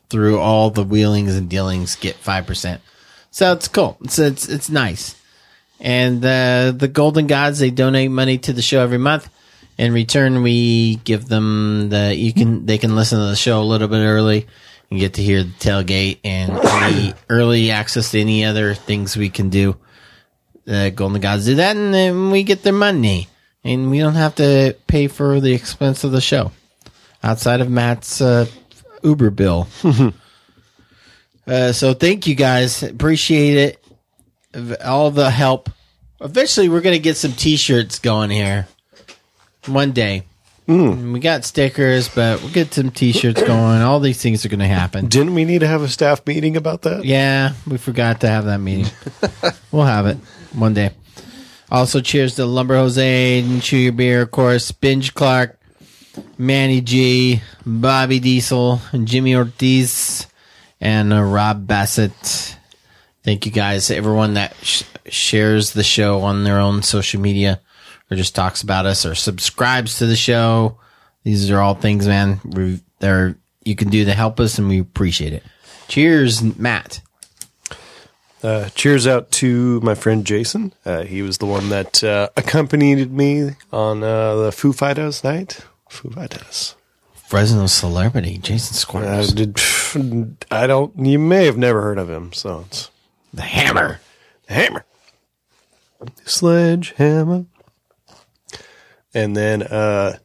through all the wheelings and dealings get five percent. So it's cool. It's it's it's nice. And uh, the Golden Gods, they donate money to the show every month. In return, we give them the you can they can listen to the show a little bit early and get to hear the tailgate and any early access to any other things we can do. The Golden Gods do that, and then we get their money, and we don't have to pay for the expense of the show outside of Matt's uh, Uber bill. uh, so thank you guys, appreciate it, all the help. Eventually, we're gonna get some T-shirts going here one day. Mm. We got stickers, but we'll get some T-shirts going. All these things are gonna happen. Didn't we need to have a staff meeting about that? Yeah, we forgot to have that meeting. We'll have it one day. Also, cheers to Lumber Jose and Chew Your Beer, of course. Binge Clark, Manny G, Bobby Diesel, and Jimmy Ortiz, and uh, Rob Bassett. Thank you guys, everyone that sh- shares the show on their own social media, or just talks about us, or subscribes to the show. These are all things, man. We, they're you can do to help us, and we appreciate it. Cheers, Matt. Uh, cheers out to my friend Jason. Uh, he was the one that uh, accompanied me on uh, the Foo Fighters night. Foo Fighters. Fresno celebrity, Jason Squires. Uh, did, I don't, you may have never heard of him, so it's The Hammer. The Hammer. Sledgehammer. And then, uh,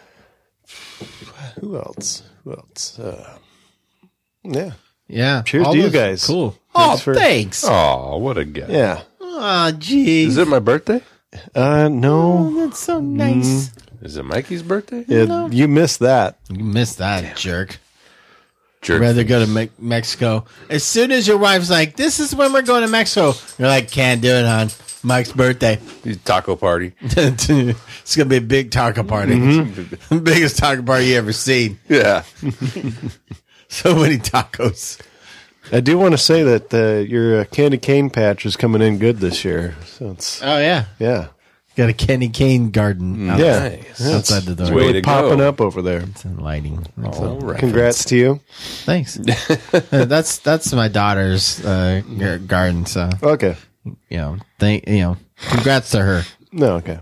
who else? Who else? Uh, yeah. Yeah. Cheers all to you those- guys. Cool. Thanks oh, for- thanks. Oh, what a guy. Yeah. Oh, geez. Is it my birthday? Uh, no. Oh, that's so nice. Is it Mikey's birthday? Yeah, No. you missed that. You missed that, jerk. Jerk. I'd rather go to Me- Mexico. As soon as your wife's like, this is when we're going to Mexico, you're like, can't do it, hon. Mike's birthday. Taco party. It's going to be a big taco party. Mm-hmm. Biggest taco party you ever seen. Yeah. So many tacos. I do want to say that uh, your uh, candy cane patch is coming in good this year. So it's Oh, yeah. yeah, Got a candy cane garden out- yeah, Nice. outside the door. Way really to popping go. up over there. It's in lighting. All right. Congrats to you. Thanks. Uh, that's that's my daughter's uh, gar- garden. So Okay. you know, thank you know, congrats to her. No, okay.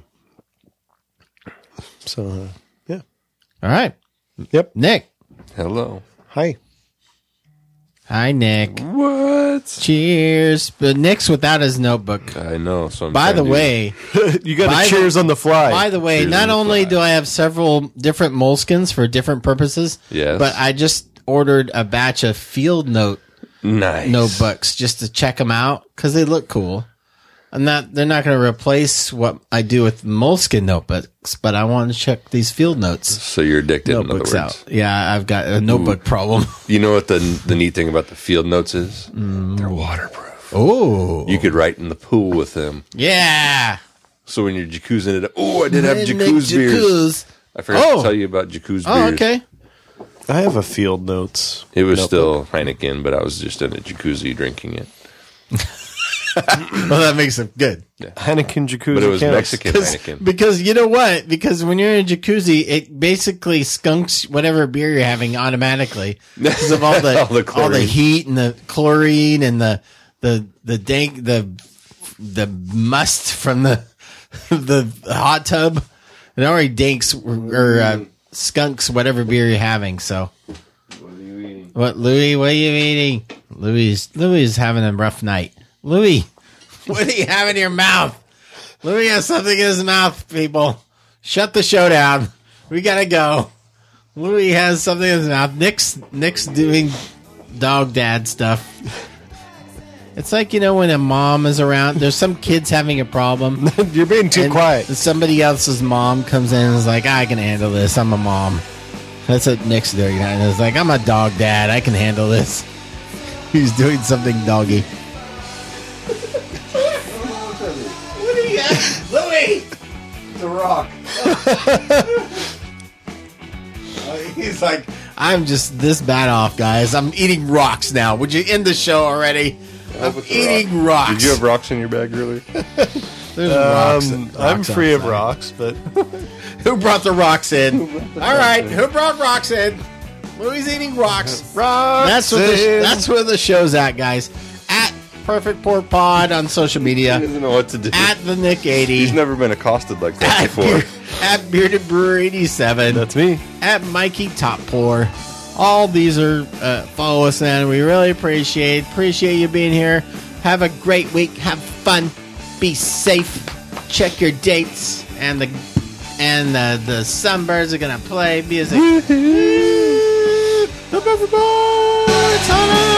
So uh, yeah. All right, Yep. Nick. Hello. Hi. Hi, Nick. What? Cheers. But Nick's without his notebook. I know. So I'm By trying the to- way, You got By to the- cheers on the fly. by the way, Cheers not on the only fly. do I have several different moleskins for different purposes, Yes. but I just ordered a batch of field note nice notebooks just to check them out because they look cool. I'm not. They're not going to replace what I do with moleskin notebooks, but I want to check these field notes So you're addicted. In other notebooks words, out. Yeah, I've got a notebook problem. you know what the the neat thing about the field notes is? They're waterproof. Oh, You could write in the pool with them. yeah. So when you're jacuzzing it, oh, I did have Nick jacuzzi beers. Jacuzzi. I forgot Oh. to tell you about jacuzzi Oh, beers. okay. I have a field notes. It was notebook. still Heineken, but I was just in a jacuzzi drinking it. Well, that makes it good. Heineken jacuzzi. But it was counts. Mexican Heineken. Because you know what? Because when you're in a jacuzzi, it basically skunks whatever beer you're having automatically because of all the All the all the chlorine. heat and the chlorine and the the the dank the the must from the the hot tub. It already danks or uh, skunks whatever beer you're having. So, what, Louis? What are you eating? Louis Louis is having a rough night. Louis, what do you have in your mouth? Louis has something in his mouth, people. Shut the show down. We gotta go. Louis has something in his mouth. Nick's Nick's doing dog dad stuff. It's like, you know, when a mom is around, there's some kids having a problem. You're being too and quiet. Somebody else's mom comes in and is like, I can handle this. I'm a mom. That's what Nick's doing. And it's like, I'm a dog dad. I can handle this. He's doing something doggy. What do you got? Louis! The Rock. He's like, I'm just this bad off, guys. I'm eating rocks now. Would you end the show already? I'm eating rocks. Did you have rocks in your bag earlier? There's rocks. Um, rocks I'm free of outside. rocks, but Who brought the rocks in? All right, who brought rocks in? Louie's Eating Rocks. Rocks. That's what the, that's where the show's at, guys. At Perfect Pork Pod on social media. He doesn't know what to do. At the Nick eighty. He's never been accosted like that at before. Beer, at Bearded Brewer eighty-seven. That's me. At Mikey Top Pour. All these are uh, follow us, and we really appreciate appreciate you being here. Have a great week. Have fun. Be safe. Check your dates, and the and the, the Sunbirds are gonna play music. The Riverboats.